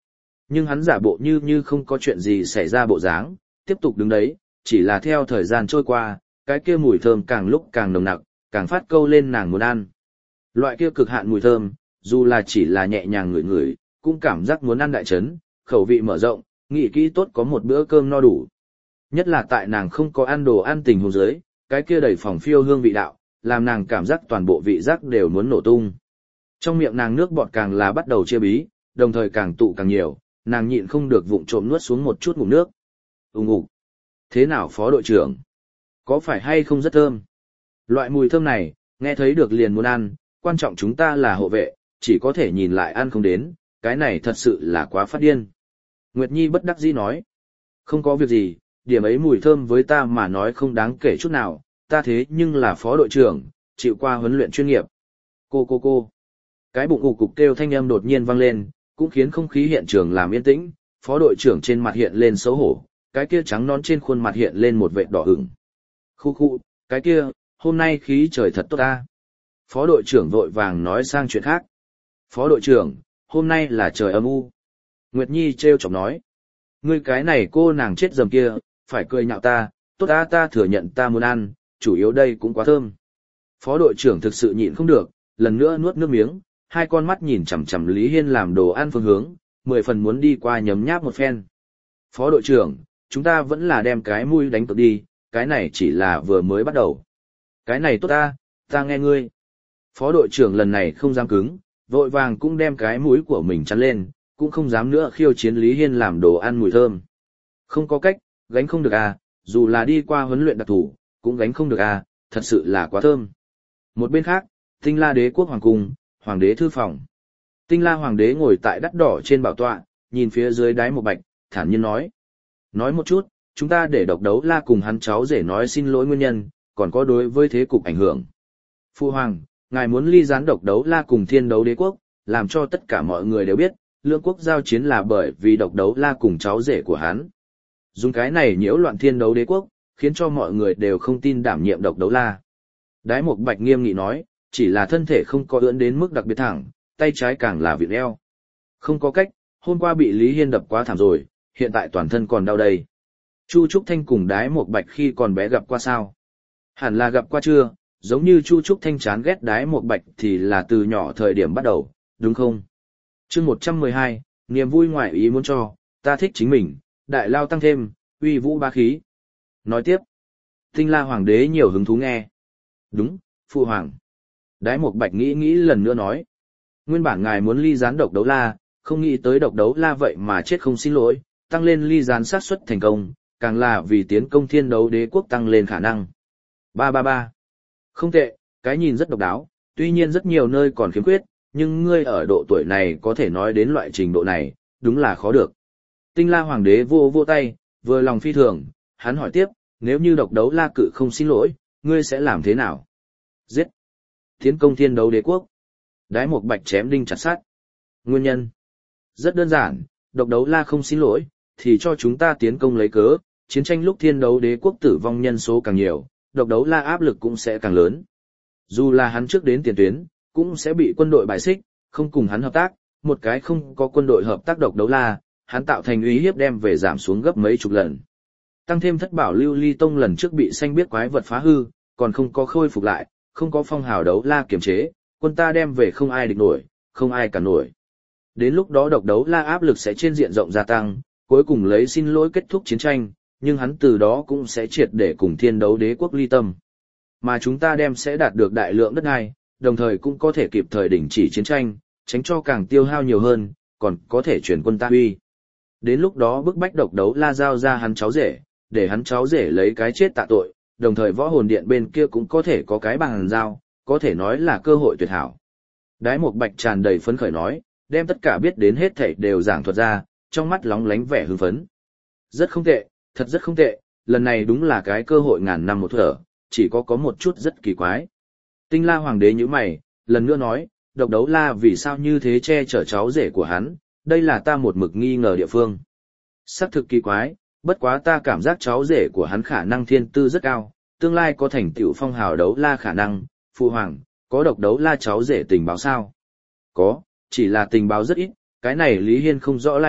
Nhưng hắn giả bộ như như không có chuyện gì xảy ra bộ dáng, tiếp tục đứng đấy, chỉ là theo thời gian trôi qua, cái kia mùi thơm càng lúc càng nồng nặc, càng phát câu lên nàng muốn ăn. Loại kia cực hạn mùi thơm, dù là chỉ là nhẹ nhàng ngửi ngửi, cũng cảm giác muốn ăn đại chấn, khẩu vị mở rộng, nghĩ kỹ tốt có một bữa cơm no đủ. Nhất là tại nàng không có ăn đồ ăn tình huống dưới, cái kia đầy phòng phiêu hương vị đạo, làm nàng cảm giác toàn bộ vị giác đều muốn nổ tung. Trong miệng nàng nước bọt càng là bắt đầu chia bí, đồng thời càng tụ càng nhiều, nàng nhịn không được vụng trộm nuốt xuống một chút ngụm nước. Ùng ục. Thế nào phó đội trưởng? Có phải hay không rất thơm? Loại mùi thơm này, nghe thấy được liền muốn ăn, quan trọng chúng ta là hộ vệ, chỉ có thể nhìn lại ăn không đến, cái này thật sự là quá phát điên. Nguyệt Nhi bất đắc dĩ nói. Không có việc gì, điểm ấy mùi thơm với ta mà nói không đáng kể chút nào, ta thế nhưng là phó đội trưởng, chịu qua huấn luyện chuyên nghiệp. Cô cô cô. Cái bụng ục cục kêu thanh âm đột nhiên vang lên, cũng khiến không khí hiện trường làm yên tĩnh, phó đội trưởng trên mặt hiện lên xấu hổ, cái kia trắng nón trên khuôn mặt hiện lên một vệt đỏ ửng. Khu khu, cái kia, hôm nay khí trời thật tốt ta. Phó đội trưởng vội vàng nói sang chuyện khác. Phó đội trưởng, hôm nay là trời âm u. Nguyệt Nhi trêu chọc nói. Ngươi cái này cô nàng chết dầm kia, phải cười nhạo ta, tốt ta ta thừa nhận ta muốn ăn, chủ yếu đây cũng quá thơm. Phó đội trưởng thực sự nhịn không được, lần nữa nuốt nước miếng, hai con mắt nhìn chằm chằm Lý Hiên làm đồ ăn phương hướng, mười phần muốn đi qua nhấm nháp một phen. Phó đội trưởng, chúng ta vẫn là đem cái mũi đánh cược đi, cái này chỉ là vừa mới bắt đầu. Cái này tốt ta, ta nghe ngươi. Phó đội trưởng lần này không dám cứng, vội vàng cũng đem cái mũi của mình chắn lên, cũng không dám nữa khiêu chiến Lý Hiên làm đồ ăn mùi thơm. Không có cách, gánh không được à, dù là đi qua huấn luyện đặc thủ, cũng gánh không được à, thật sự là quá thơm. Một bên khác, Tinh La Đế quốc hoàng cung, hoàng đế thư phòng. Tinh La hoàng đế ngồi tại đắt đỏ trên bảo tọa, nhìn phía dưới đáy một bạch, thản nhiên nói. Nói một chút, chúng ta để độc đấu la cùng hắn cháu rể nói xin lỗi nguyên nhân, còn có đối với thế cục ảnh hưởng. Phu hoàng, ngài muốn ly gián độc đấu la cùng thiên đấu đế quốc, làm cho tất cả mọi người đều biết, lưỡng quốc giao chiến là bởi vì độc đấu la cùng cháu rể của hắn. Dùng cái này nhiễu loạn thiên đấu đế quốc, khiến cho mọi người đều không tin đảm nhiệm độc đấu la. Đái Mộc Bạch nghiêm nghị nói, chỉ là thân thể không có ưỡn đến mức đặc biệt thẳng, tay trái càng là vịn eo. Không có cách, hôm qua bị Lý Hiên đập quá thảm rồi, hiện tại toàn thân còn đau đây. Chu Trúc Thanh cùng Đái Mộc Bạch khi còn bé gặp qua sao? Hẳn là gặp qua chưa, giống như Chu Trúc Thanh chán ghét Đái Mộc Bạch thì là từ nhỏ thời điểm bắt đầu, đúng không? Chương một trăm mười hai, niềm vui ngoại ý muốn cho, ta thích chính mình, đại lao tăng thêm, uy vũ ba khí. Nói tiếp, Tinh La hoàng đế nhiều hứng thú nghe. Đúng, phụ hoàng. Đái Mộc Bạch nghĩ nghĩ lần nữa nói. Nguyên bản ngài muốn ly gián độc đấu la, không nghĩ tới độc đấu la vậy mà chết không xin lỗi, tăng lên ly gián xác suất thành công, càng là vì tiến công thiên đấu đế quốc tăng lên khả năng. Ba ba ba. Không tệ, cái nhìn rất độc đáo, tuy nhiên rất nhiều nơi còn khiếm khuyết, nhưng ngươi ở độ tuổi này có thể nói đến loại trình độ này, đúng là khó được. Tinh La hoàng đế vô vô tay, vừa lòng phi thường, hắn hỏi tiếp, nếu như độc đấu la cự không xin lỗi, ngươi sẽ làm thế nào? Giết. Tiến công thiên đấu đế quốc. Đái Mộc Bạch chém đinh chặt sắt. Nguyên nhân. Rất đơn giản, độc đấu la không xin lỗi, thì cho chúng ta tiến công lấy cớ, chiến tranh lúc thiên đấu đế quốc tử vong nhân số càng nhiều, độc đấu la áp lực cũng sẽ càng lớn. Dù là hắn trước đến tiền tuyến, cũng sẽ bị quân đội bài xích, không cùng hắn hợp tác, một cái không có quân đội hợp tác độc đấu la, hắn tạo thành uy hiếp đem về giảm xuống gấp mấy chục lần. Tăng thêm thất bảo lưu ly tông lần trước bị xanh biết quái vật phá hư, còn không có khôi phục lại, không có phong hào đấu la kiềm chế, quân ta đem về không ai địch nổi, không ai cả nổi. Đến lúc đó độc đấu la áp lực sẽ trên diện rộng gia tăng, cuối cùng lấy xin lỗi kết thúc chiến tranh, nhưng hắn từ đó cũng sẽ triệt để cùng thiên đấu đế quốc ly tâm. Mà chúng ta đem sẽ đạt được đại lượng đất đai, đồng thời cũng có thể kịp thời đình chỉ chiến tranh, tránh cho càng tiêu hao nhiều hơn, còn có thể chuyển quân ta uy. Đến lúc đó bức bách độc đấu la giao ra hắn cháu rể, để hắn cháu rể lấy cái chết tạ tội, đồng thời võ hồn điện bên kia cũng có thể có cái bằng giao, có thể nói là cơ hội tuyệt hảo. Đái Mộc Bạch tràn đầy phấn khởi nói, đem tất cả biết đến hết thảy đều giảng thuật ra, trong mắt lóng lánh vẻ hưng phấn. Rất không tệ, thật rất không tệ, lần này đúng là cái cơ hội ngàn năm một thở, chỉ có có một chút rất kỳ quái. Tinh La hoàng đế nhíu mày, lần nữa nói, độc đấu la vì sao như thế che chở cháu rể của hắn, đây là ta một mực nghi ngờ địa phương. Sắc thực kỳ quái, bất quá ta cảm giác cháu rể của hắn khả năng thiên tư rất cao, tương lai có thành tựu phong hào đấu la khả năng, phụ hoàng, có độc đấu la cháu rể tình báo sao? Có, chỉ là tình báo rất ít, cái này Lý Hiên không rõ lai lịch,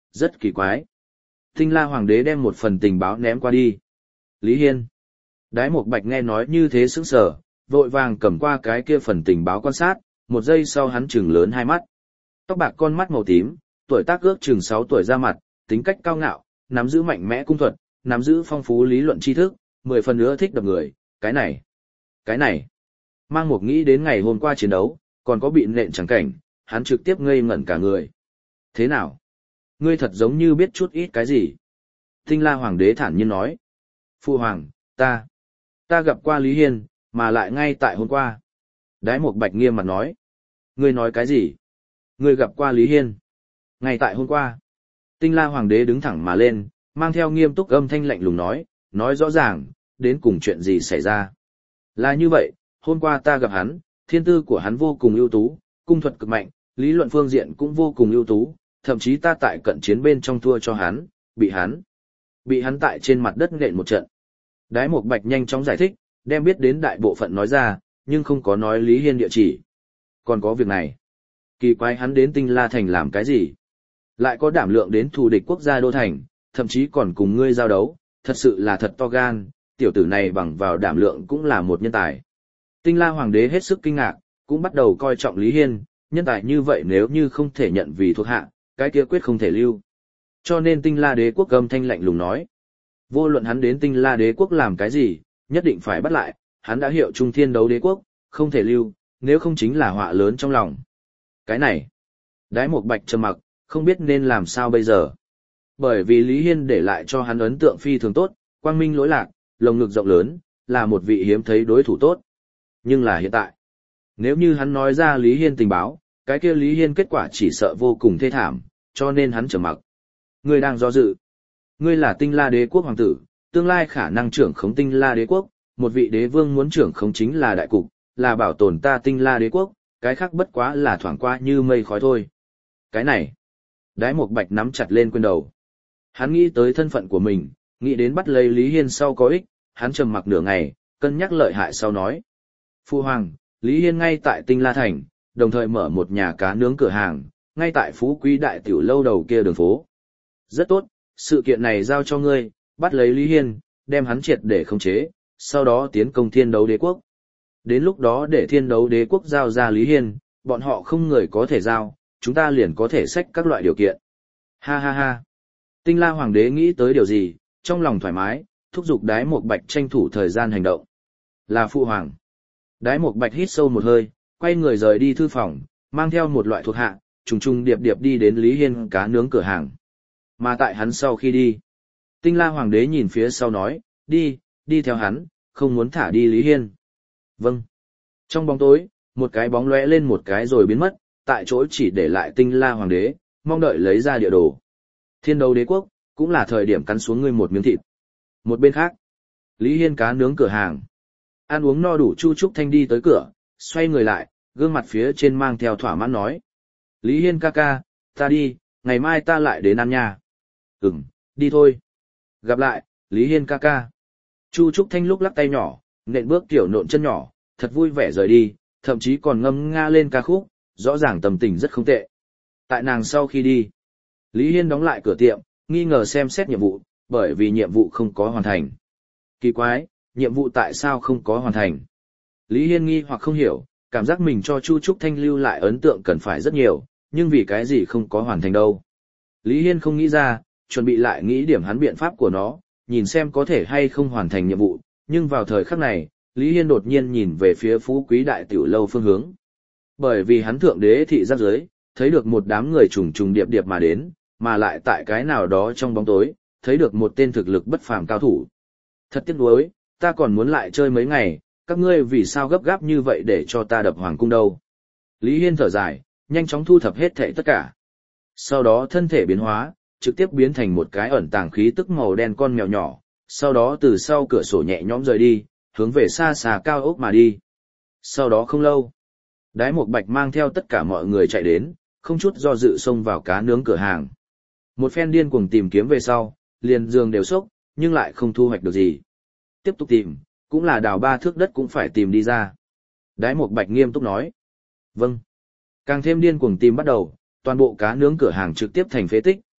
rất kỳ quái. Tinh La Hoàng đế đem một phần tình báo ném qua đi. Lý Hiên. Đái Mộc Bạch nghe nói như thế sững sờ, vội vàng cầm qua cái kia phần tình báo quan sát, một giây sau hắn trừng lớn hai mắt. Tóc bạc con mắt màu tím, tuổi tác ước chừng sáu tuổi ra mặt, tính cách cao ngạo, nắm giữ mạnh mẽ cung thuật, nắm giữ phong phú lý luận tri thức, mười phần nữa thích đập người, cái này, cái này. Mang một nghĩ đến ngày hôm qua chiến đấu, còn có bị nện chẳng cảnh, hắn trực tiếp ngây ngẩn cả người. Thế nào? Ngươi thật giống như biết chút ít cái gì? Tinh La Hoàng đế thản nhiên nói. Phu Hoàng, ta, ta gặp qua Lý Hiên, mà lại ngay tại hôm qua. Đái Mộc Bạch nghiêm mặt nói. Ngươi nói cái gì? Ngươi gặp qua Lý Hiên. Ngay tại hôm qua. Tinh La Hoàng đế đứng thẳng mà lên, mang theo nghiêm túc âm thanh lạnh lùng nói, nói rõ ràng, đến cùng chuyện gì xảy ra. Là như vậy, hôm qua ta gặp hắn, thiên tư của hắn vô cùng ưu tú, cung thuật cực mạnh, lý luận phương diện cũng vô cùng ưu tú, thậm chí ta tại cận chiến bên trong thua cho hắn, bị hắn, bị hắn tại trên mặt đất nện một trận. Đái Mộc Bạch nhanh chóng giải thích, đem biết đến đại bộ phận nói ra, nhưng không có nói Lý Hiên địa chỉ. Còn có việc này. Kỳ quái hắn đến Tinh La Thành làm cái gì? Lại có đảm lượng đến thù địch quốc gia đô thành, thậm chí còn cùng ngươi giao đấu, thật sự là thật to gan, tiểu tử này bằng vào đảm lượng cũng là một nhân tài. Tinh La Hoàng đế hết sức kinh ngạc, cũng bắt đầu coi trọng Lý Hiên, nhân tài như vậy nếu như không thể nhận vì thuộc hạ, cái kia quyết không thể lưu. Cho nên Tinh La đế quốc âm thanh lạnh lùng nói, vô luận hắn đến Tinh La đế quốc làm cái gì, nhất định phải bắt lại, hắn đã hiệu trung thiên đấu đế quốc, không thể lưu, nếu không chính là họa lớn trong lòng. Cái này, Đái Mộc Bạch trầm mặc, không biết nên làm sao bây giờ. Bởi vì Lý Hiên để lại cho hắn ấn tượng phi thường tốt, quang minh lỗi lạc, lồng ngực rộng lớn, là một vị hiếm thấy đối thủ tốt. Nhưng là hiện tại, nếu như hắn nói ra Lý Hiên tình báo, cái kia Lý Hiên kết quả chỉ sợ vô cùng thê thảm, cho nên hắn trầm mặc. Ngươi đang do dự. Ngươi là Tinh La đế quốc hoàng tử, tương lai khả năng trưởng khống Tinh La đế quốc, một vị đế vương muốn trưởng khống chính là đại cục, là bảo tồn ta Tinh La đế quốc, cái khác bất quá là thoảng qua như mây khói thôi. Cái này, Đái Mộc Bạch nắm chặt lên quên đầu. Hắn nghĩ tới thân phận của mình, nghĩ đến bắt lấy Lý Hiên sau có ích, hắn trầm mặc nửa ngày, cân nhắc lợi hại sau nói. Phu Hoàng, Lý Hiên ngay tại Tinh La Thành, đồng thời mở một nhà cá nướng cửa hàng, ngay tại Phú Quý Đại Tiểu Lâu đầu kia đường phố. Rất tốt, sự kiện này giao cho ngươi, bắt lấy Lý Hiên, đem hắn triệt để khống chế, sau đó tiến công Thiên Đấu Đế quốc. Đến lúc đó để Thiên Đấu Đế quốc giao ra Lý Hiên, bọn họ không người có thể giao, chúng ta liền có thể xách các loại điều kiện. Ha ha ha. Tinh La Hoàng đế nghĩ tới điều gì, trong lòng thoải mái, thúc giục Đái Mộc Bạch tranh thủ thời gian hành động. Là Phụ Hoàng. Đái Mộc Bạch hít sâu một hơi, quay người rời đi thư phòng, mang theo một loại thuộc hạ, trùng trùng điệp điệp đi đến Lý Hiên cá nướng cửa hàng. Mà tại hắn sau khi đi, Tinh La Hoàng đế nhìn phía sau nói, đi, đi theo hắn, không muốn thả đi Lý Hiên. Vâng. Trong bóng tối, một cái bóng lóe lên một cái rồi biến mất, tại chỗ chỉ để lại Tinh La Hoàng đế, mong đợi lấy ra địa đồ. Thiên Đấu Đế quốc, cũng là thời điểm cắn xuống ngươi một miếng thịt. Một bên khác, Lý Hiên cá nướng cửa hàng. Ăn uống no đủ Chu Trúc Thanh đi tới cửa, xoay người lại, gương mặt phía trên mang theo thỏa mãn nói. Lý Hiên ca ca, ta đi, ngày mai ta lại đến ăn nha. Ừm, đi thôi. Gặp lại, Lý Hiên ca ca. Chu Trúc Thanh lúc lắc tay nhỏ, nện bước tiểu nộn chân nhỏ, thật vui vẻ rời đi, thậm chí còn ngâm nga lên ca khúc, rõ ràng tâm tình rất không tệ. Tại nàng sau khi đi, Lý Hiên đóng lại cửa tiệm, nghi ngờ xem xét nhiệm vụ, bởi vì nhiệm vụ không có hoàn thành. Kỳ quái, nhiệm vụ tại sao không có hoàn thành? Lý Hiên nghi hoặc không hiểu, cảm giác mình cho Chu Trúc Thanh lưu lại ấn tượng cần phải rất nhiều, nhưng vì cái gì không có hoàn thành đâu. Lý Hiên không nghĩ ra, chuẩn bị lại nghĩ điểm hắn biện pháp của nó, nhìn xem có thể hay không hoàn thành nhiệm vụ, nhưng vào thời khắc này, Lý Hiên đột nhiên nhìn về phía Phú Quý Đại Tiểu Lâu phương hướng. Bởi vì hắn thượng đế thị giác giới, thấy được một đám người trùng trùng điệp điệp mà đến, mà lại tại cái nào đó trong bóng tối, thấy được một tên thực lực bất phàm cao thủ. Thật tiếc nuối, ta còn muốn lại chơi mấy ngày, các ngươi vì sao gấp gáp như vậy để cho ta đập hoàng cung đâu. Lý Hiên thở dài, nhanh chóng thu thập hết thảy tất cả. Sau đó thân thể biến hóa, trực tiếp biến thành một cái ẩn tàng khí tức màu đen con mèo nhỏ, sau đó từ sau cửa sổ nhẹ nhõm rời đi, hướng về xa xa cao ốc mà đi. Sau đó không lâu, Đái Mộc Bạch mang theo tất cả mọi người chạy đến, không chút do dự xông vào cá nướng cửa hàng. Một phen điên cuồng tìm kiếm về sau, liền giường đều sốc, nhưng lại không thu hoạch được gì. Tiếp tục tìm, cũng là đào ba thước đất cũng phải tìm đi ra. Đái Mộc Bạch nghiêm túc nói. Vâng. Càng thêm điên cuồng tìm bắt đầu, toàn bộ cá nướng cửa hàng trực tiếp thành phế tích,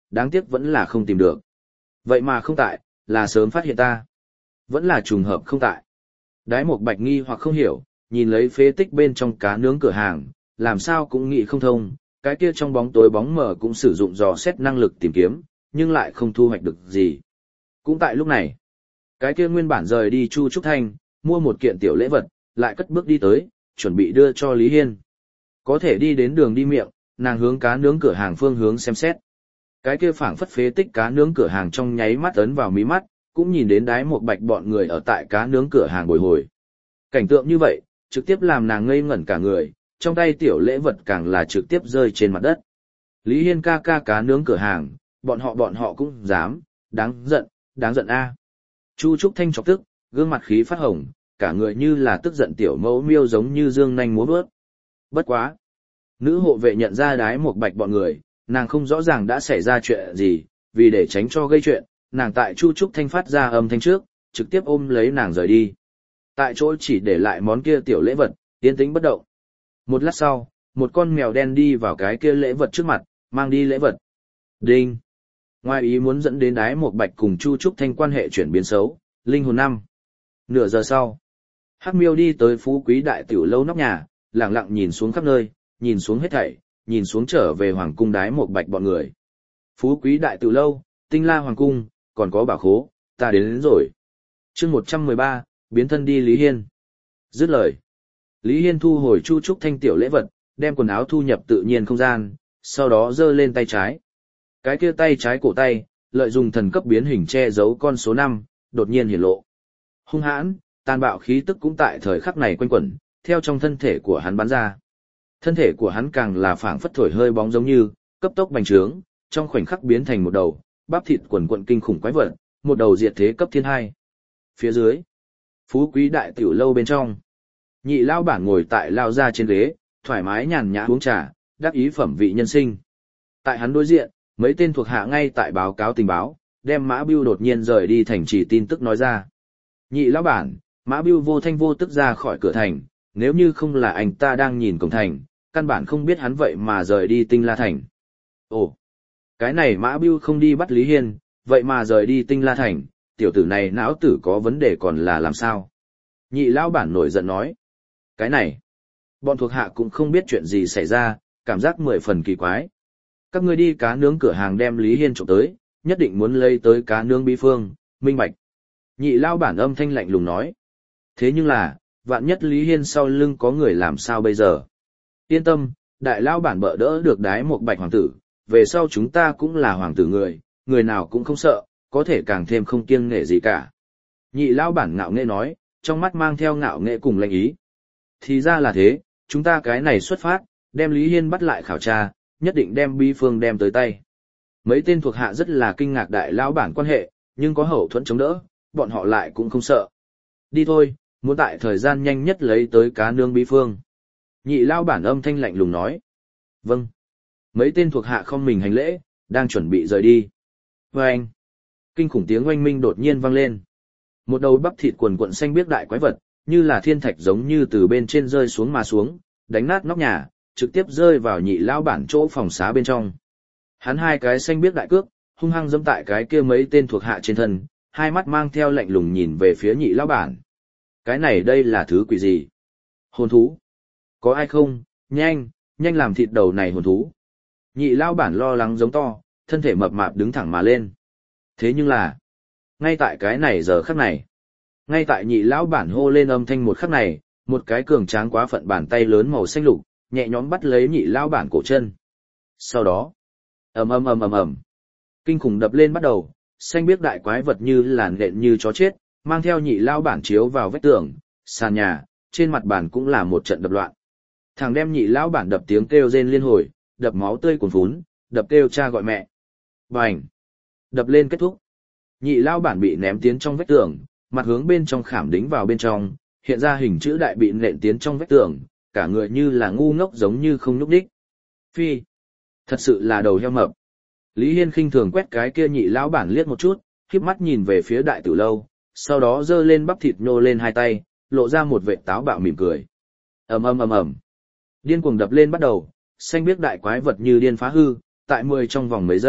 đáng tiếc vẫn là không tìm được. Vậy mà không tại, là sớm phát hiện ta. Vẫn là trùng hợp không tại. Đái Mộc Bạch nghi hoặc không hiểu, nhìn lấy phế tích bên trong cá nướng cửa hàng, làm sao cũng nghĩ không thông, cái kia trong bóng tối bóng mờ cũng sử dụng dò xét năng lực tìm kiếm, nhưng lại không thu hoạch được gì. Cũng tại lúc này, cái kia nguyên bản rời đi Chu Trúc Thanh, mua một kiện tiểu lễ vật, lại cất bước đi tới, chuẩn bị đưa cho Lý Hiên. Có thể đi đến đường đi miệng, nàng hướng cá nướng cửa hàng phương hướng xem xét. Cái kia phảng phất phế tích cá nướng cửa hàng trong nháy mắt ấn vào mí mắt, cũng nhìn đến Đái Mộc Bạch bọn người ở tại cá nướng cửa hàng bồi hồi. Cảnh tượng như vậy, trực tiếp làm nàng ngây ngẩn cả người, trong tay tiểu lễ vật càng là trực tiếp rơi trên mặt đất. Lý Hiên ca ca cá nướng cửa hàng, bọn họ bọn họ cũng dám, đáng giận, đáng giận a. Chu Trúc Thanh chọc tức, gương mặt khí phát hồng, cả người như là tức giận tiểu mẫu miêu giống như dương nanh múa vớt. Bất quá. Nữ hộ vệ nhận ra Đái Mộc Bạch bọn người, nàng không rõ ràng đã xảy ra chuyện gì, vì để tránh cho gây chuyện, nàng tại Chu Trúc Thanh phát ra âm thanh trước, trực tiếp ôm lấy nàng rời đi. Tại chỗ chỉ để lại món kia tiểu lễ vật, yên tĩnh bất động. Một lát sau, một con mèo đen đi vào cái kia lễ vật trước mặt, mang đi lễ vật. Đinh! Ngoài ý muốn dẫn đến Đái Mộc Bạch cùng Chu Trúc Thanh quan hệ chuyển biến xấu, linh hồn năm. Nửa giờ sau, Hắc Miêu đi tới Phú Quý Đại Tiểu Lâu nóc nhà, lặng lặng nhìn xuống khắp nơi, nhìn xuống hết thảy, nhìn xuống trở về Hoàng cung Đái Mộc Bạch bọn người. Phú Quý Đại Tiểu Lâu, Tinh La Hoàng cung, còn có bảo khố, ta đến, đến rồi. Chương một trăm mười ba, biến thân đi Lý Hiên. Dứt lời, Lý Hiên thu hồi Chu Trúc Thanh tiểu lễ vật, đem quần áo thu nhập tự nhiên không gian, sau đó giơ lên tay trái. Cái kia tay trái cổ tay, lợi dụng thần cấp biến hình che giấu con số năm, đột nhiên hiển lộ. Hung hãn, tàn bạo khí tức cũng tại thời khắc này quanh quẩn, theo trong thân thể của hắn bắn ra. Thân thể của hắn càng là phảng phất thổi hơi bóng giống như, cấp tốc bành trướng, trong khoảnh khắc biến thành một đầu, bắp thịt quần quận kinh khủng quái vật, một đầu diệt thế cấp thiên hai. Phía dưới, Phú Quý Đại Tiểu Lâu bên trong, nhị lao bản ngồi tại lao ra trên ghế, thoải mái nhàn nhã uống trà, đắc ý phẩm vị nhân sinh. Tại hắn đối diện, mấy tên thuộc hạ ngay tại báo cáo tình báo, đem Mã Bưu đột nhiên rời đi thành trì tin tức nói ra. Nhị lão bản, Mã Bưu vô thanh vô tức ra khỏi cửa thành, nếu như không là anh ta đang nhìn cổng thành, căn bản không biết hắn vậy mà rời đi Tinh La thành. Ồ, cái này Mã Bưu không đi bắt Lý Hiên, vậy mà rời đi Tinh La thành, tiểu tử này não tử có vấn đề còn là làm sao? Nhị lão bản nổi giận nói. Cái này, bọn thuộc hạ cũng không biết chuyện gì xảy ra, cảm giác mười phần kỳ quái. Các ngươi đi cá nướng cửa hàng đem Lý Hiên trộm tới, nhất định muốn lấy tới cá nướng bí phương, minh bạch. Nhị lão bản âm thanh lạnh lùng nói. Thế nhưng là, vạn nhất Lý Hiên sau lưng có người làm sao bây giờ? Yên tâm, đại lão bản bợ đỡ được Đái Mộc Bạch hoàng tử, về sau chúng ta cũng là hoàng tử người, người nào cũng không sợ, có thể càng thêm không kiêng nể gì cả. Nhị lão bản ngạo nghễ nói, trong mắt mang theo ngạo nghễ cùng lệnh ý. Thì ra là thế, chúng ta cái này xuất phát, đem Lý Hiên bắt lại khảo tra, nhất định đem bí phương đem tới tay. Mấy tên thuộc hạ rất là kinh ngạc đại lão bản quan hệ, nhưng có hậu thuẫn chống đỡ, bọn họ lại cũng không sợ. Đi thôi, muốn tại thời gian nhanh nhất lấy tới cá nướng bí phương. Nhị lão bản âm thanh lạnh lùng nói. Vâng. Mấy tên thuộc hạ không mình hành lễ, đang chuẩn bị rời đi. Và anh, kinh khủng tiếng oanh minh đột nhiên vang lên. Một đầu bắp thịt quần quận xanh biếc đại quái vật, như là thiên thạch giống như từ bên trên rơi xuống mà xuống, đánh nát nóc nhà, trực tiếp rơi vào nhị lão bản chỗ phòng xá bên trong. Hắn hai cái xanh biếc đại cước, hung hăng dẫm tại cái kia mấy tên thuộc hạ trên thân, hai mắt mang theo lạnh lùng nhìn về phía nhị lão bản. Cái này đây là thứ quỷ gì? Hồn thú? Có ai không? Nhanh, nhanh làm thịt đầu này hồn thú. Nhị lão bản lo lắng giống to, thân thể mập mạp đứng thẳng mà lên. Thế nhưng là, ngay tại cái này giờ khắc này, ngay tại nhị lão bản hô lên âm thanh một khắc này, một cái cường tráng quá phận bàn tay lớn màu xanh lục, nhẹ nhõm bắt lấy nhị lão bản cổ chân. Sau đó, ầm ầm ầm ầm ầm, kinh khủng đập lên bắt đầu, xanh biếc đại quái vật như làn nện như chó chết, mang theo nhị lão bản chiếu vào vách tường, sàn nhà, trên mặt bàn cũng là một trận đập loạn. Thằng đem nhị lão bản đập tiếng kêu rên liên hồi, đập máu tươi cuồn phún, đập kêu cha gọi mẹ. Bành! Đập lên kết thúc. Nhị lão bản bị ném tiến trong vách tường, mặt hướng bên trong khảm đính vào bên trong, hiện ra hình chữ đại bị nện tiến trong vách tường, cả người như là ngu ngốc giống như không nhúc đích. Phi! Thật sự là đầu heo mập. Lý Hiên khinh thường quét cái kia nhị lão bản liếc một chút, khép mắt nhìn về phía đại tử lâu, sau đó giơ lên bắp thịt nhô lên hai tay, lộ ra một vệt táo bạo mỉm cười. Ầm ầm ầm ầm. Điên cuồng đập lên bắt đầu, xanh biếc đại quái vật như điên phá hư, tại mười trong vòng mấy giây,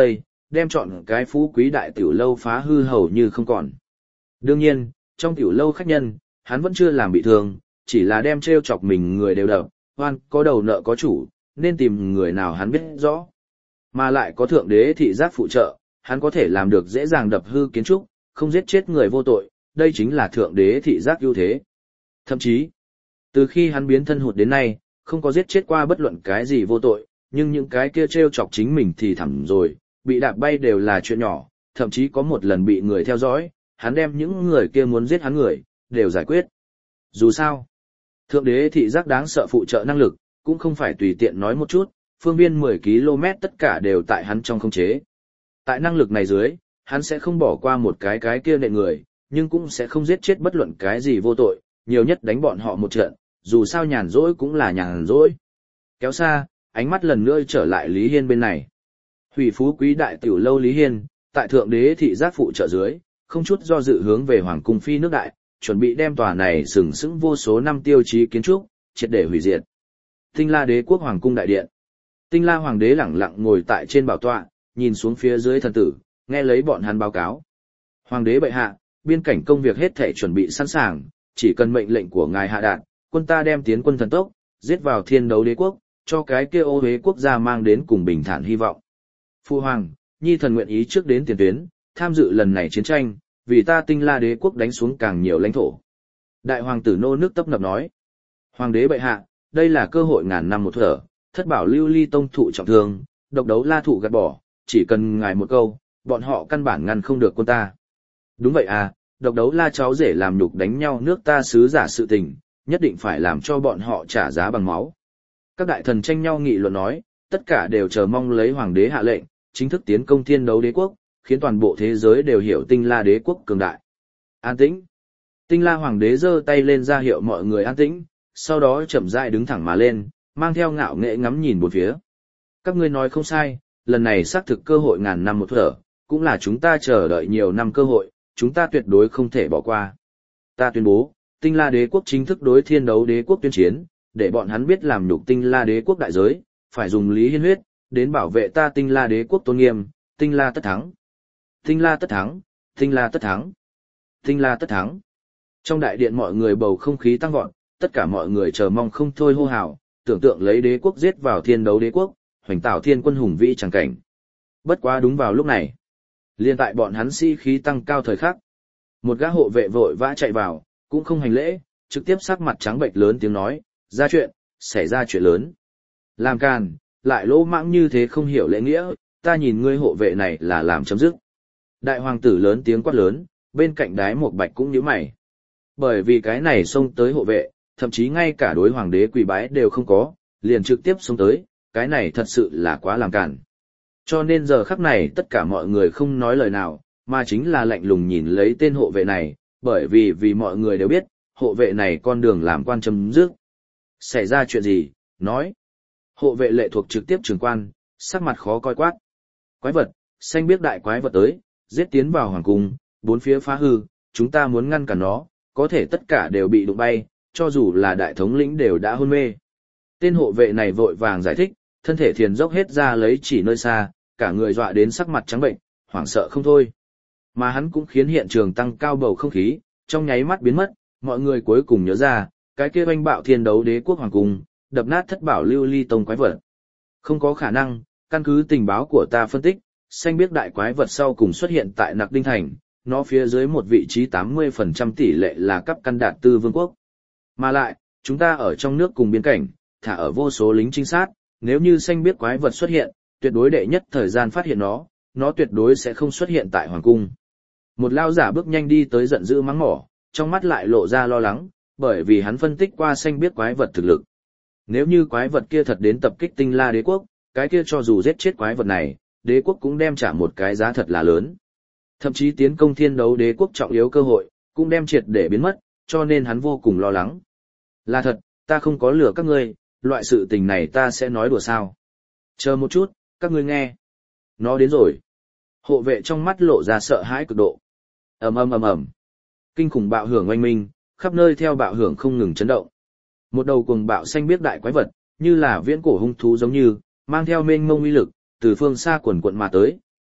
đem chọn cái phú quý đại tiểu lâu phá hư hầu như không còn. Đương nhiên, trong tiểu lâu khách nhân, hắn vẫn chưa làm bị thương, chỉ là đem treo chọc mình người đều đập, hoan có đầu nợ có chủ, nên tìm người nào hắn biết rõ. Mà lại có thượng đế thị giác phụ trợ, hắn có thể làm được dễ dàng đập hư kiến trúc, không giết chết người vô tội, đây chính là thượng đế thị giác ưu thế. Thậm chí, từ khi hắn biến thân hụt đến nay, không có giết chết qua bất luận cái gì vô tội, nhưng những cái kia treo chọc chính mình thì thẳm rồi, bị đạp bay đều là chuyện nhỏ, thậm chí có một lần bị người theo dõi, hắn đem những người kia muốn giết hắn người, đều giải quyết. Dù sao, thượng đế thị giác đáng sợ phụ trợ năng lực, cũng không phải tùy tiện nói một chút, phương viên mười ki lô mét tất cả đều tại hắn trong khống chế. Tại năng lực này dưới, hắn sẽ không bỏ qua một cái cái kia nệ người, nhưng cũng sẽ không giết chết bất luận cái gì vô tội, nhiều nhất đánh bọn họ một trận, dù sao nhàn rỗi cũng là nhàn rỗi. Kéo xa, ánh mắt lần nữa trở lại Lý Hiên bên này. Hủy phú quý đại tiểu lâu Lý Hiên, tại thượng đế thị giác phụ trợ dưới, không chút do dự hướng về hoàng cung phi nước đại, chuẩn bị đem tòa này sừng sững vô số năm tiêu chí kiến trúc, triệt để hủy diệt. Tinh La Đế quốc hoàng cung đại điện. Tinh La hoàng đế lẳng lặng ngồi tại trên bảo tọa, nhìn xuống phía dưới thần tử, nghe lấy bọn hắn báo cáo. Hoàng đế bệ hạ, biên cảnh công việc hết thể chuẩn bị sẵn sàng, chỉ cần mệnh lệnh của ngài hạ đạt, quân ta đem tiến quân thần tốc, giết vào thiên đấu đế quốc, cho cái kia ô huế quốc gia mang đến cùng bình thản hy vọng. Phu hoàng, nhi thần nguyện ý trước đến tiền tuyến, tham dự lần này chiến tranh, vì ta Tinh La Đế quốc đánh xuống càng nhiều lãnh thổ. Đại hoàng tử nô nước tấp nập nói. Hoàng đế bệ hạ, đây là cơ hội ngàn năm một thở, thất bảo lưu ly tông thụ trọng thương, độc đấu la thụ gạt bỏ, chỉ cần ngài một câu, bọn họ căn bản ngăn không được quân ta. Đúng vậy à, độc đấu la cháu rể làm nhục đánh nhau nước ta sứ giả sự tình, nhất định phải làm cho bọn họ trả giá bằng máu. Các đại thần tranh nhau nghị luận nói, tất cả đều chờ mong lấy hoàng đế hạ lệnh, chính thức tiến công thiên đấu đế quốc, khiến toàn bộ thế giới đều hiểu Tinh La Đế quốc cường đại. An tĩnh. Tinh La hoàng đế giơ tay lên ra hiệu mọi người an tĩnh, sau đó chậm rãi đứng thẳng mà lên, mang theo ngạo nghễ ngắm nhìn bốn phía. Các ngươi nói không sai, lần này xác thực cơ hội ngàn năm một thở, cũng là chúng ta chờ đợi nhiều năm cơ hội, chúng ta tuyệt đối không thể bỏ qua. Ta tuyên bố, Tinh La Đế quốc chính thức đối thiên đấu đế quốc tuyên chiến, để bọn hắn biết làm nhục Tinh La Đế quốc đại giới, phải dùng Lý Hiên huyết, đến bảo vệ ta Tinh La Đế quốc tôn nghiêm, Tinh La tất thắng. Tinh La tất thắng, Tinh La tất thắng, Tinh La tất thắng. Trong đại điện mọi người bầu không khí tăng vọt, tất cả mọi người chờ mong không thôi hô hào, tưởng tượng lấy đế quốc giết vào thiên đấu đế quốc, hoành tạo thiên quân hùng vĩ chẳng cảnh. Bất quá đúng vào lúc này, liên tại bọn hắn sĩ khí tăng cao thời khắc, một gã hộ vệ vội vã chạy vào, cũng không hành lễ, trực tiếp sắc mặt trắng bệch lớn tiếng nói, ra chuyện, xảy ra chuyện lớn. Làm càn, lại lỗ mãng như thế không hiểu lễ nghĩa, ta nhìn ngươi hộ vệ này là làm chấm dứt. Đại hoàng tử lớn tiếng quát lớn, bên cạnh đái một bạch cũng nhíu mày. Bởi vì cái này xông tới hộ vệ, thậm chí ngay cả đối hoàng đế quỳ bái đều không có, liền trực tiếp xông tới, cái này thật sự là quá làm càn. Cho nên giờ khắc này tất cả mọi người không nói lời nào, mà chính là lạnh lùng nhìn lấy tên hộ vệ này, bởi vì vì mọi người đều biết, hộ vệ này con đường làm quan chấm dứt. Xảy ra chuyện gì, nói. Hộ vệ lệ thuộc trực tiếp trường quan, sắc mặt khó coi quát. Quái vật, xanh biết đại quái vật tới, giết tiến vào hoàng cung, bốn phía phá hư, chúng ta muốn ngăn cản nó, có thể tất cả đều bị đụng bay, cho dù là đại thống lĩnh đều đã hôn mê. Tên hộ vệ này vội vàng giải thích, thân thể thiền dốc hết ra lấy chỉ nơi xa, cả người dọa đến sắc mặt trắng bệnh, hoảng sợ không thôi. Mà hắn cũng khiến hiện trường tăng cao bầu không khí, trong nháy mắt biến mất, mọi người cuối cùng nhớ ra, cái kia oanh bạo thiên đấu đế quốc hoàng cung, đập nát thất bảo lưu ly tông quái vật. Không có khả năng, căn cứ tình báo của ta phân tích, xanh biết đại quái vật sau cùng xuất hiện tại Nặc Đinh Thành, nó phía dưới một vị trí tám mươi phần trăm tỷ lệ là cấp căn đạt tư vương quốc. Mà lại, chúng ta ở trong nước cùng biên cảnh, thả ở vô số lính trinh sát, nếu như xanh biết quái vật xuất hiện, tuyệt đối đệ nhất thời gian phát hiện nó, nó tuyệt đối sẽ không xuất hiện tại hoàng cung. Một lao giả bước nhanh đi tới giận dữ mắng mỏ, trong mắt lại lộ ra lo lắng, bởi vì hắn phân tích qua xanh biết quái vật thực lực. Nếu như quái vật kia thật đến tập kích Tinh La Đế quốc, cái kia cho dù giết chết quái vật này, đế quốc cũng đem trả một cái giá thật là lớn. Thậm chí tiến công thiên đấu đế quốc trọng yếu cơ hội, cũng đem triệt để biến mất, cho nên hắn vô cùng lo lắng. Là thật, ta không có lừa các ngươi, loại sự tình này ta sẽ nói đùa sao. Chờ một chút, các ngươi nghe. Nó đến rồi. Hộ vệ trong mắt lộ ra sợ hãi cực độ. Ầm ầm ầm ầm. Kinh khủng bạo hưởng oanh minh, khắp nơi theo bạo hưởng không ngừng chấn động. Một đầu cuồng bạo xanh biếc đại quái vật, như là viễn cổ hung thú giống như, mang theo mênh mông uy lực, từ phương xa quần quận mà tới,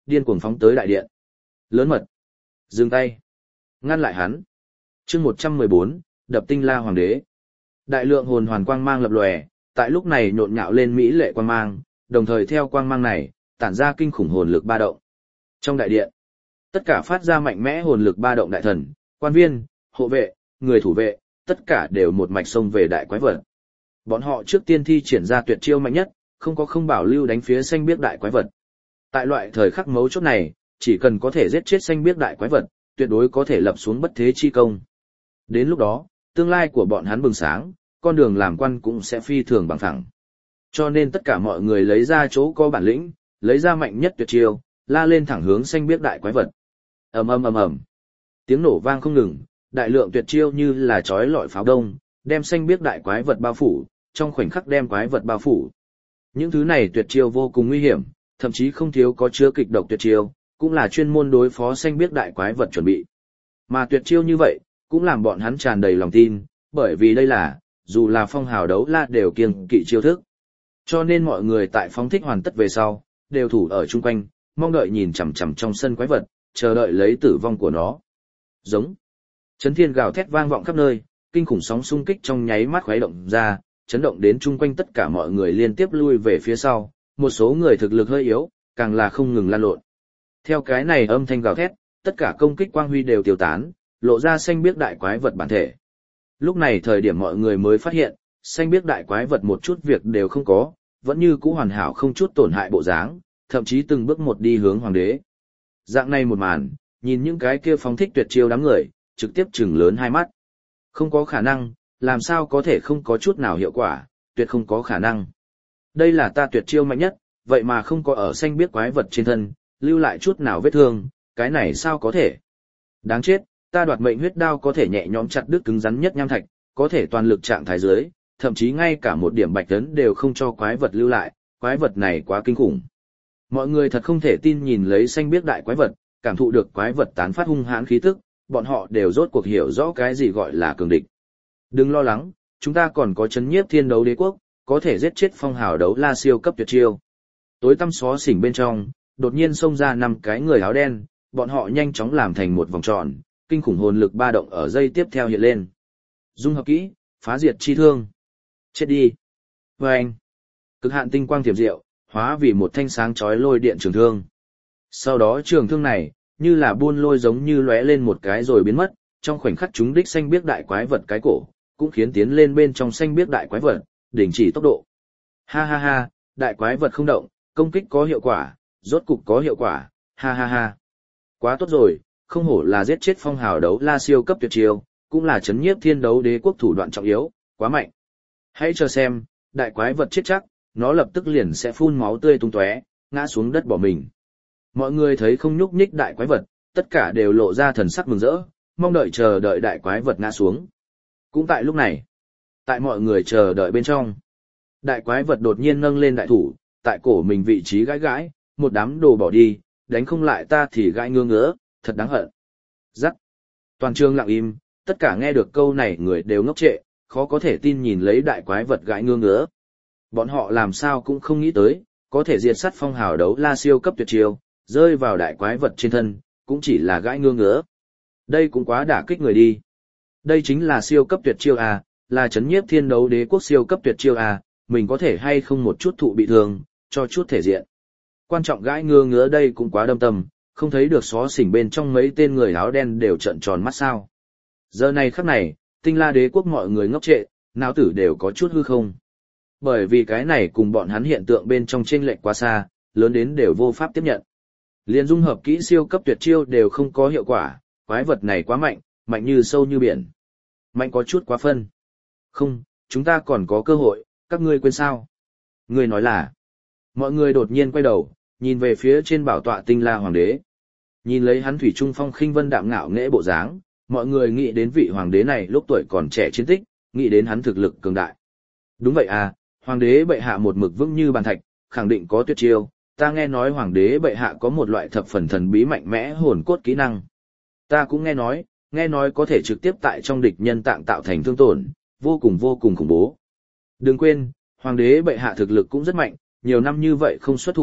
điên cuồng phóng tới đại điện. Lớn mật. Dừng tay. Ngăn lại hắn. chương một trăm mười bốn, đập tinh la hoàng đế. Đại lượng hồn hoàn quang mang lập lòe, tại lúc này nhộn nhạo lên mỹ lệ quang mang, đồng thời theo quang mang này, tản ra kinh khủng hồn lực ba động. Trong đại điện, tất cả phát ra mạnh mẽ hồn lực ba động đại thần, quan viên, hộ vệ, người thủ vệ, tất cả đều một mạch xông về đại quái vật. Bọn họ trước tiên thi triển ra tuyệt chiêu mạnh nhất, không có không bảo lưu đánh phía xanh biếc đại quái vật. Tại loại thời khắc mấu chốt này, chỉ cần có thể giết chết xanh biếc đại quái vật, tuyệt đối có thể lập xuống bất thế chi công. Đến lúc đó, tương lai của bọn hắn bừng sáng, con đường làm quan cũng sẽ phi thường bằng phẳng. Cho nên tất cả mọi người lấy ra chỗ có bản lĩnh, lấy ra mạnh nhất tuyệt chiêu, la lên thẳng hướng xanh biếc đại quái vật. Ầm ầm ầm ầm. Tiếng nổ vang không ngừng, đại lượng tuyệt chiêu như là chói lọi pháo đông, đem xanh biếc đại quái vật bao phủ, trong khoảnh khắc đem quái vật bao phủ. Những thứ này tuyệt chiêu vô cùng nguy hiểm, thậm chí không thiếu có chứa kịch độc tuyệt chiêu, cũng là chuyên môn đối phó xanh biếc đại quái vật chuẩn bị. Mà tuyệt chiêu như vậy, cũng làm bọn hắn tràn đầy lòng tin, bởi vì đây là, dù là phong hào đấu la đều kiêng kỵ chiêu thức. Cho nên mọi người tại phóng thích hoàn tất về sau, đều thủ ở chung quanh, mong đợi nhìn chằm chằm trong sân quái vật, chờ đợi lấy tử vong của nó. Giống. Chấn thiên gào thét vang vọng khắp nơi, kinh khủng sóng xung kích trong nháy mắt khuấy động ra, chấn động đến chung quanh tất cả mọi người liên tiếp lui về phía sau, một số người thực lực hơi yếu, càng là không ngừng lan lộn. Theo cái này âm thanh gào thét, tất cả công kích quang huy đều tiêu tán, lộ ra xanh biếc đại quái vật bản thể. Lúc này thời điểm mọi người mới phát hiện, xanh biếc đại quái vật một chút việc đều không có, vẫn như cũ hoàn hảo không chút tổn hại bộ dáng, thậm chí từng bước một đi hướng hoàng đế. Dạng này một màn, nhìn những cái kia phóng thích tuyệt chiêu đám người, trực tiếp trừng lớn hai mắt. Không có khả năng, làm sao có thể không có chút nào hiệu quả, tuyệt không có khả năng. Đây là ta tuyệt chiêu mạnh nhất, vậy mà không có ở xanh biếc quái vật trên thân, lưu lại chút nào vết thương, cái này sao có thể? Đáng chết, ta đoạt mệnh huyết đao có thể nhẹ nhõm chặt đứt cứng rắn nhất nham thạch, có thể toàn lực trạng thái dưới, thậm chí ngay cả một điểm bạch tấn đều không cho quái vật lưu lại, quái vật này quá kinh khủng. Mọi người thật không thể tin nhìn lấy xanh biếc đại quái vật, cảm thụ được quái vật tán phát hung hãn khí tức, bọn họ đều rốt cuộc hiểu rõ cái gì gọi là cường địch. Đừng lo lắng, chúng ta còn có chấn nhiếp thiên đấu đế quốc, có thể giết chết phong hào đấu la siêu cấp tuyệt chiêu. Tối tăm xó xỉnh bên trong, đột nhiên xông ra năm cái người áo đen, bọn họ nhanh chóng làm thành một vòng tròn, kinh khủng hồn lực ba động ở dây tiếp theo hiện lên. Dung hợp kỹ, phá diệt chi thương. Chết đi. Và anh. Cực hạn tinh quang thiểm diệu, hóa vì một thanh sáng chói lôi điện trường thương. Sau đó trường thương này, như là buôn lôi giống như lóe lên một cái rồi biến mất, trong khoảnh khắc chúng đích xanh biếc đại quái vật cái cổ, cũng khiến tiến lên bên trong xanh biếc đại quái vật, đình chỉ tốc độ. Ha ha ha, đại quái vật không động, công kích có hiệu quả, rốt cục có hiệu quả, ha ha ha. Quá tốt rồi, không hổ là giết chết phong hào đấu la siêu cấp tuyệt chiêu, cũng là chấn nhiếp thiên đấu đế quốc thủ đoạn trọng yếu, quá mạnh. Hãy chờ xem, đại quái vật chết chắc, nó lập tức liền sẽ phun máu tươi tung tóe, ngã xuống đất bỏ mình. Mọi người thấy không nhúc nhích đại quái vật, tất cả đều lộ ra thần sắc mừng rỡ, mong đợi chờ đợi đại quái vật ngã xuống. Cũng tại lúc này, tại mọi người chờ đợi bên trong, đại quái vật đột nhiên nâng lên đại thủ, tại cổ mình vị trí gãi gãi, một đám đồ bỏ đi, đánh không lại ta thì gãi ngứa ngứa, thật đáng hận. Rắc. Toàn trường lặng im, tất cả nghe được câu này người đều ngốc trệ, khó có thể tin nhìn lấy đại quái vật gãi ngứa ngứa. Bọn họ làm sao cũng không nghĩ tới, có thể diệt sát phong hào đấu la siêu cấp tuyệt chiêu, rơi vào đại quái vật trên thân, cũng chỉ là gãi ngứa ngứa. Đây cũng quá đả kích người đi. Đây chính là siêu cấp tuyệt chiêu à, là chấn nhiếp thiên đấu đế quốc siêu cấp tuyệt chiêu à, mình có thể hay không một chút thụ bị thương, cho chút thể diện. Quan trọng gãi ngứa ngứa đây cũng quá đâm tâm, không thấy được xó xỉnh bên trong mấy tên người áo đen đều trợn tròn mắt sao. Giờ này khắc này, tinh la đế quốc mọi người ngốc trệ, não tử đều có chút hư không. Bởi vì cái này cùng bọn hắn hiện tượng bên trong chênh lệch quá xa, lớn đến đều vô pháp tiếp nhận. Liên dung hợp kỹ siêu cấp tuyệt chiêu đều không có hiệu quả, quái vật này quá mạnh, mạnh như sâu như biển. Mạnh có chút quá phân. Không, chúng ta còn có cơ hội, các ngươi quên sao? Ngươi nói là. Mọi người đột nhiên quay đầu, nhìn về phía trên bảo tọa tinh la hoàng đế. Nhìn lấy hắn thủy trung phong khinh vân đạm ngạo nghễ bộ dáng, mọi người nghĩ đến vị hoàng đế này lúc tuổi còn trẻ chiến tích, nghĩ đến hắn thực lực cường đại. Đúng vậy à, hoàng đế bệ hạ một mực vững như bàn thạch, khẳng định có tuyệt chiêu. Ta nghe nói hoàng đế bệ hạ có một loại thập phần thần bí mạnh mẽ hồn cốt kỹ năng. Ta cũng nghe nói, nghe nói có thể trực tiếp tại trong địch nhân tạng tạo thành thương tổn, vô cùng vô cùng khủng bố. Đừng quên, hoàng đế bệ hạ thực lực cũng rất mạnh, nhiều năm như vậy không xuất thủ,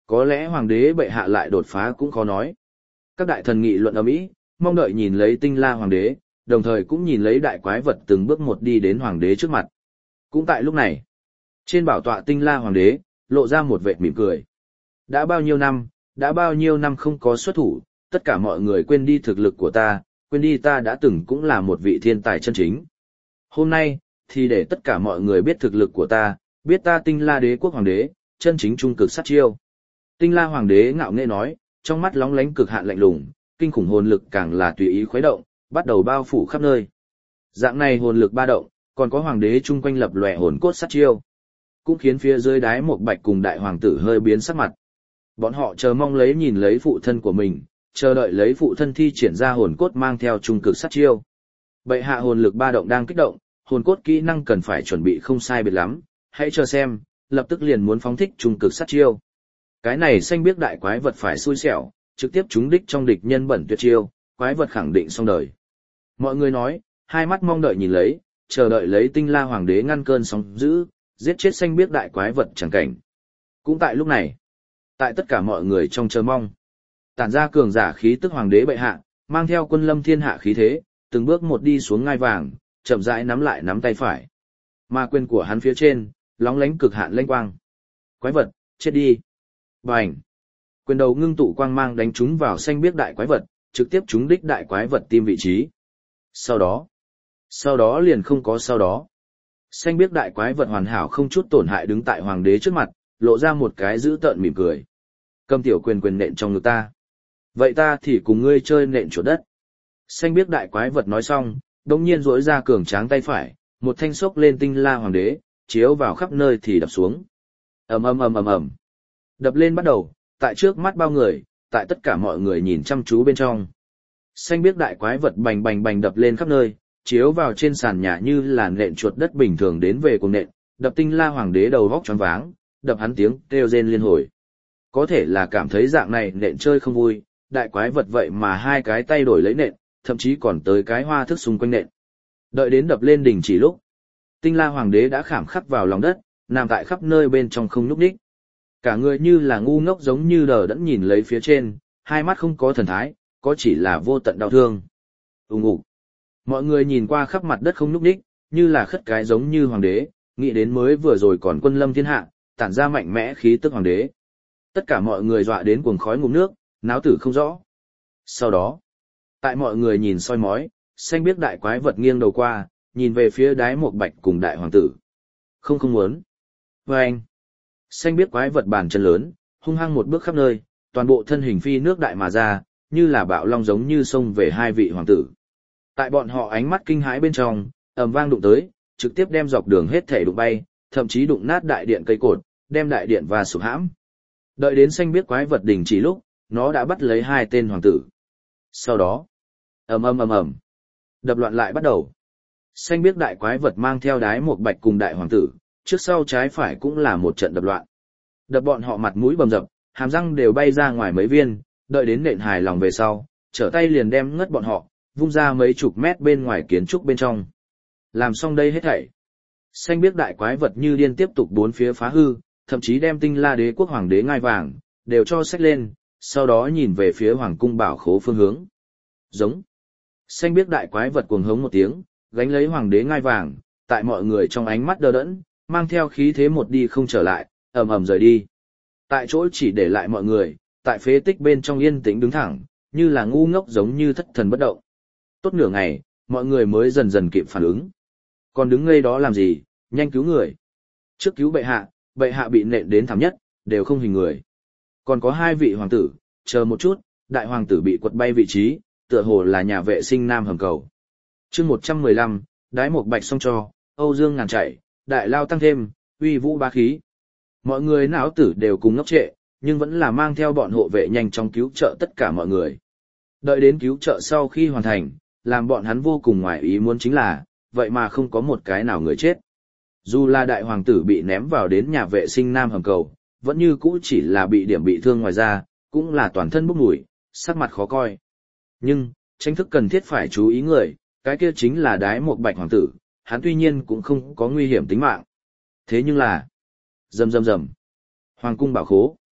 có lẽ hoàng đế bệ hạ lại đột phá cũng khó nói. Các đại thần nghị luận ầm ĩ, mong đợi nhìn lấy Tinh La hoàng đế, đồng thời cũng nhìn lấy đại quái vật từng bước một đi đến hoàng đế trước mặt. Cũng tại lúc này, trên bảo tọa Tinh La hoàng đế, lộ ra một vệt mỉm cười. Đã bao nhiêu năm, đã bao nhiêu năm không có xuất thủ, tất cả mọi người quên đi thực lực của ta, quên đi ta đã từng cũng là một vị thiên tài chân chính. Hôm nay, thì để tất cả mọi người biết thực lực của ta, biết ta Tinh La đế quốc hoàng đế, chân chính trung cực sát chiêu. Tinh La hoàng đế ngạo nghễ nói, trong mắt lóng lánh cực hạn lạnh lùng, kinh khủng hồn lực càng là tùy ý khuấy động, bắt đầu bao phủ khắp nơi. Dạng này hồn lực ba động, còn có hoàng đế chung quanh lập lòe hồn cốt sát chiêu, cũng khiến phía dưới đái một bạch cùng đại hoàng tử hơi biến sắc mặt. Bọn họ chờ mong lấy nhìn lấy phụ thân của mình, chờ đợi lấy phụ thân thi triển ra hồn cốt mang theo trung cực sát chiêu. Bệ hạ hồn lực ba động đang kích động, hồn cốt kỹ năng cần phải chuẩn bị không sai biệt lắm, hãy chờ xem, lập tức liền muốn phóng thích trung cực sát chiêu. Cái này xanh biết đại quái vật phải xui xẻo, trực tiếp trúng đích trong địch nhân bẩn tuyệt chiêu, quái vật khẳng định xong đời. Mọi người nói, hai mắt mong đợi nhìn lấy, chờ đợi lấy Tinh La hoàng đế ngăn cơn sóng dữ, giết chết xanh biết đại quái vật chẳng cảnh. Cũng tại lúc này, tại tất cả mọi người trong chờ mong, tản ra cường giả khí tức hoàng đế bệ hạ, mang theo quân lâm thiên hạ khí thế, từng bước một đi xuống ngai vàng, chậm rãi nắm lại nắm tay phải. Ma quyền của hắn phía trên, lóng lánh cực hạn lênh quang. Quái vật, chết đi. Bành. Quyền đầu ngưng tụ quang mang đánh trúng vào xanh biếc đại quái vật, trực tiếp trúng đích đại quái vật tim vị trí. Sau đó, sau đó liền không có sau đó. Xanh biếc đại quái vật hoàn hảo không chút tổn hại đứng tại hoàng đế trước mặt, lộ ra một cái dữ tợn mỉm cười. Cầm tiểu quyền quyền nện trong ngực ta. Vậy ta thì cùng ngươi chơi nện chuột đất. Xanh biếc đại quái vật nói xong, đột nhiên duỗi ra cường tráng tay phải, một thanh sốc lên Tinh La hoàng đế, chiếu vào khắp nơi thì đập xuống. Ầm ầm ầm ầm ầm. Đập lên bắt đầu, tại trước mắt bao người, tại tất cả mọi người nhìn chăm chú bên trong. Xanh biếc đại quái vật bành bành bành đập lên khắp nơi, chiếu vào trên sàn nhà như là nện chuột đất bình thường đến về cùng nện, đập Tinh La hoàng đế đầu vóc choáng váng, đập hắn tiếng kêu rên liên hồi. Có thể là cảm thấy dạng này nện chơi không vui, đại quái vật vậy mà hai cái tay đổi lấy nện, thậm chí còn tới cái hoa thức xung quanh nện. Đợi đến đập lên đỉnh chỉ lúc, Tinh La hoàng đế đã khảm khắc vào lòng đất, nằm tại khắp nơi bên trong không nhúc nhích. Cả người như là ngu ngốc giống như đờ đẫn nhìn lấy phía trên, hai mắt không có thần thái, có chỉ là vô tận đau thương. Ùng ục. Mọi người nhìn qua khắp mặt đất không nhúc nhích, như là khất cái giống như hoàng đế, nghĩ đến mới vừa rồi còn quân lâm thiên hạ, tản ra mạnh mẽ khí tức hoàng đế. Tất cả mọi người dọa đến cuồng khói ngụm nước, náo tử không rõ. Sau đó, tại mọi người nhìn soi mói, xanh biếc đại quái vật nghiêng đầu qua, nhìn về phía đái một bạch cùng đại hoàng tử. Không không muốn. Và anh, xanh biếc quái vật bàn chân lớn, hung hăng một bước khắp nơi, toàn bộ thân hình phi nước đại mà ra, như là bạo long giống như xông về hai vị hoàng tử. Tại bọn họ ánh mắt kinh hãi bên trong, ầm vang đụng tới, trực tiếp đem dọc đường hết thể đụng bay, thậm chí đụng nát đại điện cây cột, đem đại điện và sụp hãm. Đợi đến xanh biếc quái vật đình chỉ lúc, nó đã bắt lấy hai tên hoàng tử. Sau đó, ầm ầm ầm ầm, đập loạn lại bắt đầu. Xanh biếc đại quái vật mang theo đái một bạch cùng đại hoàng tử, trước sau trái phải cũng là một trận đập loạn. Đập bọn họ mặt mũi bầm dập, hàm răng đều bay ra ngoài mấy viên, đợi đến nện hài lòng về sau, trở tay liền đem ngất bọn họ, vung ra mấy chục mét bên ngoài kiến trúc bên trong. Làm xong đây hết thảy, xanh biếc đại quái vật như điên tiếp tục bốn phía phá hư, thậm chí đem Tinh La đế quốc hoàng đế ngai vàng, đều cho xách lên, sau đó nhìn về phía hoàng cung bảo khố phương hướng. Giống. Xanh biếc đại quái vật cuồng hống một tiếng, gánh lấy hoàng đế ngai vàng, tại mọi người trong ánh mắt đờ đẫn, mang theo khí thế một đi không trở lại, ầm ầm rời đi. Tại chỗ chỉ để lại mọi người, tại phế tích bên trong yên tĩnh đứng thẳng, như là ngu ngốc giống như thất thần bất động. Tốt nửa ngày, mọi người mới dần dần kịp phản ứng. Còn đứng ngây đó làm gì, nhanh cứu người. Trước cứu bệ hạ, bệ hạ bị nện đến thảm nhất, đều không hình người. Còn có hai vị hoàng tử, chờ một chút, đại hoàng tử bị quật bay vị trí, tựa hồ là nhà vệ sinh nam hầm cầu. Chương một trăm mười lăm, đái một bạch song cho, Âu Dương ngàn chạy, đại lao tăng thêm, uy vũ bá khí. Mọi người não tử đều cùng ngốc trệ, nhưng vẫn là mang theo bọn hộ vệ nhanh chóng cứu trợ tất cả mọi người. Đợi đến cứu trợ sau khi hoàn thành, làm bọn hắn vô cùng ngoài ý muốn chính là, vậy mà không có một cái nào người chết. Dù là đại hoàng tử bị ném vào đến nhà vệ sinh nam hầm cầu, vẫn như cũ chỉ là bị điểm bị thương ngoài ra, cũng là toàn thân bốc mùi, sắc mặt khó coi. Nhưng, tranh thức cần thiết phải chú ý người, cái kia chính là đái một bạch hoàng tử, hắn tuy nhiên cũng không có nguy hiểm tính mạng. Thế nhưng là, rầm rầm rầm, hoàng cung bảo khố,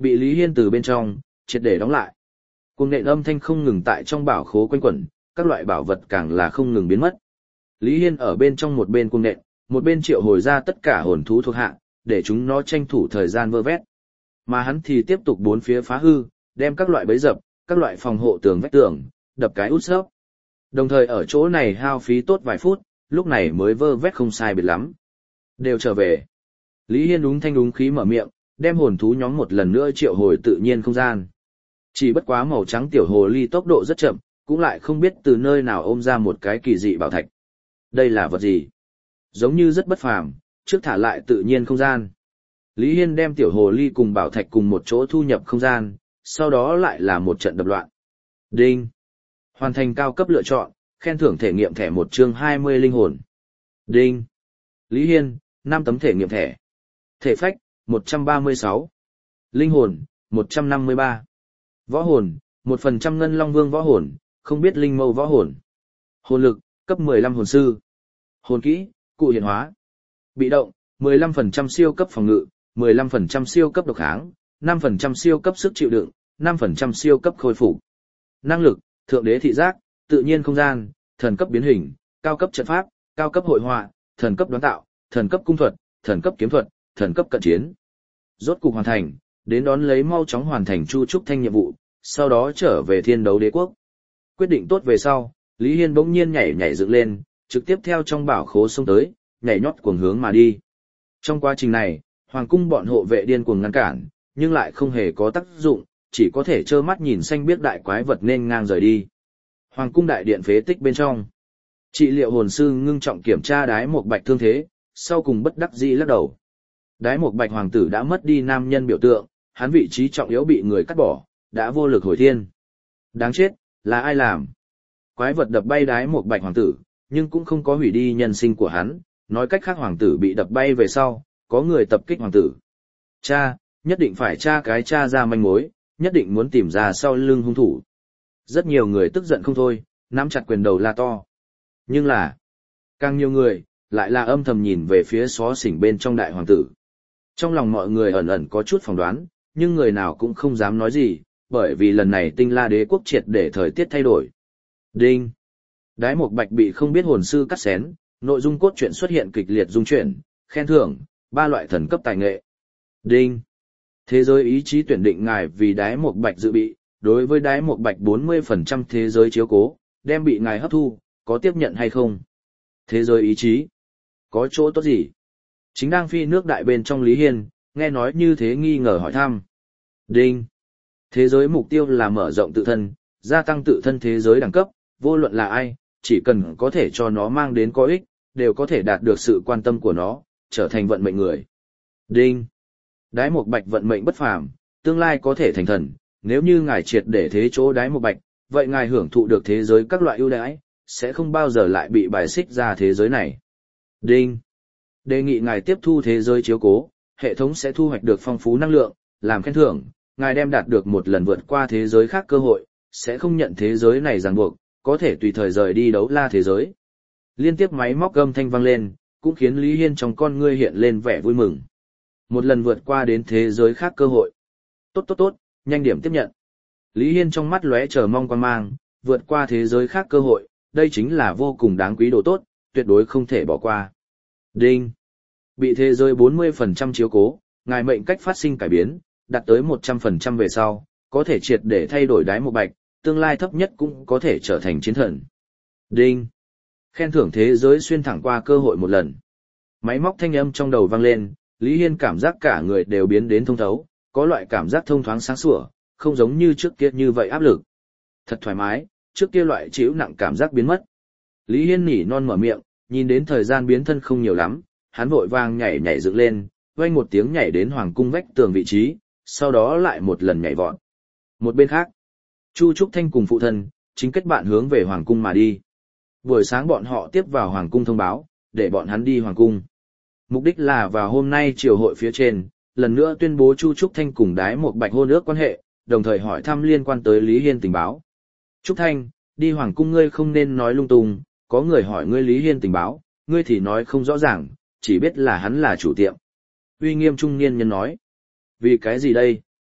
bị Lý Hiên từ bên trong, triệt để đóng lại. Cuồng nện âm thanh không ngừng tại trong bảo khố quanh quẩn, các loại bảo vật càng là không ngừng biến mất. Lý Hiên ở bên trong một bên cuồng nện, một bên triệu hồi ra tất cả hồn thú thuộc hạ, để chúng nó tranh thủ thời gian vơ vét. Mà hắn thì tiếp tục bốn phía phá hư, đem các loại bẫy dập, các loại phòng hộ tường vách tường, đập cái út sấp. Đồng thời ở chỗ này hao phí tốt vài phút, lúc này mới vơ vét không sai biệt lắm. Đều trở về. Lý Hiên đúng thanh đúng khí mở miệng, đem hồn thú nhóm một lần nữa triệu hồi tự nhiên không gian. Chỉ bất quá màu trắng tiểu hồ ly tốc độ rất chậm, cũng lại không biết từ nơi nào ôm ra một cái kỳ dị bảo thạch. Đây là vật gì? Giống như rất bất phàm, trước thả lại tự nhiên không gian. Lý Hiên đem tiểu hồ ly cùng bảo thạch cùng một chỗ thu nhập không gian, sau đó lại là một trận đập loạn. Đinh! Hoàn thành cao cấp lựa chọn, khen thưởng thể nghiệm thẻ một chương hai mươi linh hồn. Đinh! Lý Hiên, năm tấm thể nghiệm thẻ. Thể phách, một trăm ba mươi sáu. Linh hồn, một trăm năm mươi ba. Võ hồn, một phần trăm ngân long vương võ hồn, không biết linh mâu võ hồn. Hồn lực, cấp mười lăm hồn sư. Hồn kỹ, cụ hiện hóa. Bị động, mười lăm phần trăm siêu cấp phòng ngự, mười lăm phần trăm siêu cấp độc kháng, năm phần trăm siêu cấp sức chịu đựng, năm phần trăm siêu cấp khôi phục. Năng lực, thượng đế thị giác, tự nhiên không gian, thần cấp biến hình, cao cấp trận pháp, cao cấp hội họa, thần cấp đoán tạo, thần cấp cung thuật, thần cấp kiếm thuật, thần cấp cận chiến. Rốt cục hoàn thành, đến đón lấy mau chóng hoàn thành Chu Trúc Thanh nhiệm vụ, sau đó trở về Thiên Đấu Đế Quốc. Quyết định tốt về sau, Lý Hiên bỗng nhiên nhảy nhảy dựng lên, trực tiếp theo trong bảo khố xông tới, nhảy nhót cuồng hướng mà đi. Trong quá trình này, hoàng cung bọn hộ vệ điên cuồng ngăn cản, nhưng lại không hề có tác dụng, chỉ có thể trơ mắt nhìn xanh biếc đại quái vật nên ngang rời đi. Hoàng cung đại điện phế tích bên trong, trị liệu hồn sư ngưng trọng kiểm tra Đái Một Bạch thương thế, sau cùng bất đắc dĩ lắc đầu. Đái Một Bạch hoàng tử đã mất đi nam nhân biểu tượng, hắn vị trí trọng yếu bị người cắt bỏ, đã vô lực hồi thiên. Đáng chết, là ai làm? Quái vật đập bay Đái Một Bạch hoàng tử, nhưng cũng không có hủy đi nhân sinh của hắn, nói cách khác hoàng tử bị đập bay về sau, có người tập kích hoàng tử. Cha, nhất định phải tra cái cha ra manh mối, nhất định muốn tìm ra sau lưng hung thủ. Rất nhiều người tức giận không thôi, nắm chặt quyền đầu la to. Nhưng là, càng nhiều người, lại là âm thầm nhìn về phía xó xỉnh bên trong đại hoàng tử. Trong lòng mọi người ẩn ẩn có chút phỏng đoán, nhưng người nào cũng không dám nói gì, bởi vì lần này Tinh La Đế quốc triệt để thời tiết thay đổi. Đinh! Đái Một Bạch bị không biết hồn sư cắt xén, nội dung cốt truyện xuất hiện kịch liệt dung chuyển, khen thưởng, ba loại thần cấp tài nghệ. Đinh! Thế giới ý chí tuyển định ngài vì Đái Một Bạch dự bị, đối với Đái Một Bạch bốn mươi phần trăm thế giới chiếu cố, đem bị ngài hấp thu, có tiếp nhận hay không? Thế giới ý chí? Có chỗ tốt gì? Chính đang phi nước đại bên trong Lý Hiên, nghe nói như thế nghi ngờ hỏi thăm. Đinh! Thế giới mục tiêu là mở rộng tự thân, gia tăng tự thân thế giới đẳng cấp, vô luận là ai, chỉ cần có thể cho nó mang đến có ích, đều có thể đạt được sự quan tâm của nó, trở thành vận mệnh người. Đinh! Đái Một Bạch vận mệnh bất phàm, tương lai có thể thành thần, nếu như ngài triệt để thế chỗ Đái Một Bạch, vậy ngài hưởng thụ được thế giới các loại ưu đãi, sẽ không bao giờ lại bị bài xích ra thế giới này. Đinh! Đề nghị ngài tiếp thu thế giới chiếu cố, hệ thống sẽ thu hoạch được phong phú năng lượng, làm khen thưởng, ngài đem đạt được một lần vượt qua thế giới khác cơ hội, sẽ không nhận thế giới này ràng buộc, có thể tùy thời rời đi đấu la thế giới. Liên tiếp máy móc gầm thanh vang lên, cũng khiến Lý Hiên trong con ngươi hiện lên vẻ vui mừng. Một lần vượt qua đến thế giới khác cơ hội. Tốt tốt tốt, nhanh điểm tiếp nhận. Lý Hiên trong mắt lóe chờ mong quan mang, vượt qua thế giới khác cơ hội, đây chính là vô cùng đáng quý đồ tốt, tuyệt đối không thể bỏ qua. Đinh! Bị thế giới bốn mươi phần trăm chiếu cố, ngài mệnh cách phát sinh cải biến, đạt tới một trăm phần trăm về sau, có thể triệt để thay đổi Đái Một Bạch, tương lai thấp nhất cũng có thể trở thành chiến thần. Đinh! Khen thưởng thế giới xuyên thẳng qua cơ hội một lần. Máy móc thanh âm trong đầu vang lên, Lý Hiên cảm giác cả người đều biến đến thông thấu, có loại cảm giác thông thoáng sáng sủa, không giống như trước kia như vậy áp lực. Thật thoải mái, trước kia loại chịu nặng cảm giác biến mất. Lý Hiên nỉ non mở miệng, nhìn đến thời gian biến thân không nhiều lắm, hắn vội vàng nhảy nhảy dựng lên, vang một tiếng nhảy đến hoàng cung vách tường vị trí, sau đó lại một lần nhảy vọt. Một bên khác, Chu Trúc Thanh cùng phụ thân, chính kết bạn hướng về hoàng cung mà đi. Buổi sáng bọn họ tiếp vào hoàng cung thông báo, để bọn hắn đi hoàng cung. Mục đích là vào hôm nay triều hội phía trên, lần nữa tuyên bố Chu Trúc Thanh cùng Đái Một Bạch hôn ước quan hệ, đồng thời hỏi thăm liên quan tới Lý Hiên tình báo. Trúc Thanh, đi hoàng cung ngươi không nên nói lung tung, có người hỏi ngươi Lý Hiên tình báo, ngươi thì nói không rõ ràng, chỉ biết là hắn là chủ tiệm. Uy nghiêm trung niên nhân nói. Vì cái gì đây?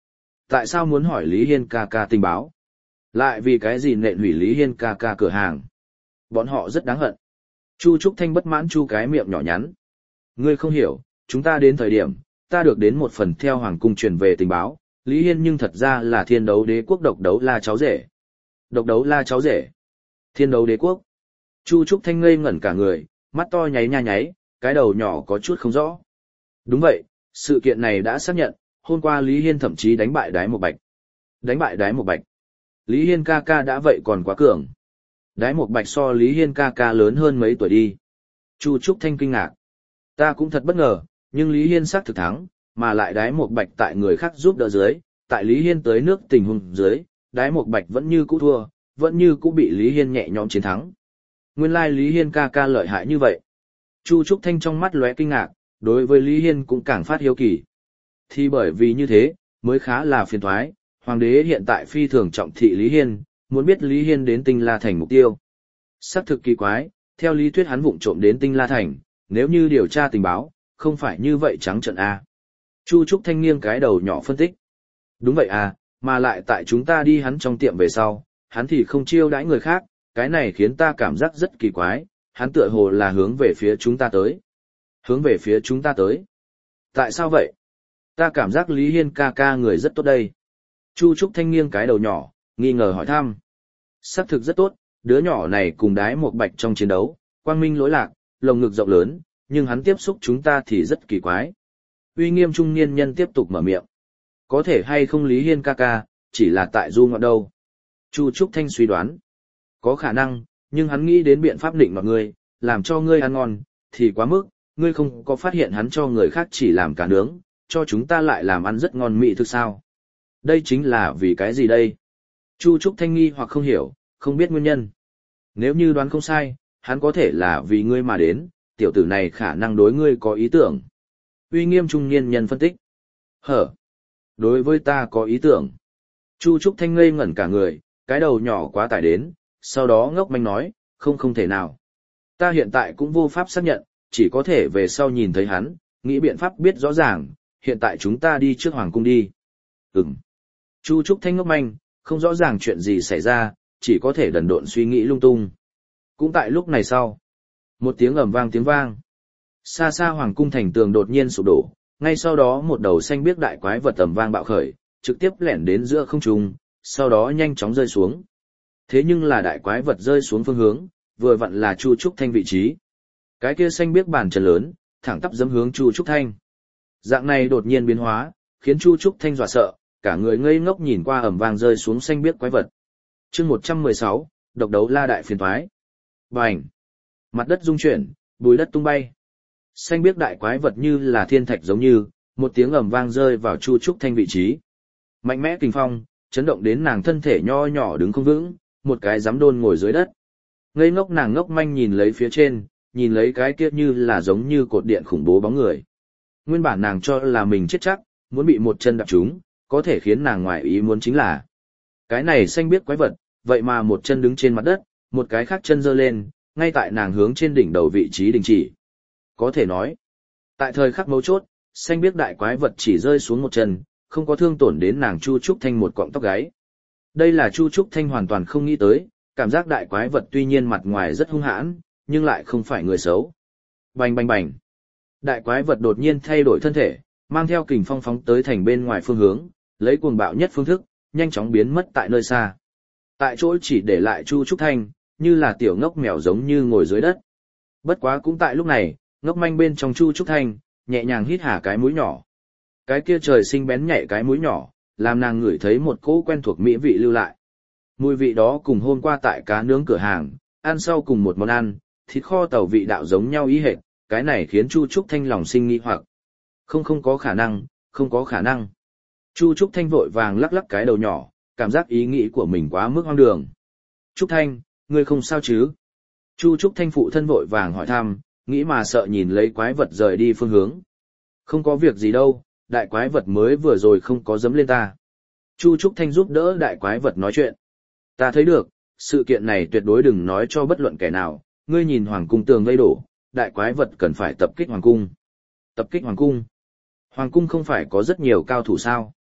Tại sao muốn hỏi Lý Hiên ca ca tình báo? Lại vì cái gì nện hủy Lý Hiên ca ca cửa hàng? Bọn họ rất đáng hận. Chu Trúc Thanh bất mãn chu cái miệng nhỏ nhắn. Ngươi không hiểu, chúng ta đến thời điểm, ta được đến một phần theo Hoàng cung truyền về tình báo, Lý Hiên nhưng thật ra là thiên đấu đế quốc độc đấu la cháu rể. Độc đấu la cháu rể. Thiên đấu đế quốc. Chu Trúc Thanh ngây ngẩn cả người, mắt to nháy nha nháy, cái đầu nhỏ có chút không rõ. Đúng vậy, sự kiện này đã xác nhận, hôm qua Lý Hiên thậm chí đánh bại Đái Một Bạch. Đánh bại Đái Một Bạch. Lý Hiên ca ca đã vậy còn quá cường. Đái Một Bạch so Lý Hiên ca ca lớn hơn mấy tuổi đi. Chu Trúc Thanh kinh ngạc. Ta cũng thật bất ngờ, nhưng Lý Hiên xác thực thắng, mà lại Đái Một Bạch tại người khác giúp đỡ dưới, tại Lý Hiên tới nước tình huống dưới, Đái Một Bạch vẫn như cũ thua, vẫn như cũ bị Lý Hiên nhẹ nhõm chiến thắng. Nguyên lai Lý Hiên ca ca lợi hại như vậy. Chu Trúc Thanh trong mắt lóe kinh ngạc, đối với Lý Hiên cũng càng phát hiếu kỳ. Thì bởi vì như thế, mới khá là phiền toái, Hoàng đế hiện tại phi thường trọng thị Lý Hiên, muốn biết Lý Hiên đến Tinh La Thành mục tiêu. Sắc thực kỳ quái, theo lý thuyết hắn vụng trộm đến Tinh La Thành, nếu như điều tra tình báo, không phải như vậy trắng trợn a. Chu Trúc Thanh nghiêng cái đầu nhỏ phân tích. Đúng vậy à, mà lại tại chúng ta đi hắn trong tiệm về sau, hắn thì không chiêu đãi người khác, cái này khiến ta cảm giác rất kỳ quái, hắn tựa hồ là hướng về phía chúng ta tới. Hướng về phía chúng ta tới. Tại sao vậy? Ta cảm giác Lý Hiên ca ca người rất tốt đây. Chu Trúc Thanh nghiêng cái đầu nhỏ, nghi ngờ hỏi thăm. Sắc thực rất tốt, đứa nhỏ này cùng Đái Một Bạch trong chiến đấu, quang minh lỗi lạc, lồng ngực rộng lớn, nhưng hắn tiếp xúc chúng ta thì rất kỳ quái. Uy nghiêm trung niên nhân tiếp tục mở miệng. Có thể hay không Lý Hiên ca ca, chỉ là tại du ngoạn đâu. Chu Trúc Thanh suy đoán. Có khả năng, nhưng hắn nghĩ đến biện pháp định mọi người, làm cho ngươi ăn ngon, thì quá mức, ngươi không có phát hiện hắn cho người khác chỉ làm cả nướng, cho chúng ta lại làm ăn rất ngon mị thực sao. Đây chính là vì cái gì đây? Chu Trúc Thanh nghi hoặc không hiểu, không biết nguyên nhân. Nếu như đoán không sai, hắn có thể là vì ngươi mà đến, tiểu tử này khả năng đối ngươi có ý tưởng. Uy nghiêm trung niên nhân phân tích. Hở? Đối với ta có ý tưởng. Chu Trúc Thanh ngây ngẩn cả người, cái đầu nhỏ quá tải đến, sau đó ngốc manh nói, không không thể nào. Ta hiện tại cũng vô pháp xác nhận, chỉ có thể về sau nhìn thấy hắn, nghĩ biện pháp biết rõ ràng, hiện tại chúng ta đi trước Hoàng cung đi. Ừm. Chu Trúc Thanh ngốc manh, không rõ ràng chuyện gì xảy ra, chỉ có thể đần độn suy nghĩ lung tung. Cũng tại lúc này sau, một tiếng ầm vang tiếng vang. Xa xa Hoàng cung thành tường đột nhiên sụp đổ, ngay sau đó một đầu xanh biếc đại quái vật tầm vang bạo khởi, trực tiếp lẻn đến giữa không trung, sau đó nhanh chóng rơi xuống. Thế nhưng là đại quái vật rơi xuống phương hướng, vừa vặn là Chu Trúc Thanh vị trí. Cái kia xanh biếc bàn chân lớn, thẳng tắp dẫm hướng Chu Trúc Thanh. Dạng này đột nhiên biến hóa, khiến Chu Trúc Thanh dọa sợ, cả người ngây ngốc nhìn qua ầm vang rơi xuống xanh biếc quái vật. Chương một trăm mười sáu, độc đấu la đại phiền toái. Bành! Mặt đất rung chuyển, bùi đất tung bay. Xanh biếc đại quái vật như là thiên thạch giống như, một tiếng ầm vang rơi vào Chu Trúc Thanh vị trí. Mạnh mẽ kình phong, chấn động đến nàng thân thể nho nhỏ đứng không vững, một cái giám đôn ngồi dưới đất. Ngây ngốc nàng ngốc manh nhìn lấy phía trên, nhìn lấy cái kia như là giống như cột điện khủng bố bóng người. Nguyên bản nàng cho là mình chết chắc, muốn bị một chân đạp trúng, có thể khiến nàng ngoài ý muốn chính là cái này xanh biếc quái vật, vậy mà một chân đứng trên mặt đất, một cái khác chân giơ lên, ngay tại nàng hướng trên đỉnh đầu vị trí đình chỉ. Có thể nói, tại thời khắc mấu chốt, xanh biếc đại quái vật chỉ rơi xuống một chân, không có thương tổn đến nàng Chu Trúc Thanh một cọng tóc gáy. Đây là Chu Trúc Thanh hoàn toàn không nghĩ tới, cảm giác đại quái vật tuy nhiên mặt ngoài rất hung hãn, nhưng lại không phải người xấu. Bành bành bành. Đại quái vật đột nhiên thay đổi thân thể, mang theo kình phong phóng tới thành bên ngoài phương hướng, lấy cuồng bạo nhất phương thức, nhanh chóng biến mất tại nơi xa. Tại chỗ chỉ để lại Chu Trúc Thanh, như là tiểu ngốc mèo giống như ngồi dưới đất. Bất quá cũng tại lúc này, ngốc manh bên trong Chu Trúc Thanh, nhẹ nhàng hít hà cái mũi nhỏ. Cái kia trời sinh bén nhạy cái mũi nhỏ, làm nàng ngửi thấy một cỗ quen thuộc mỹ vị lưu lại. Mùi vị đó cùng hôm qua tại cá nướng cửa hàng, ăn sau cùng một món ăn, thịt kho tàu vị đạo giống nhau ý hệt, cái này khiến Chu Trúc Thanh lòng sinh nghi hoặc. Không không có khả năng, không có khả năng. Chu Trúc Thanh vội vàng lắc lắc cái đầu nhỏ, cảm giác ý nghĩ của mình quá mức hoang đường. Trúc Thanh, ngươi không sao chứ? Chu Trúc Thanh phụ thân vội vàng hỏi thăm, nghĩ mà sợ nhìn lấy quái vật rời đi phương hướng. Không có việc gì đâu, đại quái vật mới vừa rồi không có dấm lên ta. Chu Trúc Thanh giúp đỡ đại quái vật nói chuyện. Ta thấy được, sự kiện này tuyệt đối đừng nói cho bất luận kẻ nào, ngươi nhìn hoàng cung tường vây đổ, đại quái vật cần phải tập kích hoàng cung. Tập kích hoàng cung? Hoàng cung không phải có rất nhiều cao thủ sao?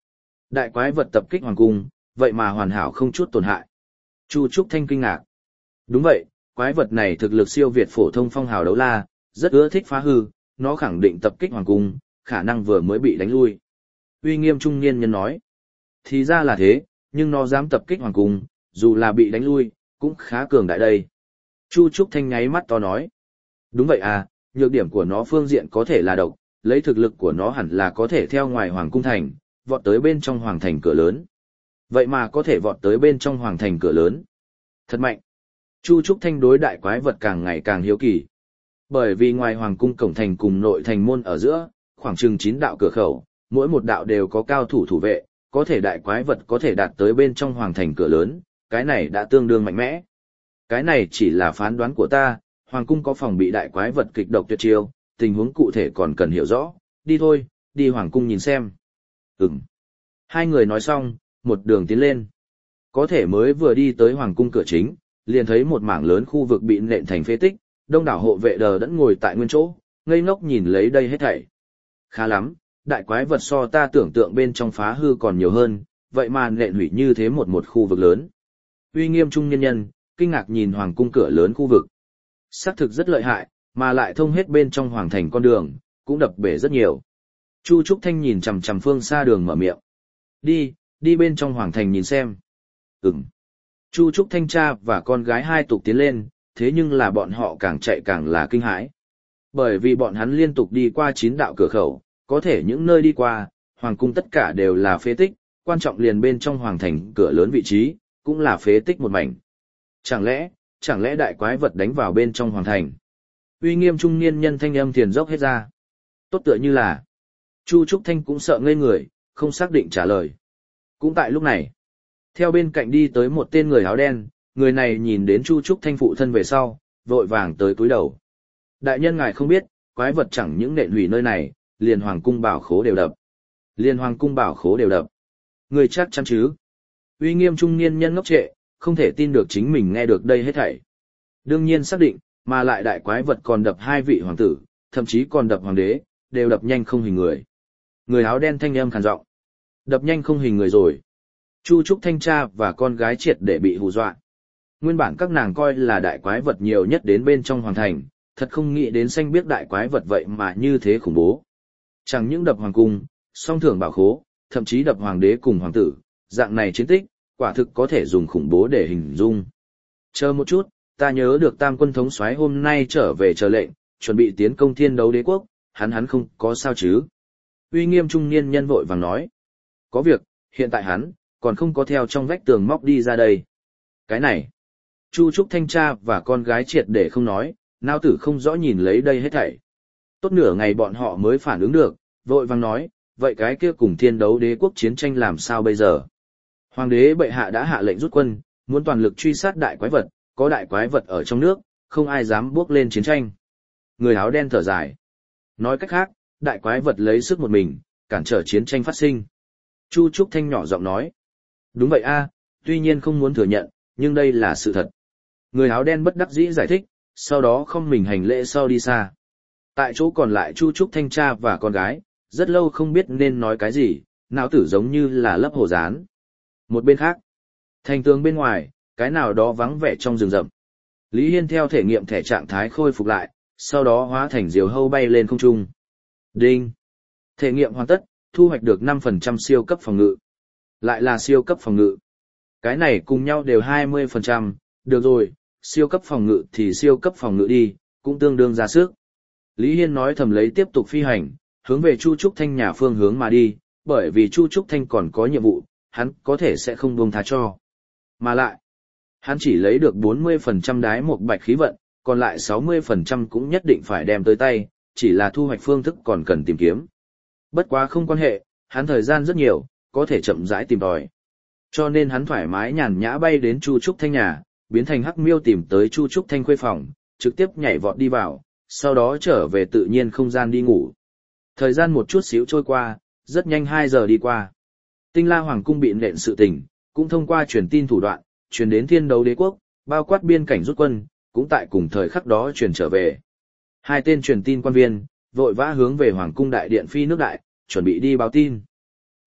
Đại quái vật tập kích hoàng cung, vậy mà hoàn hảo không chút tổn hại. Chu Trúc Thanh kinh ngạc. Đúng vậy, quái vật này thực lực siêu việt phổ thông phong hào đấu la, rất ưa thích phá hư, nó khẳng định tập kích hoàng cung, khả năng vừa mới bị đánh lui. Uy Nghiêm trung niên nhân nói. Thì ra là thế, nhưng nó dám tập kích hoàng cung, dù là bị đánh lui, cũng khá cường đại đây. Chu Trúc Thanh nháy mắt to nói. Đúng vậy à, nhược điểm của nó phương diện có thể là độc, lấy thực lực của nó hẳn là có thể theo ngoài hoàng cung thành, vọt tới bên trong hoàng thành cửa lớn. Vậy mà có thể vọt tới bên trong hoàng thành cửa lớn. Thật mạnh. Chu Trúc Thanh đối đại quái vật càng ngày càng hiếu kỳ. Bởi vì ngoài hoàng cung cổng thành cùng nội thành môn ở giữa, khoảng chừng chín đạo cửa khẩu, mỗi một đạo đều có cao thủ thủ vệ, có thể đại quái vật có thể đạt tới bên trong hoàng thành cửa lớn, cái này đã tương đương mạnh mẽ. Cái này chỉ là phán đoán của ta, hoàng cung có phòng bị đại quái vật kịch độc tuyệt chiêu, tình huống cụ thể còn cần hiểu rõ, đi thôi, đi hoàng cung nhìn xem. Ừm. Hai người nói xong, một đường tiến lên. Có thể mới vừa đi tới hoàng cung cửa chính, liền thấy một mảng lớn khu vực bị nện thành phế tích, đông đảo hộ vệ đờ đẫn ngồi tại nguyên chỗ, ngây ngốc nhìn lấy đây hết thảy. Khá lắm, đại quái vật so ta tưởng tượng bên trong phá hư còn nhiều hơn, vậy mà nện hủy như thế một một khu vực lớn. Uy Nghiêm trung nhân nhân, kinh ngạc nhìn hoàng cung cửa lớn khu vực. Xác thực rất lợi hại, mà lại thông hết bên trong hoàng thành con đường, cũng đập bể rất nhiều. Chu Trúc Thanh nhìn chằm chằm phương xa đường mở miệng. Đi, đi bên trong hoàng thành nhìn xem. Ừm. Chu Trúc Thanh cha và con gái hai tục tiến lên, thế nhưng là bọn họ càng chạy càng là kinh hãi. Bởi vì bọn hắn liên tục đi qua chín đạo cửa khẩu, có thể những nơi đi qua, hoàng cung tất cả đều là phế tích, quan trọng liền bên trong hoàng thành cửa lớn vị trí, cũng là phế tích một mảnh. Chẳng lẽ, chẳng lẽ đại quái vật đánh vào bên trong hoàng thành? Uy Nghiêm trung niên nhân thanh âm thiền dốc hết ra. Tốt tựa như là, Chu Trúc Thanh cũng sợ ngây người, không xác định trả lời. Cũng tại lúc này, theo bên cạnh đi tới một tên người áo đen, người này nhìn đến Chu Trúc Thanh phụ thân về sau, vội vàng tới cúi đầu. Đại nhân ngài không biết, quái vật chẳng những nện hủy nơi này, liền hoàng cung bảo khố đều đập. Liền hoàng cung bảo khố đều đập. Người chắc chắn chứ? Uy Nghiêm trung niên nhân ngốc trệ, không thể tin được chính mình nghe được đây hết thảy. Đương nhiên xác định, mà lại đại quái vật còn đập hai vị hoàng tử, thậm chí còn đập hoàng đế, đều đập nhanh không hình người. Người áo đen thanh âm khàn giọng. Đập nhanh không hình người rồi. Chu Trúc Thanh cha và con gái triệt để bị hù dọa. Nguyên bản các nàng coi là đại quái vật nhiều nhất đến bên trong hoàng thành, thật không nghĩ đến xanh biết đại quái vật vậy mà như thế khủng bố. Chẳng những đập hoàng cung, song thưởng bảo khố, thậm chí đập hoàng đế cùng hoàng tử, dạng này chiến tích, quả thực có thể dùng khủng bố để hình dung. Chờ một chút, ta nhớ được tam quân thống soái hôm nay trở về chờ lệnh, chuẩn bị tiến công thiên đấu đế quốc, hắn hắn không có sao chứ. Uy Nghiêm trung niên nhân vội vàng nói. Có việc, hiện tại hắn, còn không có theo trong vách tường móc đi ra đây. Cái này, Chu Trúc Thanh cha và con gái triệt để không nói, nao tử không rõ nhìn lấy đây hết thảy. Tốt nửa ngày bọn họ mới phản ứng được, vội vàng nói, vậy cái kia cùng thiên đấu đế quốc chiến tranh làm sao bây giờ? Hoàng đế bệ hạ đã hạ lệnh rút quân, muốn toàn lực truy sát đại quái vật, có đại quái vật ở trong nước, không ai dám bước lên chiến tranh. Người áo đen thở dài. Nói cách khác, đại quái vật lấy sức một mình, cản trở chiến tranh phát sinh. Chu Trúc Thanh nhỏ giọng nói. Đúng vậy a, tuy nhiên không muốn thừa nhận, nhưng đây là sự thật. Người áo đen bất đắc dĩ giải thích, sau đó không mình hành lễ sau đi xa. Tại chỗ còn lại Chu Trúc Thanh cha và con gái, rất lâu không biết nên nói cái gì, não tử giống như là lấp hồ dán. Một bên khác, thành tường bên ngoài, cái nào đó vắng vẻ trong rừng rậm. Lý Hiên theo thể nghiệm thể trạng thái khôi phục lại, sau đó hóa thành diều hâu bay lên không trung. Đinh! Thể nghiệm hoàn tất, thu hoạch được năm phần trăm siêu cấp phòng ngự. Lại là siêu cấp phòng ngự. Cái này cùng nhau đều hai mươi phần trăm, được rồi, siêu cấp phòng ngự thì siêu cấp phòng ngự đi, cũng tương đương ra sức. Lý Hiên nói thầm lấy tiếp tục phi hành, hướng về Chu Trúc Thanh nhà phương hướng mà đi, bởi vì Chu Trúc Thanh còn có nhiệm vụ, hắn có thể sẽ không buông tha cho. Mà lại, hắn chỉ lấy được bốn mươi phần trăm đái một bạch khí vận, còn lại sáu mươi phần trăm cũng nhất định phải đem tới tay, chỉ là thu hoạch phương thức còn cần tìm kiếm. Bất quá không quan hệ, hắn thời gian rất nhiều, có thể chậm rãi tìm tòi. Cho nên hắn thoải mái nhàn nhã bay đến Chu Trúc Thanh nhà, biến thành hắc miêu tìm tới Chu Trúc Thanh khuê phòng, trực tiếp nhảy vọt đi vào, sau đó trở về tự nhiên không gian đi ngủ. Thời gian một chút xíu trôi qua, rất nhanh hai giờ đi qua. Tinh La Hoàng cung bị nện sự tình, cũng thông qua truyền tin thủ đoạn, truyền đến thiên đấu đế quốc, bao quát biên cảnh rút quân, cũng tại cùng thời khắc đó truyền trở về. Hai tên truyền tin quan viên, vội vã hướng về Hoàng cung đại điện phi nước đại, chuẩn bị đi báo tin.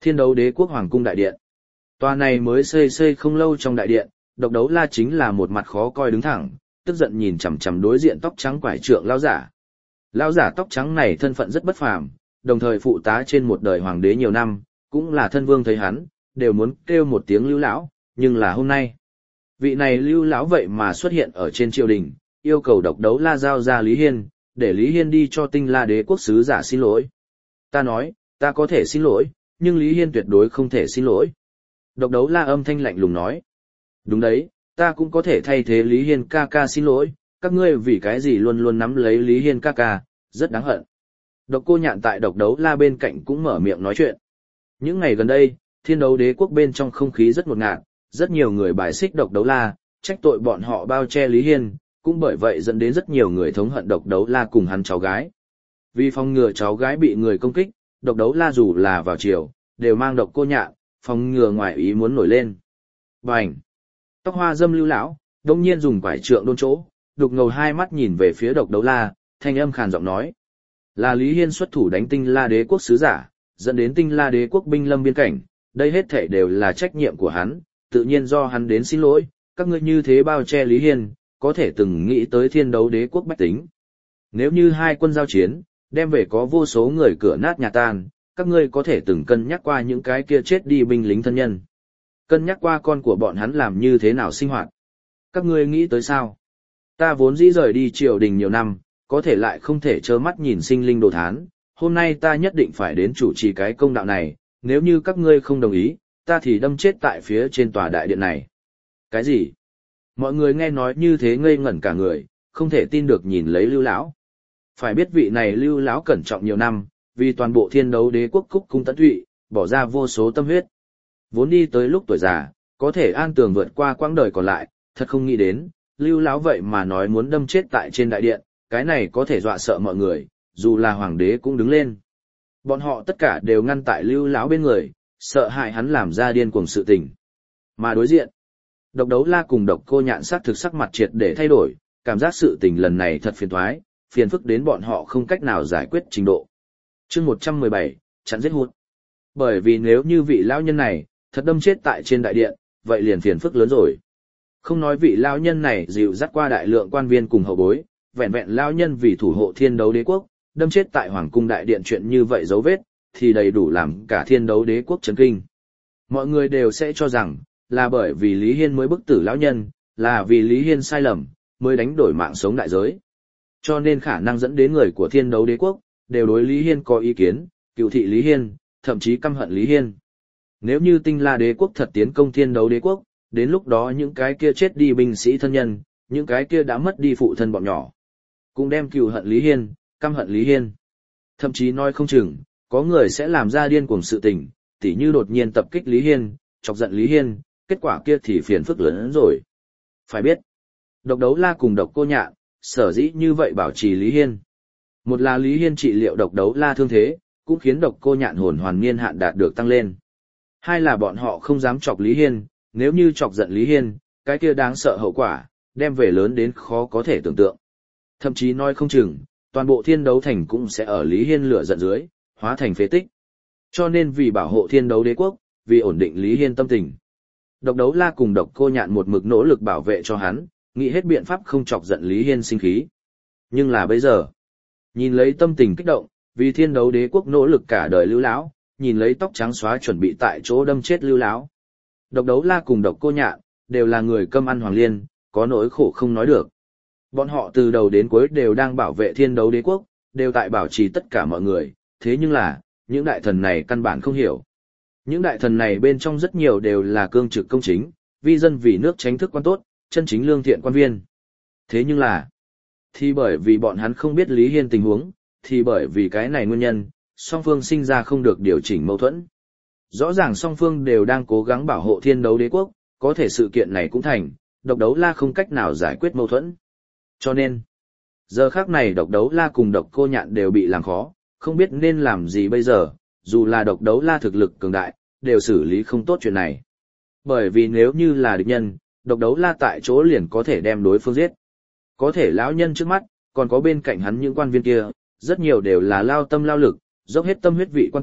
Thiên đấu đế quốc hoàng cung đại điện. Tòa này mới xây xây không lâu trong đại điện, Độc Đấu La chính là một mặt khó coi đứng thẳng, tức giận nhìn chằm chằm đối diện tóc trắng quải trượng lão giả. Lão giả tóc trắng này thân phận rất bất phàm, đồng thời phụ tá trên một đời hoàng đế nhiều năm, cũng là thân vương thấy hắn, đều muốn kêu một tiếng Lưu lão, nhưng là hôm nay, vị này Lưu lão vậy mà xuất hiện ở trên triều đình, yêu cầu Độc Đấu La giao ra Lý Hiên, để Lý Hiên đi cho Tinh La đế quốc sứ giả xin lỗi. Ta nói, ta có thể xin lỗi, nhưng Lý Hiên tuyệt đối không thể xin lỗi. Độc Đấu La âm thanh lạnh lùng nói. Đúng đấy, ta cũng có thể thay thế Lý Hiên ca ca xin lỗi, các ngươi vì cái gì luôn luôn nắm lấy Lý Hiên ca ca, rất đáng hận. Độc Cô Nhạn tại Độc Đấu La bên cạnh cũng mở miệng nói chuyện. Những ngày gần đây, Thiên Đấu đế quốc bên trong không khí rất ngột ngạt, rất nhiều người bài xích Độc Đấu La, trách tội bọn họ bao che Lý Hiên, cũng bởi vậy dẫn đến rất nhiều người thống hận Độc Đấu La cùng hắn cháu gái. Vì phòng ngừa cháu gái bị người công kích, Độc Đấu La dù là vào chiều, đều mang Độc Cô Nhạn, phòng ngừa ngoài ý muốn nổi lên. Bành! Tóc hoa dâm Lưu lão, đông nhiên dùng quải trượng đôn chỗ, đục ngầu hai mắt nhìn về phía Độc Đấu La, thanh âm khàn giọng nói. Là Lý Hiên xuất thủ đánh Tinh La đế quốc sứ giả, dẫn đến Tinh La đế quốc binh lâm biên cảnh, đây hết thảy đều là trách nhiệm của hắn, tự nhiên do hắn đến xin lỗi, các ngươi như thế bao che Lý Hiên, có thể từng nghĩ tới Thiên Đấu đế quốc bách tính. Nếu như hai quân giao chiến, đem về có vô số người cửa nát nhà tan, các ngươi có thể từng cân nhắc qua những cái kia chết đi binh lính thân nhân. Cân nhắc qua con của bọn hắn làm như thế nào sinh hoạt. Các ngươi nghĩ tới sao? Ta vốn dĩ rời đi triều đình nhiều năm, có thể lại không thể trơ mắt nhìn sinh linh đồ thán. Hôm nay ta nhất định phải đến chủ trì cái công đạo này, nếu như các ngươi không đồng ý, ta thì đâm chết tại phía trên tòa đại điện này. Cái gì? Mọi người nghe nói như thế ngây ngẩn cả người, không thể tin được nhìn lấy Lưu lão. Phải biết vị này Lưu lão cẩn trọng nhiều năm, vì toàn bộ Thiên Đấu đế quốc cúc cung tận tụy, bỏ ra vô số tâm huyết. Vốn đi tới lúc tuổi già, có thể an tường vượt qua quãng đời còn lại, thật không nghĩ đến, Lưu lão vậy mà nói muốn đâm chết tại trên đại điện, cái này có thể dọa sợ mọi người, dù là hoàng đế cũng đứng lên. Bọn họ tất cả đều ngăn tại Lưu lão bên người, sợ hại hắn làm ra điên cuồng sự tình. Mà đối diện, Độc Đấu La cùng Độc Cô Nhạn sắc thực sắc mặt triệt để thay đổi, cảm giác sự tình lần này thật phiền toái, phiền phức đến bọn họ không cách nào giải quyết trình độ. Chương một trăm mười bảy, chặn giết hụt. Bởi vì nếu như vị lão nhân này thật đâm chết tại trên đại điện, vậy liền phiền phức lớn rồi. Không nói vị lão nhân này dịu dắt qua đại lượng quan viên cùng hậu bối, vẹn vẹn lão nhân vì thủ hộ Thiên Đấu đế quốc, đâm chết tại hoàng cung đại điện chuyện như vậy dấu vết, thì đầy đủ làm cả Thiên Đấu đế quốc chấn kinh. Mọi người đều sẽ cho rằng, là bởi vì Lý Hiên mới bức tử lão nhân, là vì Lý Hiên sai lầm, mới đánh đổi mạng sống đại giới. Cho nên khả năng dẫn đến người của Thiên Đấu đế quốc, đều đối Lý Hiên có ý kiến, cựu thị Lý Hiên, thậm chí căm hận Lý Hiên. Nếu như Tinh La đế quốc thật tiến công Thiên Đấu đế quốc, đến lúc đó những cái kia chết đi binh sĩ thân nhân, những cái kia đã mất đi phụ thân bọn nhỏ, cũng đem cựu hận Lý Hiên, căm hận Lý Hiên. Thậm chí nói không chừng, có người sẽ làm ra điên cuồng sự tình, tỉ như đột nhiên tập kích Lý Hiên, chọc giận Lý Hiên, kết quả kia thì phiền phức lớn hơn rồi. Phải biết, Độc Đấu La cùng Độc Cô Nhạn, sở dĩ như vậy bảo trì Lý Hiên. Một là Lý Hiên trị liệu Độc Đấu La thương thế, cũng khiến Độc Cô Nhạn hồn hoàn niên hạn đạt được tăng lên. Hai là bọn họ không dám chọc Lý Hiên, nếu như chọc giận Lý Hiên, cái kia đáng sợ hậu quả, đem về lớn đến khó có thể tưởng tượng. Thậm chí nói không chừng, toàn bộ Thiên Đấu thành cũng sẽ ở Lý Hiên lửa giận dưới, hóa thành phế tích. Cho nên vì bảo hộ Thiên Đấu đế quốc, vì ổn định Lý Hiên tâm tình, Độc Đấu La cùng Độc Cô Nhạn một mực nỗ lực bảo vệ cho hắn, nghĩ hết biện pháp không chọc giận Lý Hiên sinh khí. Nhưng là bây giờ, nhìn lấy tâm tình kích động, vì Thiên Đấu đế quốc nỗ lực cả đời Lưu lão, nhìn lấy tóc trắng xóa chuẩn bị tại chỗ đâm chết Lưu lão. Độc Đấu La cùng Độc Cô Nhạn đều là người cơm ăn hoàng liên, có nỗi khổ không nói được. Bọn họ từ đầu đến cuối đều đang bảo vệ Thiên Đấu đế quốc, đều tại bảo trì tất cả mọi người, thế nhưng là, những đại thần này căn bản không hiểu. Những đại thần này bên trong rất nhiều đều là cương trực công chính, vì dân vì nước tránh thức quan tốt, chân chính lương thiện quan viên. Thế nhưng là, thì bởi vì bọn hắn không biết Lý Hiên tình huống, thì bởi vì cái này nguyên nhân, song phương sinh ra không được điều chỉnh mâu thuẫn. Rõ ràng song phương đều đang cố gắng bảo hộ Thiên Đấu đế quốc, có thể sự kiện này cũng thành, Độc Đấu La không cách nào giải quyết mâu thuẫn. Cho nên, giờ khắc này Độc Đấu La cùng Độc Cô Nhạn đều bị làm khó, không biết nên làm gì bây giờ, dù là Độc Đấu La thực lực cường đại, đều xử lý không tốt chuyện này. Bởi vì nếu như là địch nhân, Độc Đấu La tại chỗ liền có thể đem đối phương giết. Có thể lão nhân trước mắt, còn có bên cạnh hắn những quan viên kia, rất nhiều đều là lao tâm lao lực, dốc hết tâm huyết vị quan tốt,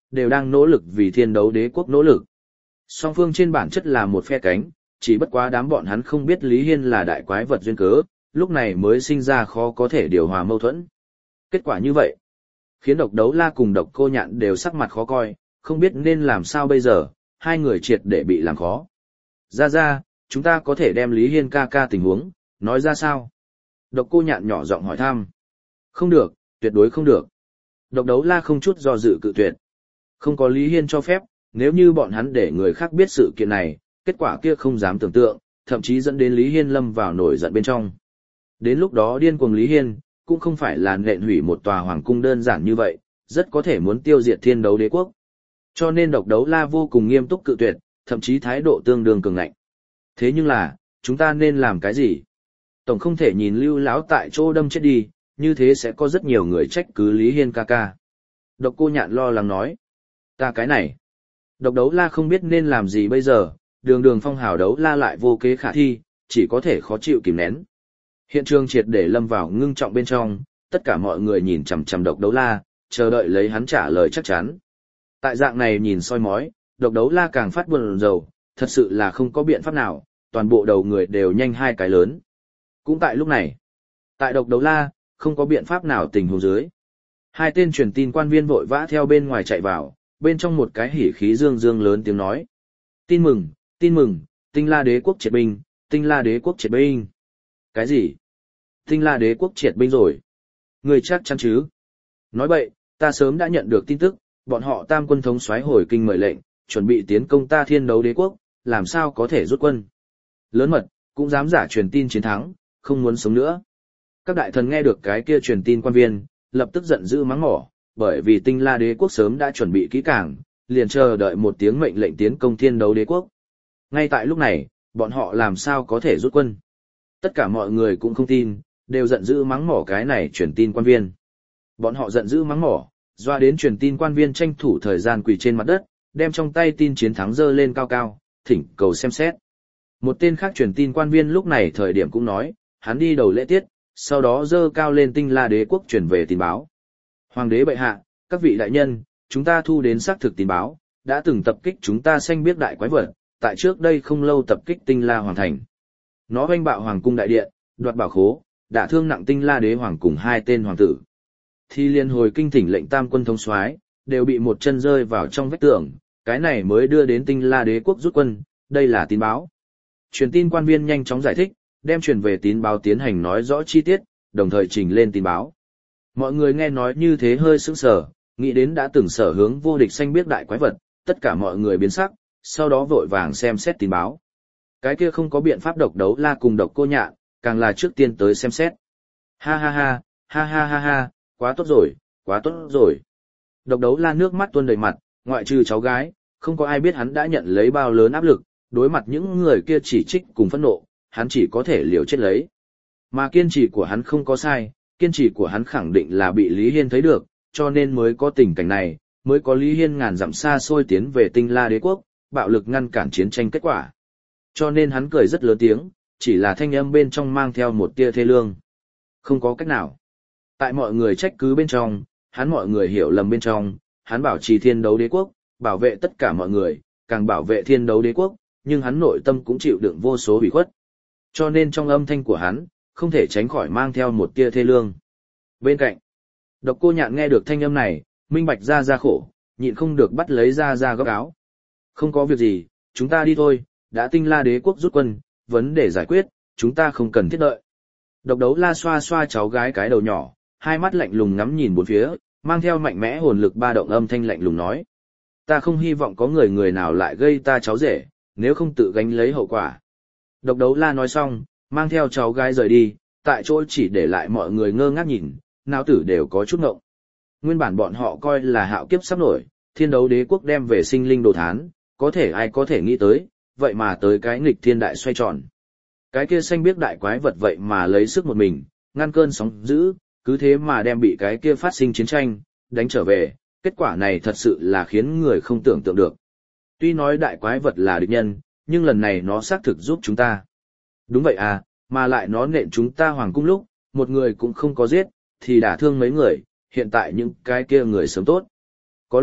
đều đang nỗ lực vì thiên đấu đế quốc nỗ lực. Song phương trên bản chất là một phe cánh, chỉ bất quá đám bọn hắn không biết Lý Hiên là đại quái vật duyên cớ, lúc này mới sinh ra khó có thể điều hòa mâu thuẫn. Kết quả như vậy, khiến Độc Đấu La cùng Độc Cô Nhạn đều sắc mặt khó coi, không biết nên làm sao bây giờ, hai người triệt để bị làm khó. Ra ra, chúng ta có thể đem Lý Hiên ca ca tình huống, nói ra sao? Độc Cô Nhạn nhỏ giọng hỏi thăm. Không được, tuyệt đối không được. Độc Đấu La không chút do dự cự tuyệt. Không có Lý Hiên cho phép, nếu như bọn hắn để người khác biết sự kiện này, kết quả kia không dám tưởng tượng, thậm chí dẫn đến Lý Hiên lâm vào nổi giận bên trong. Đến lúc đó điên cuồng Lý Hiên, cũng không phải là nện hủy một tòa hoàng cung đơn giản như vậy, rất có thể muốn tiêu diệt thiên đấu đế quốc. Cho nên Độc Đấu La vô cùng nghiêm túc cự tuyệt, thậm chí thái độ tương đương cường ngạnh. Thế nhưng là, chúng ta nên làm cái gì? Tổng không thể nhìn Lưu lão tại chỗ đâm chết đi, như thế sẽ có rất nhiều người trách cứ Lý Hiên ca ca. Độc Cô Nhạn lo lắng nói. Ta cái này. Độc Đấu La không biết nên làm gì bây giờ, đường đường phong hào đấu la lại vô kế khả thi, chỉ có thể khó chịu kìm nén. Hiện trường triệt để lâm vào ngưng trọng bên trong, tất cả mọi người nhìn chằm chằm Độc Đấu La, chờ đợi lấy hắn trả lời chắc chắn. Tại dạng này nhìn soi mói, Độc Đấu La càng phát buồn rầu, thật sự là không có biện pháp nào, toàn bộ đầu người đều nhanh hai cái lớn. Cũng tại lúc này, tại Độc Đấu La, không có biện pháp nào tình huống dưới. Hai tên truyền tin quan viên vội vã theo bên ngoài chạy vào, bên trong một cái hỉ khí dương dương lớn tiếng nói. Tin mừng, tin mừng, Tinh La đế quốc triệt binh, Tinh La đế quốc triệt binh. Cái gì? Tinh La đế quốc triệt binh rồi? Người chắc chắn chứ? Nói vậy, ta sớm đã nhận được tin tức, bọn họ tam quân thống soái hồi kinh mời lệnh, chuẩn bị tiến công ta thiên đấu đế quốc, làm sao có thể rút quân? Lớn mật, cũng dám giả truyền tin chiến thắng, không muốn sống nữa. Các đại thần nghe được cái kia truyền tin quan viên, lập tức giận dữ mắng mỏ, bởi vì Tinh La đế quốc sớm đã chuẩn bị kỹ càng, liền chờ đợi một tiếng mệnh lệnh tiến công thiên đấu đế quốc. Ngay tại lúc này, bọn họ làm sao có thể rút quân? Tất cả mọi người cũng không tin, đều giận dữ mắng mỏ cái này truyền tin quan viên. Bọn họ giận dữ mắng mỏ, doa đến truyền tin quan viên tranh thủ thời gian quỳ trên mặt đất, đem trong tay tin chiến thắng dơ lên cao cao, thỉnh cầu xem xét. Một tên khác truyền tin quan viên lúc này thời điểm cũng nói, hắn đi đầu lễ tiết, sau đó dơ cao lên Tinh La đế quốc truyền về tin báo. Hoàng đế bệ hạ, các vị đại nhân, chúng ta thu đến xác thực tin báo, đã từng tập kích chúng ta xanh biết đại quái vật, tại trước đây không lâu tập kích Tinh La hoàng thành. Nó oanh bạo hoàng cung đại điện, đoạt bảo khố, đả thương nặng Tinh La đế hoàng cùng hai tên hoàng tử. Thì liên hồi kinh thỉnh lệnh tam quân thống soái đều bị một chân rơi vào trong vách tường, cái này mới đưa đến Tinh La đế quốc rút quân, đây là tin báo. Truyền tin quan viên nhanh chóng giải thích, đem truyền về tín báo tiến hành nói rõ chi tiết, đồng thời trình lên tin báo. Mọi người nghe nói như thế hơi sững sờ, nghĩ đến đã từng sở hướng vô địch xanh biết đại quái vật, tất cả mọi người biến sắc, sau đó vội vàng xem xét tin báo. Cái kia không có biện pháp Độc Đấu La cùng Độc Cô Nhạn, càng là trước tiên tới xem xét. Ha ha ha, ha ha ha ha, quá tốt rồi, quá tốt rồi. Độc Đấu La nước mắt tuôn đầy mặt, ngoại trừ cháu gái, không có ai biết hắn đã nhận lấy bao lớn áp lực, đối mặt những người kia chỉ trích cùng phẫn nộ, hắn chỉ có thể liều chết lấy. Mà kiên trì của hắn không có sai, kiên trì của hắn khẳng định là bị Lý Hiên thấy được, cho nên mới có tình cảnh này, mới có Lý Hiên ngàn dặm xa xôi tiến về Tinh La đế quốc, bạo lực ngăn cản chiến tranh kết quả. Cho nên hắn cười rất lớn tiếng, chỉ là thanh âm bên trong mang theo một tia thê lương. Không có cách nào. Tại mọi người trách cứ bên trong, hắn mọi người hiểu lầm bên trong, hắn bảo trì thiên đấu đế quốc, bảo vệ tất cả mọi người, càng bảo vệ thiên đấu đế quốc, nhưng hắn nội tâm cũng chịu đựng vô số ủy khuất. Cho nên trong âm thanh của hắn, không thể tránh khỏi mang theo một tia thê lương. Bên cạnh, Độc Cô Nhạn nghe được thanh âm này, minh bạch ra ra khổ, nhịn không được bắt lấy ra ra góc áo. Không có việc gì, chúng ta đi thôi, đã Tinh La đế quốc rút quân, vấn đề giải quyết, chúng ta không cần thiết đợi. Độc Đấu La xoa xoa cháu gái cái đầu nhỏ, hai mắt lạnh lùng ngắm nhìn bốn phía, mang theo mạnh mẽ hồn lực ba động âm thanh lạnh lùng nói. Ta không hy vọng có người người nào lại gây ta cháu rể, nếu không tự gánh lấy hậu quả. Độc Đấu La nói xong, mang theo cháu gái rời đi, tại chỗ chỉ để lại mọi người ngơ ngác nhìn, não tử đều có chút ngộng. Nguyên bản bọn họ coi là hạo kiếp sắp nổi, thiên đấu đế quốc đem về sinh linh đồ thán, có thể ai có thể nghĩ tới, vậy mà tới cái nghịch thiên đại xoay tròn. Cái kia xanh biếc đại quái vật vậy mà lấy sức một mình, ngăn cơn sóng dữ, cứ thế mà đem bị cái kia phát sinh chiến tranh, đánh trở về, kết quả này thật sự là khiến người không tưởng tượng được. Tuy nói đại quái vật là địch nhân, nhưng lần này nó xác thực giúp chúng ta. Đúng vậy à, mà lại nó nện chúng ta hoàng cung lúc, một người cũng không có giết, thì đả thương mấy người, hiện tại những cái kia người sớm tốt. Có lúc,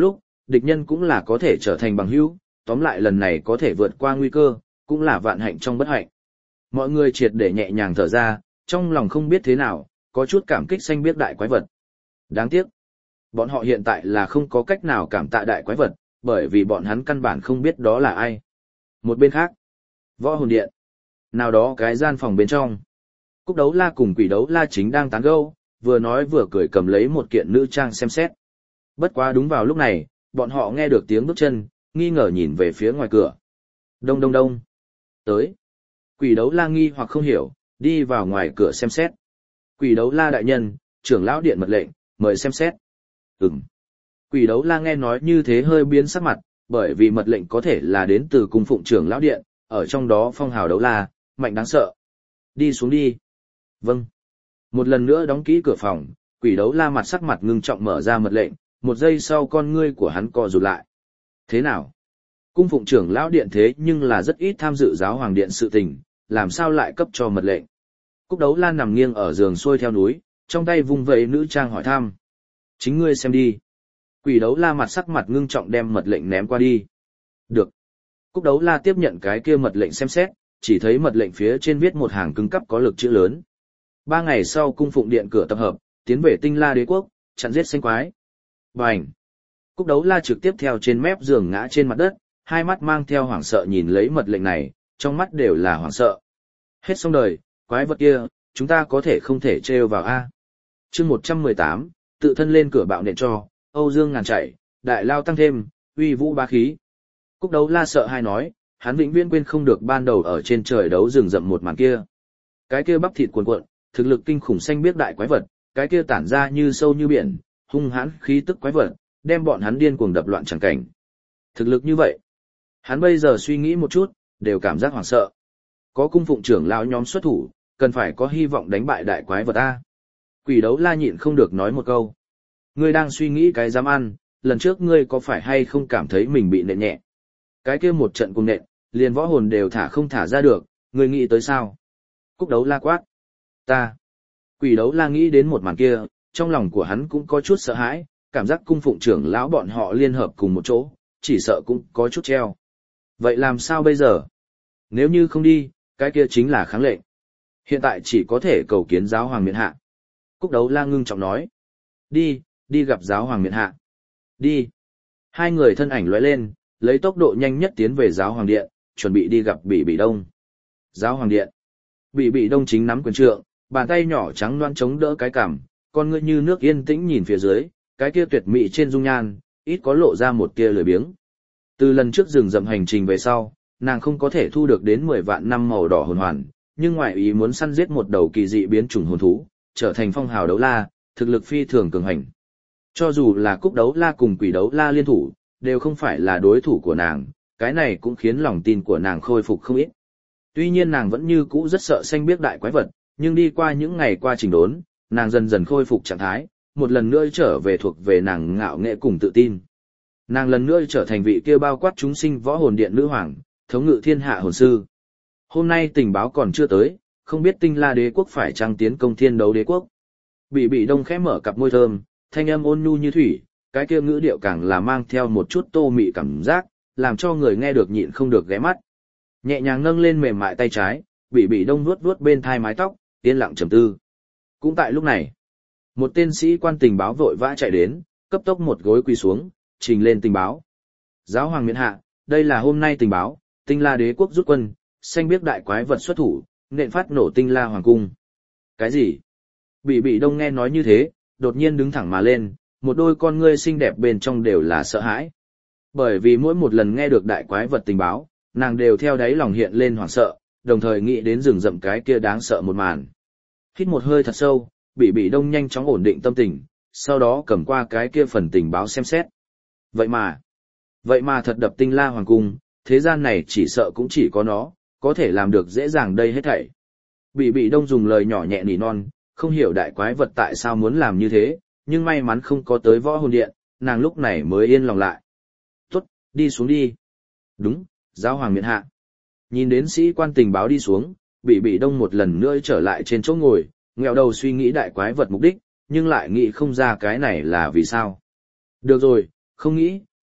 địch nhân cũng là có thể trở thành bằng hữu, tóm lại lần này có thể vượt qua nguy cơ, cũng là vạn hạnh trong bất hạnh. Mọi người triệt để nhẹ nhàng thở ra, trong lòng không biết thế nào, có chút cảm kích xanh biết đại quái vật. Đáng tiếc, bọn họ hiện tại là không có cách nào cảm tạ đại quái vật, bởi vì bọn hắn căn bản không biết đó là ai. Một bên khác, võ hồn điện, nào đó cái gian phòng bên trong. Cúc Đấu La cùng Quỷ Đấu La chính đang tán gẫu, vừa nói vừa cười cầm lấy một kiện nữ trang xem xét. Bất quá đúng vào lúc này, bọn họ nghe được tiếng bước chân, nghi ngờ nhìn về phía ngoài cửa. Đông đông đông. Tới. Quỷ Đấu La nghi hoặc không hiểu, đi vào ngoài cửa xem xét. Quỷ Đấu La đại nhân, trưởng lão điện mật lệnh, mời xem xét. Ừm. Quỷ Đấu La nghe nói như thế hơi biến sắc mặt, bởi vì mật lệnh có thể là đến từ cung phụng trưởng lão điện, ở trong đó phong hào Đấu La, mạnh đáng sợ. Đi xuống đi. Vâng. Một lần nữa đóng kỹ cửa phòng, Quỷ Đấu La mặt sắc mặt ngưng trọng mở ra mật lệnh, một giây sau con ngươi của hắn co rụt lại. Thế nào? Cung phụng trưởng lão điện thế nhưng là rất ít tham dự giáo hoàng điện sự tình, làm sao lại cấp cho mật lệnh? Cúc Đấu La nằm nghiêng ở giường xuôi theo núi, trong tay vung vẩy nữ trang hỏi thăm. Chính ngươi xem đi. Quỷ Đấu La mặt sắc mặt ngưng trọng đem mật lệnh ném qua đi. Được. Cúc Đấu La tiếp nhận cái kia mật lệnh xem xét, chỉ thấy mật lệnh phía trên viết một hàng cứng cắp có lực chữ lớn. Ba ngày sau cung phụng điện cửa tập hợp, tiến về Tinh La Đế quốc, chặn giết xanh quái. Bành. Cúc Đấu La trực tiếp theo trên mép giường ngã trên mặt đất, hai mắt mang theo hoảng sợ nhìn lấy mật lệnh này, trong mắt đều là hoảng sợ. Hết xong đời, quái vật kia, chúng ta có thể không thể trêu vào a. Chương một trăm mười tám, tự thân lên cửa bạo nện cho, Âu Dương ngàn chạy, đại lao tăng thêm, uy vũ bá khí. Cúc Đấu La sợ hai nói, hắn vĩnh viễn quên không được ban đầu ở trên trời đấu rừng rậm một màn kia. Cái kia bắp thịt cuồn cuộn, thực lực kinh khủng xanh biếc đại quái vật, cái kia tản ra như sâu như biển, hung hãn khí tức quái vật, đem bọn hắn điên cuồng đập loạn chẳng cảnh. Thực lực như vậy, hắn bây giờ suy nghĩ một chút, đều cảm giác hoảng sợ. Có cung phụng trưởng lão nhóm xuất thủ, cần phải có hy vọng đánh bại đại quái vật a. Quỷ Đấu La nhịn không được nói một câu. Ngươi đang suy nghĩ cái dám ăn, lần trước ngươi có phải hay không cảm thấy mình bị nện nhẹ? Cái kia một trận cùng nện, liền võ hồn đều thả không thả ra được, ngươi nghĩ tới sao? Cúc Đấu La quát. Ta. Quỷ Đấu La nghĩ đến một màn kia, trong lòng của hắn cũng có chút sợ hãi, cảm giác cung phụng trưởng lão bọn họ liên hợp cùng một chỗ, chỉ sợ cũng có chút treo. Vậy làm sao bây giờ? Nếu như không đi, cái kia chính là kháng lệnh. Hiện tại chỉ có thể cầu kiến giáo hoàng miện hạ. Cúc Đấu La ngưng trọng nói. Đi, đi gặp giáo hoàng miện hạ. Đi. Hai người thân ảnh lóe lên, lấy tốc độ nhanh nhất tiến về giáo hoàng điện, chuẩn bị đi gặp Bỉ Bỉ Đông. Giáo hoàng điện. Bỉ Bỉ Đông chính nắm quyền trượng, bàn tay nhỏ trắng loan chống đỡ cái cằm, con ngươi như nước yên tĩnh nhìn phía dưới, cái kia tuyệt mỹ trên dung nhan, ít có lộ ra một tia lười biếng. Từ lần trước rừng rậm hành trình về sau, nàng không có thể thu được đến mười vạn năm màu đỏ hồn hoàn, nhưng ngoại ý muốn săn giết một đầu kỳ dị biến chủng hồn thú, trở thành phong hào đấu la, thực lực phi thường cường hành. Cho dù là Cúc Đấu La cùng Quỷ Đấu La liên thủ, đều không phải là đối thủ của nàng, cái này cũng khiến lòng tin của nàng khôi phục không ít. Tuy nhiên nàng vẫn như cũ rất sợ xanh biếc đại quái vật, nhưng đi qua những ngày qua trình đốn, nàng dần dần khôi phục trạng thái, một lần nữa trở về thuộc về nàng ngạo nghệ cùng tự tin. Nàng lần nữa trở thành vị kia bao quát chúng sinh võ hồn điện nữ hoàng, thống ngự thiên hạ hồn sư. Hôm nay tình báo còn chưa tới, không biết Tinh La Đế quốc phải chăng tiến công Thiên Đấu Đế quốc. Bỉ Bỉ Đông khẽ mở cặp môi thơm, thanh âm ôn nhu như thủy, cái kia ngữ điệu càng là mang theo một chút tô mị cảm giác, làm cho người nghe được nhịn không được ghé mắt. Nhẹ nhàng nâng lên mềm mại tay trái, Bỉ Bỉ Đông vuốt vuốt bên thai mái tóc, yên lặng trầm tư. Cũng tại lúc này, một tên sĩ quan tình báo vội vã chạy đến, cấp tốc một gối quỳ xuống, trình lên tình báo. Giáo hoàng miện hạ, đây là hôm nay tình báo, Tinh La Đế quốc rút quân, xanh biếc đại quái vật xuất thủ, nện phát nổ Tinh La hoàng cung. Cái gì? Bỉ Bỉ Đông nghe nói như thế, đột nhiên đứng thẳng mà lên, một đôi con ngươi xinh đẹp bên trong đều là sợ hãi. Bởi vì mỗi một lần nghe được đại quái vật tình báo, nàng đều theo đáy lòng hiện lên hoảng sợ, đồng thời nghĩ đến rừng rậm cái kia đáng sợ một màn. Hít một hơi thật sâu, Bỉ Bỉ Đông nhanh chóng ổn định tâm tình, sau đó cầm qua cái kia phần tình báo xem xét. Vậy mà, vậy mà thật đập Tinh La hoàng cung, thế gian này chỉ sợ cũng chỉ có nó, có thể làm được dễ dàng đây hết thảy. Bỉ Bỉ Đông dùng lời nhỏ nhẹ nỉ non, không hiểu đại quái vật tại sao muốn làm như thế, nhưng may mắn không có tới võ hồn điện, nàng lúc này mới yên lòng lại. Tốt, đi xuống đi. Đúng, giáo hoàng miện hạ. Nhìn đến sĩ quan tình báo đi xuống, Bỉ Bỉ Đông một lần nữa trở lại trên chỗ ngồi, nghẹo đầu suy nghĩ đại quái vật mục đích, nhưng lại nghĩ không ra cái này là vì sao. Được rồi, không nghĩ,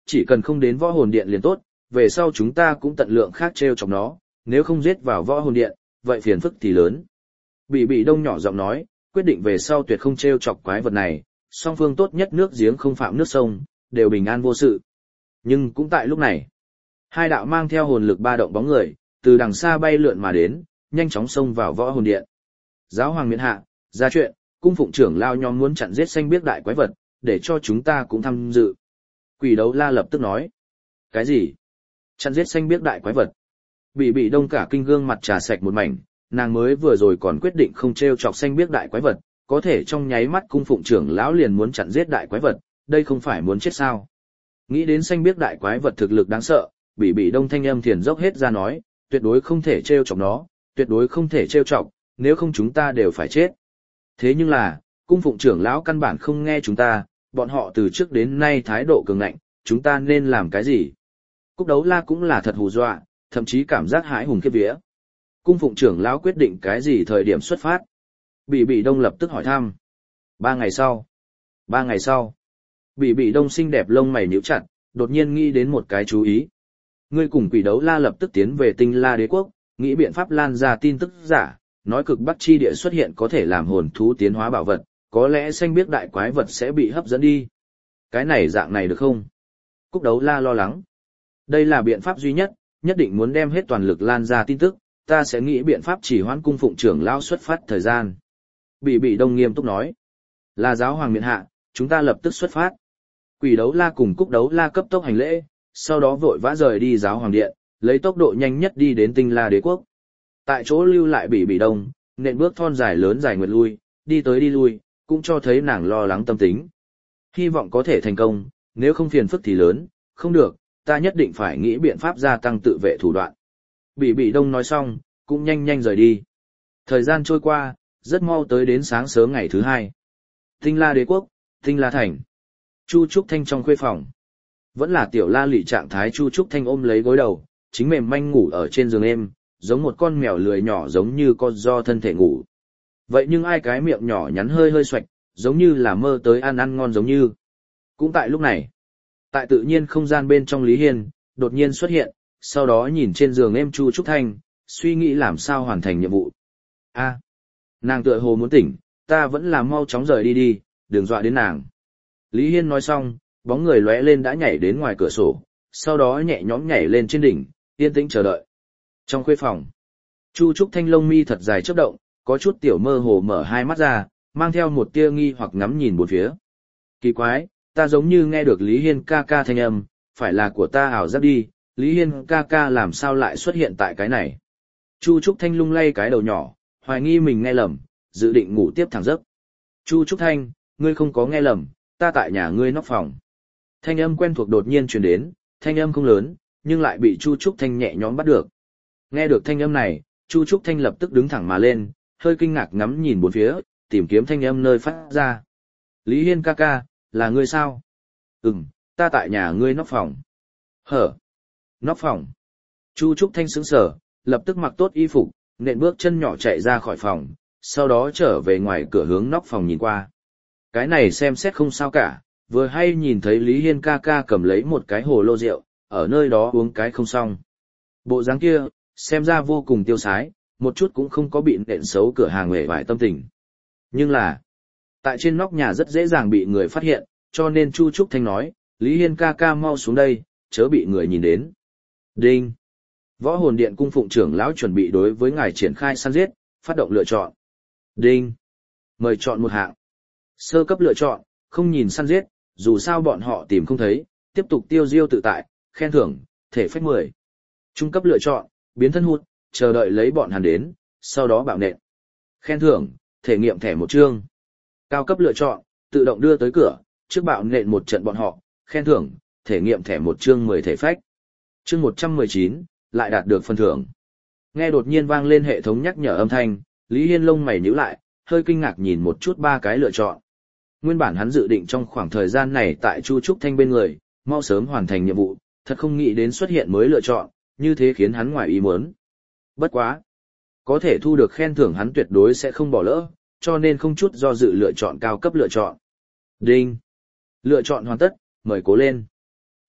chỉ cần không đến võ hồn điện liền tốt, về sau chúng ta cũng tận lượng khác treo chọc nó, nếu không giết vào võ hồn điện, vậy phiền phức thì lớn. Bị bị đông nhỏ giọng nói, quyết định về sau tuyệt không treo chọc quái vật này, song phương tốt nhất nước giếng không phạm nước sông, đều bình an vô sự. Nhưng cũng tại lúc này, hai đạo mang theo hồn lực ba động bóng người, từ đằng xa bay lượn mà đến, nhanh chóng xông vào võ hồn điện. Giáo hoàng miện hạ, ra chuyện, cung phụng trưởng lao nhóm muốn chặn giết xanh biếc đại quái vật, để cho chúng ta cũng tham dự. Quỷ đấu la lập tức nói. Cái gì? Chặn giết xanh biếc đại quái vật. Bị bị đông cả kinh gương mặt trà sạch một mảnh, nàng mới vừa rồi còn quyết định không treo chọc xanh biếc đại quái vật, có thể trong nháy mắt cung phụng trưởng lão liền muốn chặn giết đại quái vật, đây không phải muốn chết sao? Nghĩ đến xanh biếc đại quái vật thực lực đáng sợ, bị bị đông thanh âm thiền dốc hết ra nói, tuyệt đối không thể treo chọc nó, tuyệt đối không thể treo chọc, nếu không chúng ta đều phải chết. Thế nhưng là, cung phụng trưởng lão căn bản không nghe chúng ta, bọn họ từ trước đến nay thái độ cường ngạnh, chúng ta nên làm cái gì? Cúc đấu la cũng là thật hù dọa, thậm chí cảm giác hãi hùng khiếp vía. Cung phụng trưởng lão quyết định cái gì thời điểm xuất phát? Bị bị đông lập tức hỏi thăm. Ba ngày sau. Ba ngày sau. Bị bị đông xinh đẹp lông mày nhíu chặt, đột nhiên nghĩ đến một cái chú ý. Ngươi cùng quỷ đấu la lập tức tiến về tinh la đế quốc, nghĩ biện pháp lan ra tin tức giả, nói cực bắc chi địa xuất hiện có thể làm hồn thú tiến hóa bảo vật, có lẽ xanh biếc đại quái vật sẽ bị hấp dẫn đi. Cái này dạng này được không? Cúc đấu la lo lắng. Đây là biện pháp duy nhất, nhất định muốn đem hết toàn lực lan ra tin tức, ta sẽ nghĩ biện pháp chỉ hoãn cung phụng trưởng lão xuất phát thời gian. Bị bị đông nghiêm túc nói. Là giáo hoàng miện hạ, chúng ta lập tức xuất phát. Quỷ đấu la cùng cúc đấu la cấp tốc hành lễ, sau đó vội vã rời đi giáo hoàng điện, lấy tốc độ nhanh nhất đi đến tinh la đế quốc. Tại chỗ lưu lại bị bị đông, nện bước thon dài lớn dài nguyệt lui, đi tới đi lui, cũng cho thấy nàng lo lắng tâm tính. Hy vọng có thể thành công, nếu không phiền phức thì lớn, không được, ta nhất định phải nghĩ biện pháp gia tăng tự vệ thủ đoạn. Bị bị đông nói xong, cũng nhanh nhanh rời đi. Thời gian trôi qua, rất mau tới đến sáng sớm ngày thứ hai. Tinh la đế quốc, tinh la thành. Chu Trúc Thanh trong khuê phòng. Vẫn là tiểu la lị trạng thái Chu Trúc Thanh ôm lấy gối đầu, chính mềm manh ngủ ở trên giường êm, giống một con mèo lười nhỏ giống như con do thân thể ngủ. Vậy nhưng ai cái miệng nhỏ nhắn hơi hơi xoạch, giống như là mơ tới ăn ăn ngon giống như. Cũng tại lúc này, tại tự nhiên không gian bên trong Lý Hiên, đột nhiên xuất hiện, sau đó nhìn trên giường êm Chu Trúc Thanh, suy nghĩ làm sao hoàn thành nhiệm vụ. A, nàng tựa hồ muốn tỉnh, ta vẫn là mau chóng rời đi đi, đừng dọa đến nàng. Lý Hiên nói xong, bóng người lóe lên đã nhảy đến ngoài cửa sổ, sau đó nhẹ nhõm nhảy lên trên đỉnh, yên tĩnh chờ đợi. Trong khuê phòng, Chu Trúc Thanh lông mi thật dài chớp động, có chút tiểu mơ hồ mở hai mắt ra, mang theo một tia nghi hoặc ngắm nhìn bốn phía. Kỳ quái, ta giống như nghe được Lý Hiên ca ca thanh âm, phải là của ta ảo giác đi, Lý Hiên ca ca làm sao lại xuất hiện tại cái này. Chu Trúc Thanh lung lay cái đầu nhỏ, hoài nghi mình nghe lầm, dự định ngủ tiếp thẳng giấc. Chu Trúc Thanh, ngươi không có nghe lầm, ta tại nhà ngươi nóc phòng. Thanh âm quen thuộc đột nhiên truyền đến, thanh âm không lớn, nhưng lại bị Chu Trúc Thanh nhẹ nhõm bắt được. Nghe được thanh âm này, Chu Trúc Thanh lập tức đứng thẳng mà lên, hơi kinh ngạc ngắm nhìn bốn phía, tìm kiếm thanh âm nơi phát ra. Lý Hiên ca ca, là ngươi sao? Ừm, ta tại nhà ngươi nóc phòng. Hở? Nóc phòng. Chu Trúc Thanh sững sờ, lập tức mặc tốt y phục, nện bước chân nhỏ chạy ra khỏi phòng, sau đó trở về ngoài cửa hướng nóc phòng nhìn qua. Cái này xem xét không sao cả, vừa hay nhìn thấy Lý Hiên ca ca cầm lấy một cái hồ lô rượu, ở nơi đó uống cái không xong. Bộ dáng kia, xem ra vô cùng tiêu sái, một chút cũng không có bị nện xấu cửa hàng hề vải tâm tình. Nhưng là, tại trên nóc nhà rất dễ dàng bị người phát hiện, cho nên Chu Trúc Thanh nói, Lý Hiên ca ca mau xuống đây, chớ bị người nhìn đến. Đinh! Võ hồn điện cung phụng trưởng lão chuẩn bị đối với ngài triển khai săn giết, phát động lựa chọn. Đinh! Mời chọn một hạng. Sơ cấp lựa chọn, không nhìn săn giết, dù sao bọn họ tìm không thấy, tiếp tục tiêu diêu tự tại, khen thưởng, thể phách mười. Trung cấp lựa chọn, biến thân hút, chờ đợi lấy bọn hắn đến, sau đó bạo nện. Khen thưởng, thể nghiệm thẻ một chương. Cao cấp lựa chọn, tự động đưa tới cửa, trước bạo nện một trận bọn họ, khen thưởng, thể nghiệm thẻ một chương mười thể phách. Chương một trăm mười chín, lại đạt được phần thưởng. Nghe đột nhiên vang lên hệ thống nhắc nhở âm thanh, Lý Hiên lông mày nhíu lại, hơi kinh ngạc nhìn một chút ba cái lựa chọn. Nguyên bản hắn dự định trong khoảng thời gian này tại Chu Trúc Thanh bên người, mau sớm hoàn thành nhiệm vụ, thật không nghĩ đến xuất hiện mới lựa chọn, như thế khiến hắn ngoài ý muốn. Bất quá, có thể thu được khen thưởng hắn tuyệt đối sẽ không bỏ lỡ, cho nên không chút do dự lựa chọn cao cấp lựa chọn. Đinh! Lựa chọn hoàn tất, mời cố lên.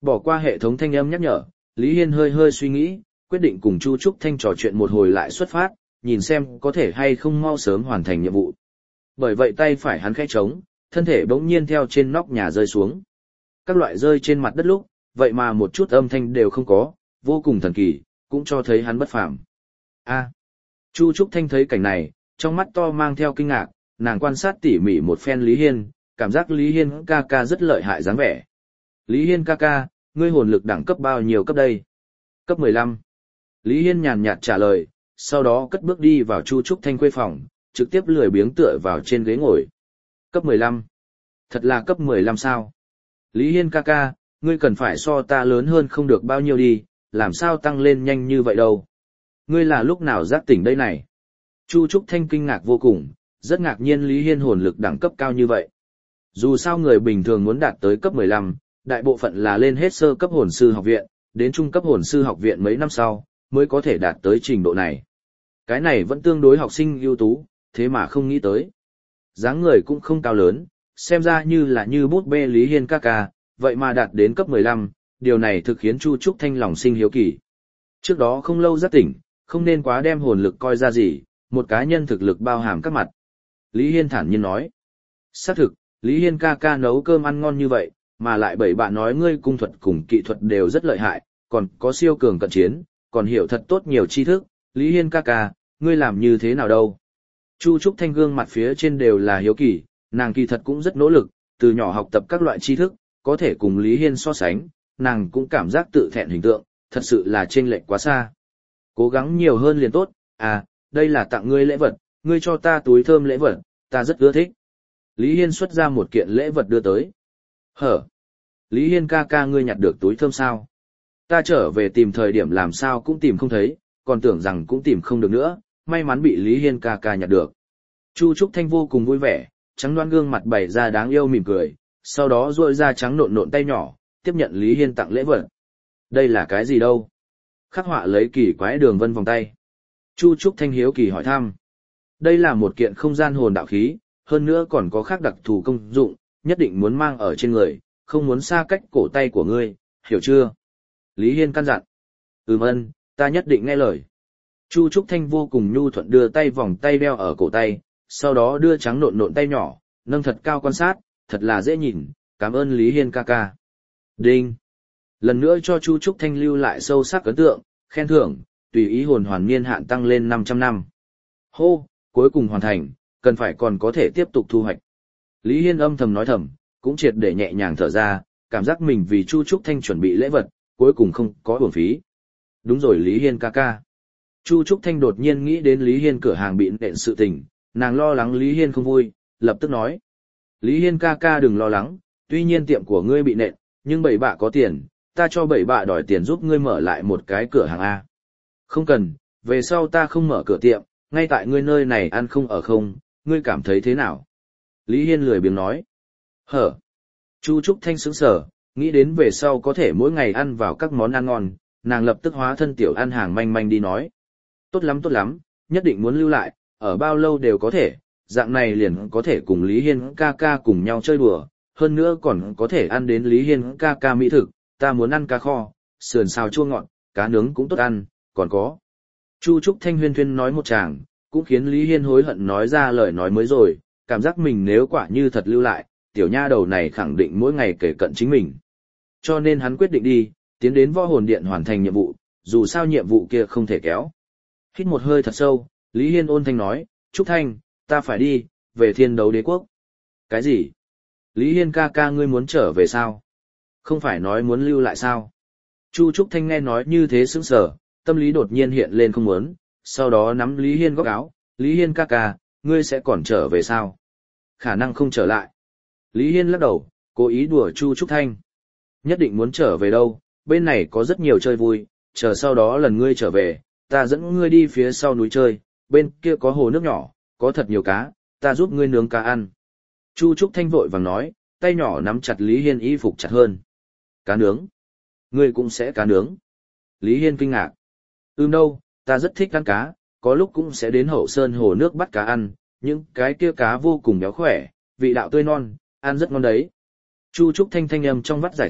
Bỏ qua hệ thống thanh âm nhắc nhở, Lý Hiên hơi hơi suy nghĩ, quyết định cùng Chu Trúc Thanh trò chuyện một hồi lại xuất phát, nhìn xem có thể hay không mau sớm hoàn thành nhiệm vụ. Bởi vậy tay phải hắn khẽ trống, thân thể bỗng nhiên theo trên nóc nhà rơi xuống. Các loại rơi trên mặt đất lúc, vậy mà một chút âm thanh đều không có, vô cùng thần kỳ, cũng cho thấy hắn bất phàm. A. Chu Trúc Thanh thấy cảnh này, trong mắt to mang theo kinh ngạc, nàng quan sát tỉ mỉ một phen Lý Hiên, cảm giác Lý Hiên ca ca rất lợi hại dáng vẻ. Lý Hiên ca ca, ngươi hồn lực đẳng cấp bao nhiêu cấp đây? Cấp mười lăm. Lý Hiên nhàn nhạt trả lời, sau đó cất bước đi vào Chu Trúc Thanh khuê phòng, trực tiếp lười biếng tựa vào trên ghế ngồi. Cấp mười lăm. Thật là cấp mười lăm sao? Lý Hiên ca ca, ngươi cần phải so ta lớn hơn không được bao nhiêu đi, làm sao tăng lên nhanh như vậy đâu? Ngươi là lúc nào giác tỉnh đây này? Chu Trúc Thanh kinh ngạc vô cùng, rất ngạc nhiên Lý Hiên hồn lực đẳng cấp cao như vậy. Dù sao người bình thường muốn đạt tới cấp mười lăm, đại bộ phận là lên hết sơ cấp hồn sư học viện, đến trung cấp hồn sư học viện mấy năm sau, mới có thể đạt tới trình độ này. Cái này vẫn tương đối học sinh ưu tú, thế mà không nghĩ tới. Dáng người cũng không cao lớn, xem ra như là như bút bê Lý Hiên ca ca, vậy mà đạt đến cấp mười lăm, điều này thực khiến Chu Trúc Thanh lòng sinh hiếu kỳ. Trước đó không lâu giác tỉnh, không nên quá đem hồn lực coi ra gì, một cá nhân thực lực bao hàm các mặt. Lý Hiên thản nhiên nói. Xác thực, Lý Hiên ca ca nấu cơm ăn ngon như vậy, mà lại bảy bạn nói ngươi cung thuật cùng kỹ thuật đều rất lợi hại, còn có siêu cường cận chiến, còn hiểu thật tốt nhiều tri thức, Lý Hiên ca ca, ngươi làm như thế nào đâu? Chu Trúc Thanh gương mặt phía trên đều là hiếu kỳ, nàng kỳ thật cũng rất nỗ lực, từ nhỏ học tập các loại tri thức, có thể cùng Lý Hiên so sánh, nàng cũng cảm giác tự thẹn hình tượng, thật sự là chênh lệch quá xa. Cố gắng nhiều hơn liền tốt, à, đây là tặng ngươi lễ vật, ngươi cho ta túi thơm lễ vật, ta rất ưa thích. Lý Hiên xuất ra một kiện lễ vật đưa tới. Hở? Lý Hiên ca ca ngươi nhặt được túi thơm sao? Ta trở về tìm thời điểm làm sao cũng tìm không thấy, còn tưởng rằng cũng tìm không được nữa, may mắn bị Lý Hiên ca ca nhặt được. Chu Trúc Thanh vô cùng vui vẻ, trắng đoan gương mặt bày ra đáng yêu mỉm cười, sau đó duỗi ra trắng nộn nộn tay nhỏ, tiếp nhận Lý Hiên tặng lễ vật. Đây là cái gì đâu? Khắc họa lấy kỳ quái đường vân vòng tay. Chu Trúc Thanh hiếu kỳ hỏi thăm. Đây là một kiện không gian hồn đạo khí, hơn nữa còn có khác đặc thù công dụng, nhất định muốn mang ở trên người, không muốn xa cách cổ tay của ngươi, hiểu chưa? Lý Hiên căn dặn. Ừm ân, ta nhất định nghe lời. Chu Trúc Thanh vô cùng nhu thuận đưa tay vòng tay đeo ở cổ tay, sau đó đưa trắng nộn nộn tay nhỏ, nâng thật cao quan sát, thật là dễ nhìn, cảm ơn Lý Hiên ca ca. Đinh. Lần nữa cho Chu Trúc Thanh lưu lại sâu sắc ấn tượng, khen thưởng, tùy ý hồn hoàn niên hạn tăng lên năm trăm năm. Hô, cuối cùng hoàn thành, cần phải còn có thể tiếp tục thu hoạch. Lý Hiên âm thầm nói thầm, cũng triệt để nhẹ nhàng thở ra, cảm giác mình vì Chu Trúc Thanh chuẩn bị lễ vật, cuối cùng không có uổng phí. Đúng rồi Lý Hiên ca ca. Chu Trúc Thanh đột nhiên nghĩ đến Lý Hiên cửa hàng bị nện sự tình, nàng lo lắng Lý Hiên không vui, lập tức nói. Lý Hiên ca ca đừng lo lắng, tuy nhiên tiệm của ngươi bị nện, nhưng bảy bạ có tiền, ta cho bảy bạ đòi tiền giúp ngươi mở lại một cái cửa hàng A. Không cần, về sau ta không mở cửa tiệm, ngay tại ngươi nơi này ăn không ở không, ngươi cảm thấy thế nào? Lý Hiên lười biếng nói. Hở. Chu Trúc Thanh sững sờ, nghĩ đến về sau có thể mỗi ngày ăn vào các món ăn ngon, nàng lập tức hóa thân tiểu ăn hàng manh manh đi nói. Tốt lắm tốt lắm, nhất định muốn lưu lại, ở bao lâu đều có thể, dạng này liền có thể cùng Lý Hiên ca ca cùng nhau chơi đùa, hơn nữa còn có thể ăn đến Lý Hiên ca ca mỹ thực, ta muốn ăn cá kho, sườn xào chua ngọt, cá nướng cũng tốt ăn, còn có. Chu Trúc Thanh huyên thuyên nói một tràng, cũng khiến Lý Hiên hối hận nói ra lời nói mới rồi, cảm giác mình nếu quả như thật lưu lại, tiểu nha đầu này khẳng định mỗi ngày kể cận chính mình. Cho nên hắn quyết định đi, tiến đến võ hồn điện hoàn thành nhiệm vụ, dù sao nhiệm vụ kia không thể kéo. Hít một hơi thật sâu, Lý Hiên ôn thanh nói, Trúc Thanh, ta phải đi, về thiên đấu đế quốc. Cái gì? Lý Hiên ca ca ngươi muốn trở về sao? Không phải nói muốn lưu lại sao? Chu Trúc Thanh nghe nói như thế sững sờ, tâm lý đột nhiên hiện lên không muốn, sau đó nắm Lý Hiên góc áo, Lý Hiên ca ca, ngươi sẽ còn trở về sao? Khả năng không trở lại. Lý Hiên lắc đầu, cố ý đùa Chu Trúc Thanh. Nhất định muốn trở về đâu, bên này có rất nhiều chơi vui, chờ sau đó lần ngươi trở về, ta dẫn ngươi đi phía sau núi chơi, bên kia có hồ nước nhỏ, có thật nhiều cá, ta giúp ngươi nướng cá ăn. Chu Trúc Thanh vội vàng nói, tay nhỏ nắm chặt Lý Hiên y phục chặt hơn. Cá nướng? Ngươi cũng sẽ cá nướng? Lý Hiên kinh ngạc. Ừm đâu, ta rất thích ăn cá, có lúc cũng sẽ đến hậu sơn hồ nước bắt cá ăn, những cái kia cá vô cùng béo khỏe, vị đạo tươi non, ăn rất ngon đấy. Chu Trúc Thanh thanh âm trong vắt giải thích,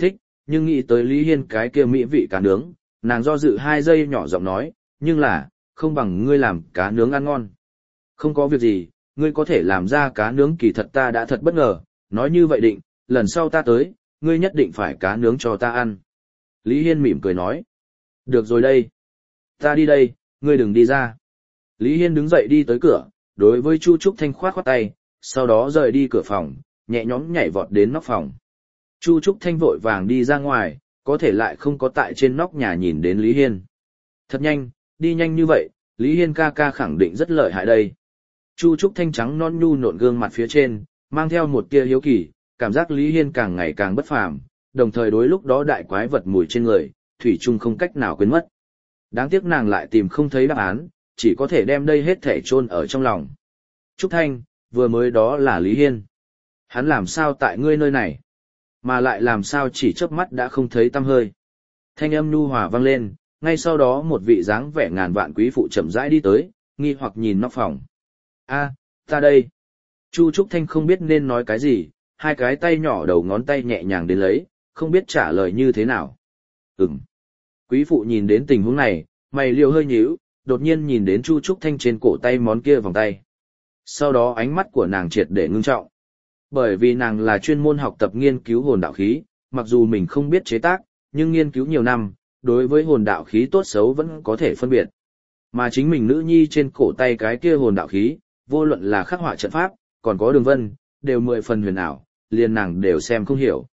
nhưng nghĩ tới Lý Hiên cái kia mỹ vị cá nướng, nàng do dự hai giây nhỏ giọng nói, nhưng là, không bằng ngươi làm cá nướng ăn ngon. Không có việc gì, ngươi có thể làm ra cá nướng kỳ thật ta đã thật bất ngờ, nói như vậy định, lần sau ta tới, ngươi nhất định phải cá nướng cho ta ăn. Lý Hiên mỉm cười nói, được rồi đây. Ta đi đây, ngươi đừng đi ra. Lý Hiên đứng dậy đi tới cửa, đối với Chu Trúc Thanh khoát khoát tay, sau đó rời đi cửa phòng, nhẹ nhõm nhảy vọt đến nóc phòng. Chu Trúc Thanh vội vàng đi ra ngoài, có thể lại không có tại trên nóc nhà nhìn đến Lý Hiên. Thật nhanh, đi nhanh như vậy, Lý Hiên ca ca khẳng định rất lợi hại đây. Chu Trúc Thanh trắng non nhu nộn gương mặt phía trên, mang theo một tia hiếu kỳ, cảm giác Lý Hiên càng ngày càng bất phàm, đồng thời đối lúc đó đại quái vật mùi trên người, thủy chung không cách nào quên mất. Đáng tiếc nàng lại tìm không thấy đáp án, chỉ có thể đem đây hết thể chôn ở trong lòng. Trúc Thanh, vừa mới đó là Lý Hiên. Hắn làm sao tại ngươi nơi này? Mà lại làm sao chỉ chớp mắt đã không thấy tăm hơi. Thanh âm nhu hòa vang lên, ngay sau đó một vị dáng vẻ ngàn vạn quý phụ chậm rãi đi tới, nghi hoặc nhìn nóc phòng. A, ta đây. Chu Trúc Thanh không biết nên nói cái gì, hai cái tay nhỏ đầu ngón tay nhẹ nhàng đến lấy, không biết trả lời như thế nào. Ừm. Quý phụ nhìn đến tình huống này, mày liều hơi nhíu, đột nhiên nhìn đến Chu Trúc Thanh trên cổ tay món kia vòng tay. Sau đó ánh mắt của nàng triệt để ngưng trọng. Bởi vì nàng là chuyên môn học tập nghiên cứu hồn đạo khí, mặc dù mình không biết chế tác, nhưng nghiên cứu nhiều năm, đối với hồn đạo khí tốt xấu vẫn có thể phân biệt. Mà chính mình nữ nhi trên cổ tay cái kia hồn đạo khí, vô luận là khắc họa trận pháp, còn có đường vân, đều mười phần huyền ảo, liền nàng đều xem không hiểu.